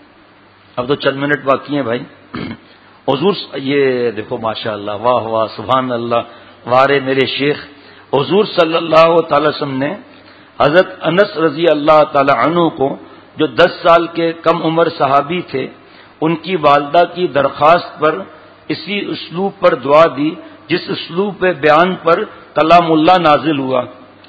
اب تو چند منٹ باقی ہیں بھائی. حضور یہ دیکھو ماشاء اللہ, واہ واہ سبحان اللہ, وارے میرے شیخ. حضور صلی اللہ تعالی وسلم نے حضرت انس رضی اللہ تعالی عنہ کو, جو دس سال کے کم عمر صحابی تھے, ان کی والدہ کی درخواست پر اسی اسلوب پر دعا دی جس اسلوب پہ بیان پر کلام اللہ نازل ہوا.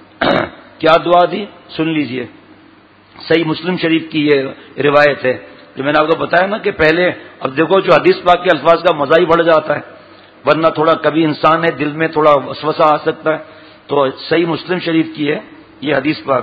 کیا دعا دی سن لیجئے. صحیح مسلم شریف کی یہ روایت ہے جو میں نے آپ کو بتایا نا کہ پہلے, اب دیکھو جو حدیث پاک کے الفاظ کا مزہ ہی بڑھ جاتا ہے, ورنہ تھوڑا کبھی انسان ہے دل میں تھوڑا وسوسہ آ سکتا ہے. تو صحیح مسلم شریف کی ہے یہ حدیث پاک.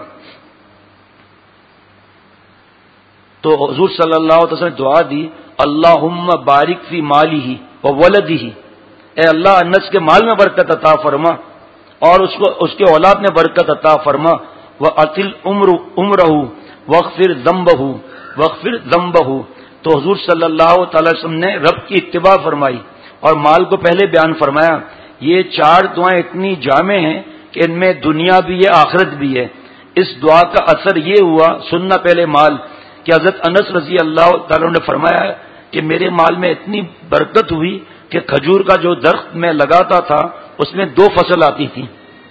تو حضور صلی اللہ علیہ وسلم نے دعا دی, اللہم بارک فی مالہ و ولدہ, اے اللہ انس کے مال میں برکت عطا فرما اور اس کو اس کے اولاد میں برکت عطا فرما. وَأَطِلْ عُمْرَهُ وَاغْفِرْ ذَنبَهُ وَاغْفِرْ ذَنبَهُ. تو حضور صلی اللہ تعالی وسلم نے رب کی اتباع فرمائی اور مال کو پہلے بیان فرمایا. یہ چار دعائیں اتنی جامع ہیں کہ ان میں دنیا بھی ہے آخرت بھی ہے. اس دعا کا اثر یہ ہوا, سننا پہلے مال, کہ حضرت انس رضی اللہ تعالیٰ نے فرمایا کہ میرے مال میں اتنی برکت ہوئی کہ کھجور کا جو درخت میں لگاتا تھا اس میں دو فصل آتی تھی.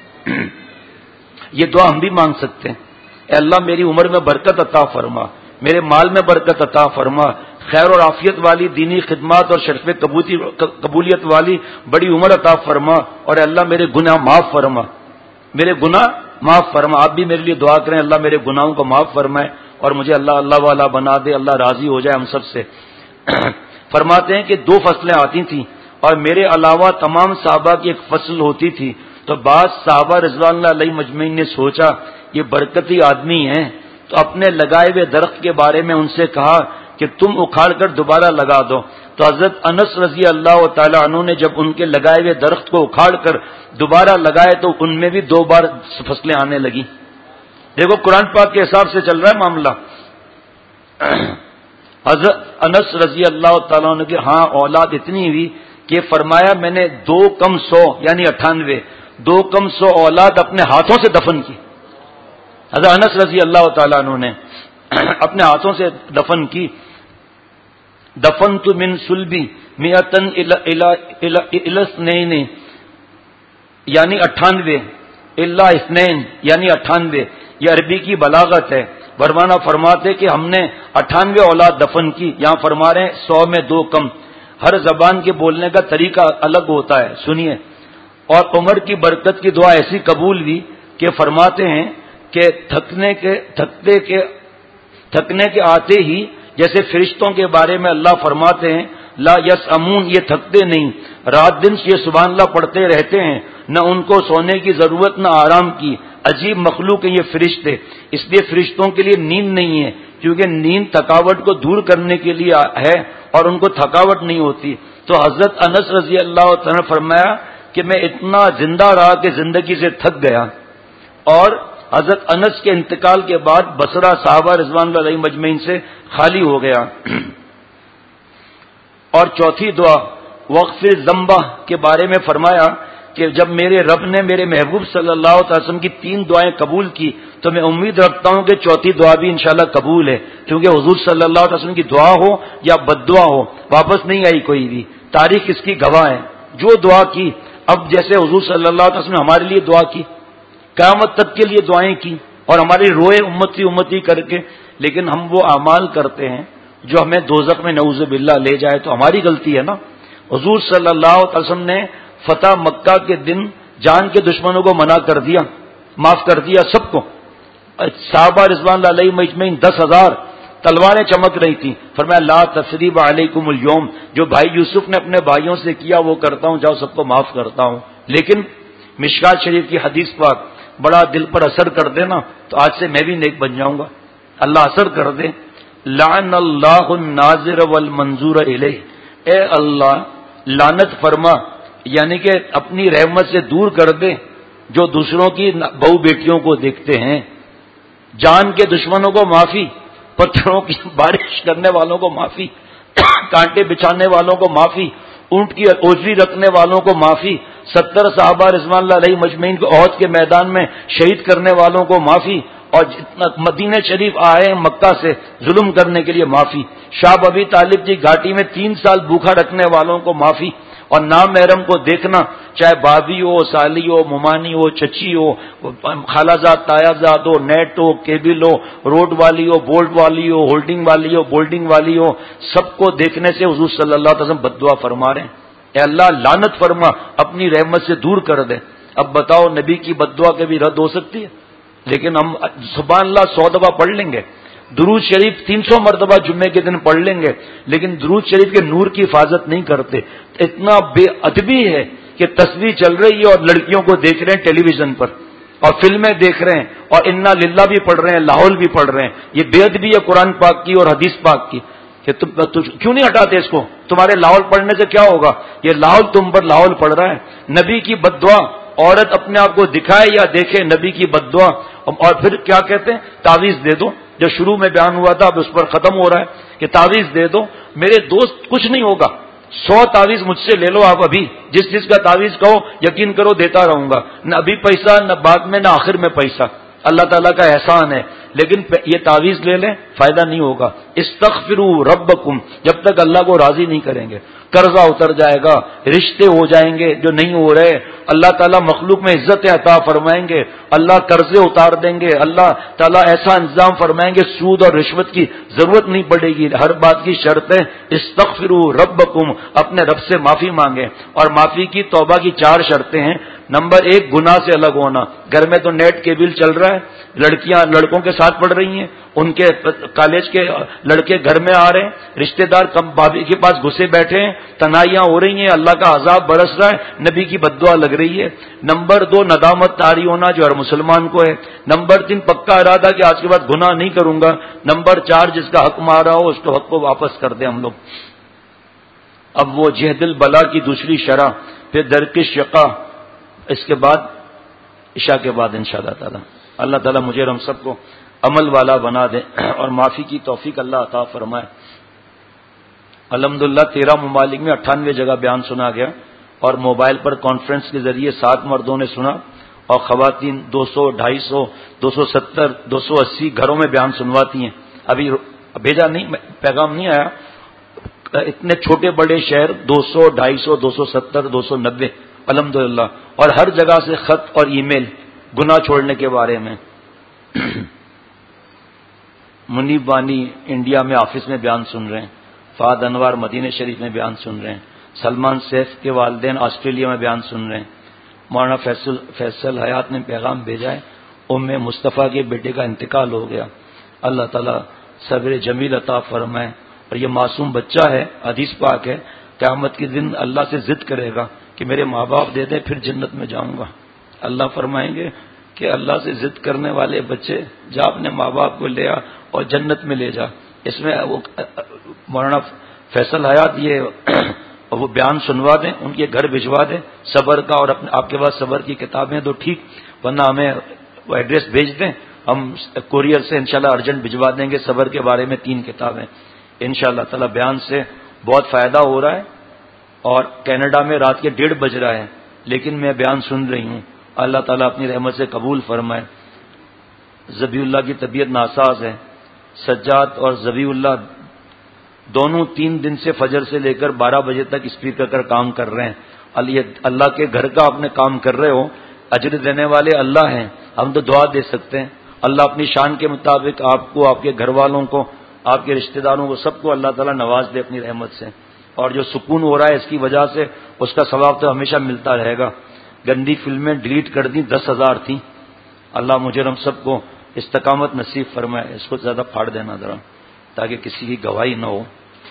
یہ دعا ہم بھی مانگ سکتے ہیں, اے اللہ میری عمر میں برکت عطا فرما, میرے مال میں برکت عطا فرما, خیر اور عافیت والی دینی خدمات اور شرف قبولیت والی بڑی عمر عطا فرما, اور اے اللہ میرے گناہ معاف فرما, میرے گناہ معاف فرما. آپ بھی میرے لیے دعا کریں اللہ میرے گناہوں کو معاف فرمائے اور مجھے اللہ اللہ والا بنا دے, اللہ راضی ہو جائے ہم سب سے. فرماتے ہیں کہ دو فصلیں آتی تھیں اور میرے علاوہ تمام صحابہ کی ایک فصل ہوتی تھی. تو بعض صحابہ رضوان اللہ علیہ مجمعین نے سوچا یہ برکتی آدمی ہیں, تو اپنے لگائے ہوئے درخت کے بارے میں ان سے کہا کہ تم اکھاڑ کر دوبارہ لگا دو. تو حضرت انس رضی اللہ تعالی عنہ نے جب ان کے لگائے ہوئے درخت کو اکھاڑ کر دوبارہ لگائے تو ان میں بھی دو بار فصلیں آنے لگی. دیکھو قرآن پاک کے حساب سے چل رہا ہے معاملہ. حضرت انس رضی اللہ تعالیٰ عنہ کی ہاں اولاد اتنی ہوئی کہ فرمایا میں نے دو کم سو یعنی اٹھانوے دو کم سو اولاد اپنے ہاتھوں سے دفن کی. حضرت انس رضی اللہ تعالیٰ عنہ نے اپنے ہاتھوں سے دفن کی. دفن تو من سلبی میتن الاسنین یعنی اٹھانوے, اللہ اسنین یعنی اٹھانوے, یہ عربی کی بلاغت ہے. ورمانہ فرماتے کہ ہم نے اٹھانوے اولاد دفن کی, یہاں فرما رہے ہیں سو میں دو کم. ہر زبان کے بولنے کا طریقہ الگ ہوتا ہے, سنیے. اور عمر کی برکت کی دعا ایسی قبول ہوئی کہ فرماتے ہیں کہ تھکنے کے تھکتے کے تھکنے کے آتے ہی جیسے فرشتوں کے بارے میں اللہ فرماتے ہیں لا یسامون, یہ تھکتے نہیں, رات دن یہ سبحان اللہ پڑھتے رہتے ہیں, نہ ان کو سونے کی ضرورت نہ آرام کی. عجیب مخلوق ہیں یہ فرشتے, اس لیے فرشتوں کے لیے نیند نہیں ہے کیونکہ نیند تھکاوٹ کو دور کرنے کے لیے ہے اور ان کو تھکاوٹ نہیں ہوتی. تو حضرت انس رضی اللہ تعالیٰ نے فرمایا کہ میں اتنا زندہ رہا کہ زندگی سے تھک گیا. اور حضرت انس کے انتقال کے بعد بصرہ صحابہ رضوان اللہ علیہ مجمعین سے خالی ہو گیا. اور چوتھی دعا وقف ذنبہ کے بارے میں فرمایا کہ جب میرے رب نے میرے محبوب صلی اللہ علیہ وسلم کی تین دعائیں قبول کی تو میں امید رکھتا ہوں کہ چوتھی دعا بھی انشاءاللہ قبول ہے، کیونکہ حضور صلی اللہ علیہ وسلم کی دعا ہو یا بد دعا ہو واپس نہیں آئی کوئی بھی، تاریخ اس کی گواہ ہے۔ جو دعا کی، اب جیسے حضور صلی اللہ علیہ وسلم نے ہمارے لیے دعا کی، قیامت تک کے لیے دعائیں کی اور ہماری روئے امتی امتی کر کے، لیکن ہم وہ اعمال کرتے ہیں جو ہمیں دوزخ میں نعوذ باللہ لے جائے، تو ہماری غلطی ہے نا۔ حضور صلی اللہ علیہ وسلم نے فتح مکہ کے دن جان کے دشمنوں کو منع کر دیا، معاف کر دیا سب کو، صحابہ رضوان اللہ علیہم اجمعین دس ہزار، تلواریں چمک رہی تھیں، فرمایا لا تثریب علیکم اليوم، جو بھائی یوسف نے اپنے بھائیوں سے کیا وہ کرتا ہوں، جاؤ سب کو معاف کرتا ہوں۔ لیکن مشکات شریف کی حدیث پاک بڑا دل پر اثر کر دے نا، تو آج سے میں بھی نیک بن جاؤں گا، اللہ اثر کر دے۔ لعن اللہ الناظر والمنظور الیہ، اے اللہ لعنت فرما، یعنی کہ اپنی رحمت سے دور کر دے جو دوسروں کی بہو بیٹیوں کو دیکھتے ہیں۔ جان کے دشمنوں کو معافی، پتھروں کی بارش کرنے والوں کو معافی، کانٹے بچھانے والوں کو معافی، اونٹ کی اوجری رکھنے والوں کو معافی، ستر صحابہ رضوان اللہ علیہ مجمعین کو عہد کے میدان میں شہید کرنے والوں کو معافی، اور جتنا مدینہ شریف آئے مکہ سے ظلم کرنے کے لیے معافی، شاہ ابی طالب کی گھاٹی میں تین سال بھوکا رکھنے والوں کو معافی، اور نامحرم کو دیکھنا، چاہے بابی ہو، سالی ہو، ممانی ہو، چچی ہو، خالہ زاد، تایا زاد ہو، نیٹ ہو، کیبل ہو، روڈ والی ہو، بولٹ والی ہو، ہولڈنگ والی ہو، بولڈنگ والی ہو، سب کو دیکھنے سے حضور صلی اللہ علیہ وسلم بد دعا فرما رہے ہیں، اے اللہ لعنت فرما، اپنی رحمت سے دور کر دے۔ اب بتاؤ نبی کی بد دعا کے بھی رد ہو سکتی ہے؟ لیکن ہم سبحان اللہ سو دفعہ پڑھ لیں گے، درود شریف تین سو مرتبہ جمعے کے دن پڑھ لیں گے، لیکن درود شریف کے نور کی حفاظت نہیں کرتے۔ اتنا بے ادبی ہے کہ تصویر چل رہی ہے اور لڑکیوں کو دیکھ رہے ہیں ٹیلی ویژن پر، اور فلمیں دیکھ رہے ہیں، اور انا للہ بھی پڑھ رہے ہیں، لاہول بھی پڑھ رہے ہیں۔ یہ بے ادبی ہے قرآن پاک کی اور حدیث پاک کی، کہ تم کیوں نہیں ہٹاتے اس کو؟ تمہارے لاہول پڑھنے سے کیا ہوگا؟ یہ لاہول تم پر لاہول پڑھ رہا ہے۔ نبی کی بد دعا، عورت اپنے آپ کو دکھائے یا دیکھے، نبی کی بد دعا، اور پھر کیا کہتے ہیں؟ تعویذ دے دو، جو شروع میں بیان ہوا تھا اب اس پر ختم ہو رہا ہے کہ تعویذ دے دو۔ میرے دوست کچھ نہیں ہوگا، سو تعویذ مجھ سے لے لو آپ ابھی، جس جس کا تعویذ کہو یقین کرو دیتا رہوں گا، نہ ابھی پیسہ نہ بعد میں نہ آخر میں پیسہ، اللہ تعالیٰ کا احسان ہے۔ لیکن یہ تعویذ لے لیں فائدہ نہیں ہوگا۔ استغفروا ربکم، جب تک اللہ کو راضی نہیں کریں گے قرضہ اتر جائے گا، رشتے ہو جائیں گے جو نہیں ہو رہے، اللہ تعالیٰ مخلوق میں عزت عطا فرمائیں گے، اللہ قرضے اتار دیں گے، اللہ تعالیٰ ایسا انتظام فرمائیں گے سود اور رشوت کی ضرورت نہیں پڑے گی۔ ہر بات کی شرط ہے استغفروا ربکم، اپنے رب سے معافی مانگیں، اور معافی کی توبہ کی چار شرطیں ہیں۔ نمبر ایک، گناہ سے الگ ہونا۔ گھر میں تو نیٹ کیبل چل رہا ہے، لڑکیاں لڑکوں کے ساتھ پڑھ رہی ہیں، ان کے کالج کے لڑکے گھر میں آ رہے ہیں، رشتہ دار کم بھابھی کے پاس گھسے بیٹھے ہیں، تنہائیاں ہو رہی ہیں، اللہ کا عذاب برس رہا ہے، نبی کی بد دعا لگ رہی ہے۔ نمبر دو، ندامت طاری ہونا جو ہر مسلمان کو ہے۔ نمبر تین، پکا ارادہ کہ آج کے بعد گناہ نہیں کروں گا۔ نمبر چار، جس کا حق مارا ہو اس کو حق کو واپس کر دیں ہم لوگ۔ اب وہ جہد البلا کی دوسری شرح، پھر درکش شقا، اس کے بعد عشاء کے بعد انشاءاللہ تعالی اللہ تعالیٰ مجھے اور ہم سب کو عمل والا بنا دے اور معافی کی توفیق اللہ عطا فرمائے۔ الحمدللہ تیرہ ممالک میں اٹھانوے جگہ بیان سنا گیا، اور موبائل پر کانفرنس کے ذریعے سات مردوں نے سنا، اور خواتین دو سو ڈھائی سو دو سو ستر دو سو اسی گھروں میں بیان سنواتی ہیں۔ ابھی بھیجا نہیں، پیغام نہیں آیا، اتنے چھوٹے بڑے شہر دو سو ڈھائی سو دو سو ستر دو سو نبے الحمدللہ، اور ہر جگہ سے خط اور ای میل گناہ چھوڑنے کے بارے میں۔ منیب بانی انڈیا میں آفس میں بیان سن رہے ہیں، فہد انوار مدینہ شریف میں بیان سن رہے ہیں، سلمان سیف کے والدین آسٹریلیا میں بیان سن رہے ہیں، مولانا فیصل فیصل حیات نے پیغام بھیجا ہے ام مصطفیٰ کے بیٹے کا انتقال ہو گیا، اللہ تعالیٰ صبر جمیل عطا فرمائے۔ اور یہ معصوم بچہ ہے، حدیث پاک ہے، قیامت کے دن اللہ سے ضد کرے گا کہ میرے ماں باپ دے دیں پھر جنت میں جاؤں گا۔ اللہ فرمائیں گے کہ اللہ سے ضد کرنے والے بچے جا اپنے ماں باپ کو لے آ اور جنت میں لے جا۔ اس میں وہ مولانا فیصل حیات یہ وہ بیان سنوا دیں، ان کے گھر بھجوا دیں صبر کا، اور اپنے آپ کے پاس صبر کی کتابیں تو ٹھیک، ورنہ ہمیں وہ ایڈریس بھیج دیں، ہم کوریئر سے انشاءاللہ ارجنٹ بھجوا دیں گے۔ صبر کے بارے میں تین کتابیں انشاءاللہ تعالی، بیان سے بہت فائدہ ہو رہا ہے، اور کینیڈا میں رات کے ڈیڑھ بج رہا ہے، لیکن میں بیان سن رہی ہوں، اللہ تعالیٰ اپنی رحمت سے قبول فرمائے۔ ذبیح اللہ کی طبیعت ناساز ہے، سجاد اور ذبیح اللہ دونوں تین دن سے فجر سے لے کر بارہ بجے تک اسپیکر کر کام کر رہے ہیں۔ اللہ کے گھر کا اپنے کام کر رہے ہو، اجر دینے والے اللہ ہیں، ہم تو دعا دے سکتے ہیں۔ اللہ اپنی شان کے مطابق آپ کو، آپ کے گھر والوں کو، آپ کے رشتہ داروں کو، سب کو اللہ تعالیٰ نواز دے اپنی رحمت سے، اور جو سکون ہو رہا ہے اس کی وجہ سے اس کا ثواب تو ہمیشہ ملتا رہے گا۔ گندی فلمیں ڈیلیٹ کر دیں، دس ہزار تھیں۔ اللہ مجھے ہم سب کو استقامت نصیب فرمائے۔ اس کو زیادہ پھاڑ دینا ذرا تاکہ کسی کی گواہی نہ ہو،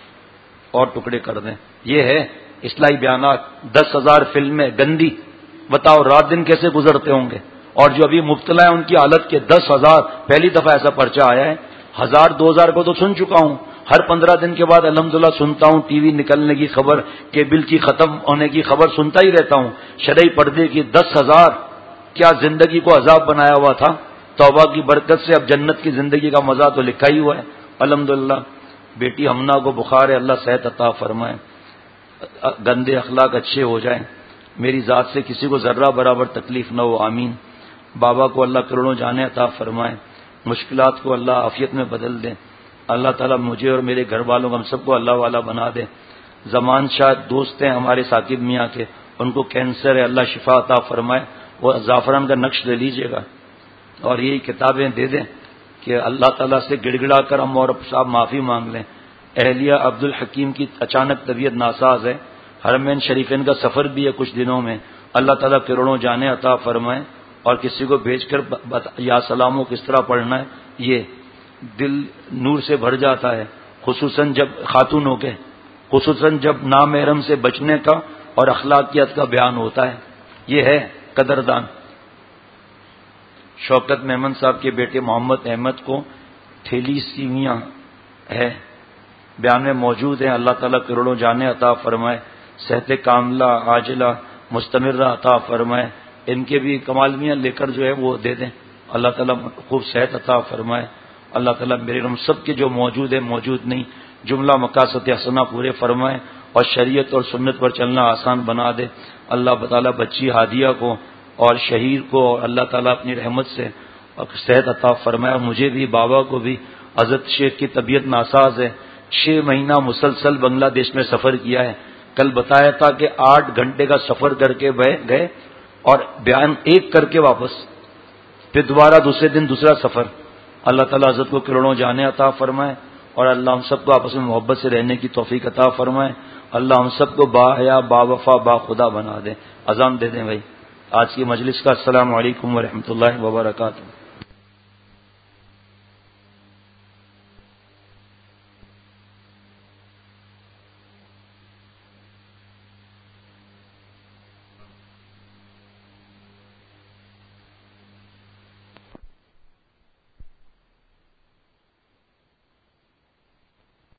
اور ٹکڑے کر دیں۔ یہ ہے اصلاحی بیانات۔ دس ہزار فلمیں گندی، بتاؤ رات دن کیسے گزرتے ہوں گے؟ اور جو ابھی مبتلا ہے ان کی حالت کے دس ہزار، پہلی دفعہ ایسا پرچہ آیا ہے۔ ہزار دو ہزار کو تو سن چکا ہوں، ہر پندرہ دن کے بعد الحمدللہ سنتا ہوں، ٹی وی نکلنے کی خبر، کیبل کی ختم ہونے کی خبر سنتا ہی رہتا ہوں۔ شرعی پردے کی دس ہزار، کیا زندگی کو عذاب بنایا ہوا تھا؟ توبہ کی برکت سے اب جنت کی زندگی کا مزہ تو لکھا ہی ہوا ہے الحمدللہ۔ بیٹی ہمنا کو بخار ہے، اللہ صحت عطا فرمائے، گندے اخلاق اچھے ہو جائیں، میری ذات سے کسی کو ذرہ برابر تکلیف نہ ہو، آمین۔ بابا کو اللہ کروڑوں جانے عطا فرمائے، مشکلات کو اللہ عافیت میں بدل دے، اللہ تعالیٰ مجھے اور میرے گھر والوں کو، ہم سب کو اللہ والا بنا دے۔ زمان شاہ دوست ہیں ہمارے ثاقب میاں کے، ان کو کینسر ہے، اللہ شفا عطا فرمائے۔ وہ زعفران کا نقش لے لیجئے گا اور یہی کتابیں دے دیں کہ اللہ تعالیٰ سے گڑ گڑا کر ہم اور صاحب معافی مانگ لیں۔ اہلیہ عبد الحکیم کی اچانک طبیعت ناساز ہے، حرمین شریفین کا سفر بھی ہے کچھ دنوں میں، اللہ تعالیٰ کروڑوں جانے عطا فرمائے۔ اور کسی کو بھیج کر یا سلاموں کس طرح پڑھنا ہے، یہ دل نور سے بھر جاتا ہے، خصوصاً جب خاتونوں کے، خصوصاً جب نامحرم سے بچنے کا اور اخلاقیات کا بیان ہوتا ہے۔ یہ ہے قدردان۔ شوکت محمد صاحب کے بیٹے محمد احمد کو تھیلی سیویاں ہے، بیان میں موجود ہیں، اللہ تعالیٰ کروڑوں جانے عطا فرمائے، صحت کاملہ عاجلہ مستمرہ عطا فرمائے۔ ان کے بھی کمال میاں لے کر جو ہے وہ دے دیں، اللہ تعالیٰ خوب صحت عطا فرمائے۔ اللہ تعالیٰ میرے ہم سب کے جو موجود ہے، موجود نہیں، جملہ مقاصد حسنہ پورے فرمائے اور شریعت اور سنت پر چلنا آسان بنا دے۔ اللہ تعالیٰ بچی ہادیہ کو اور شہیر کو اللہ تعالیٰ اپنی رحمت سے صحت عطا فرمائے، اور مجھے بھی، بابا کو بھی۔ حضرت شیخ کی طبیعت ناساز ہے، چھ مہینہ مسلسل بنگلہ دیش میں سفر کیا ہے، کل بتایا تھا کہ آٹھ گھنٹے کا سفر کر کے گئے اور بیان ایک کر کے واپس، پھر دوبارہ دوسرے دن دوسرا سفر۔ اللہ تعالیٰ حضرت کو کروڑوں جانے عطا فرمائے، اور اللہ ہم سب کو آپس میں محبت سے رہنے کی توفیق عطا فرمائے۔ اللہ ہم سب کو با حیا، با وفا، با خدا بنا دے۔ اذان دے دیں بھائی آج کی مجلس کا۔ السلام علیکم ورحمۃ اللہ وبرکاتہ۔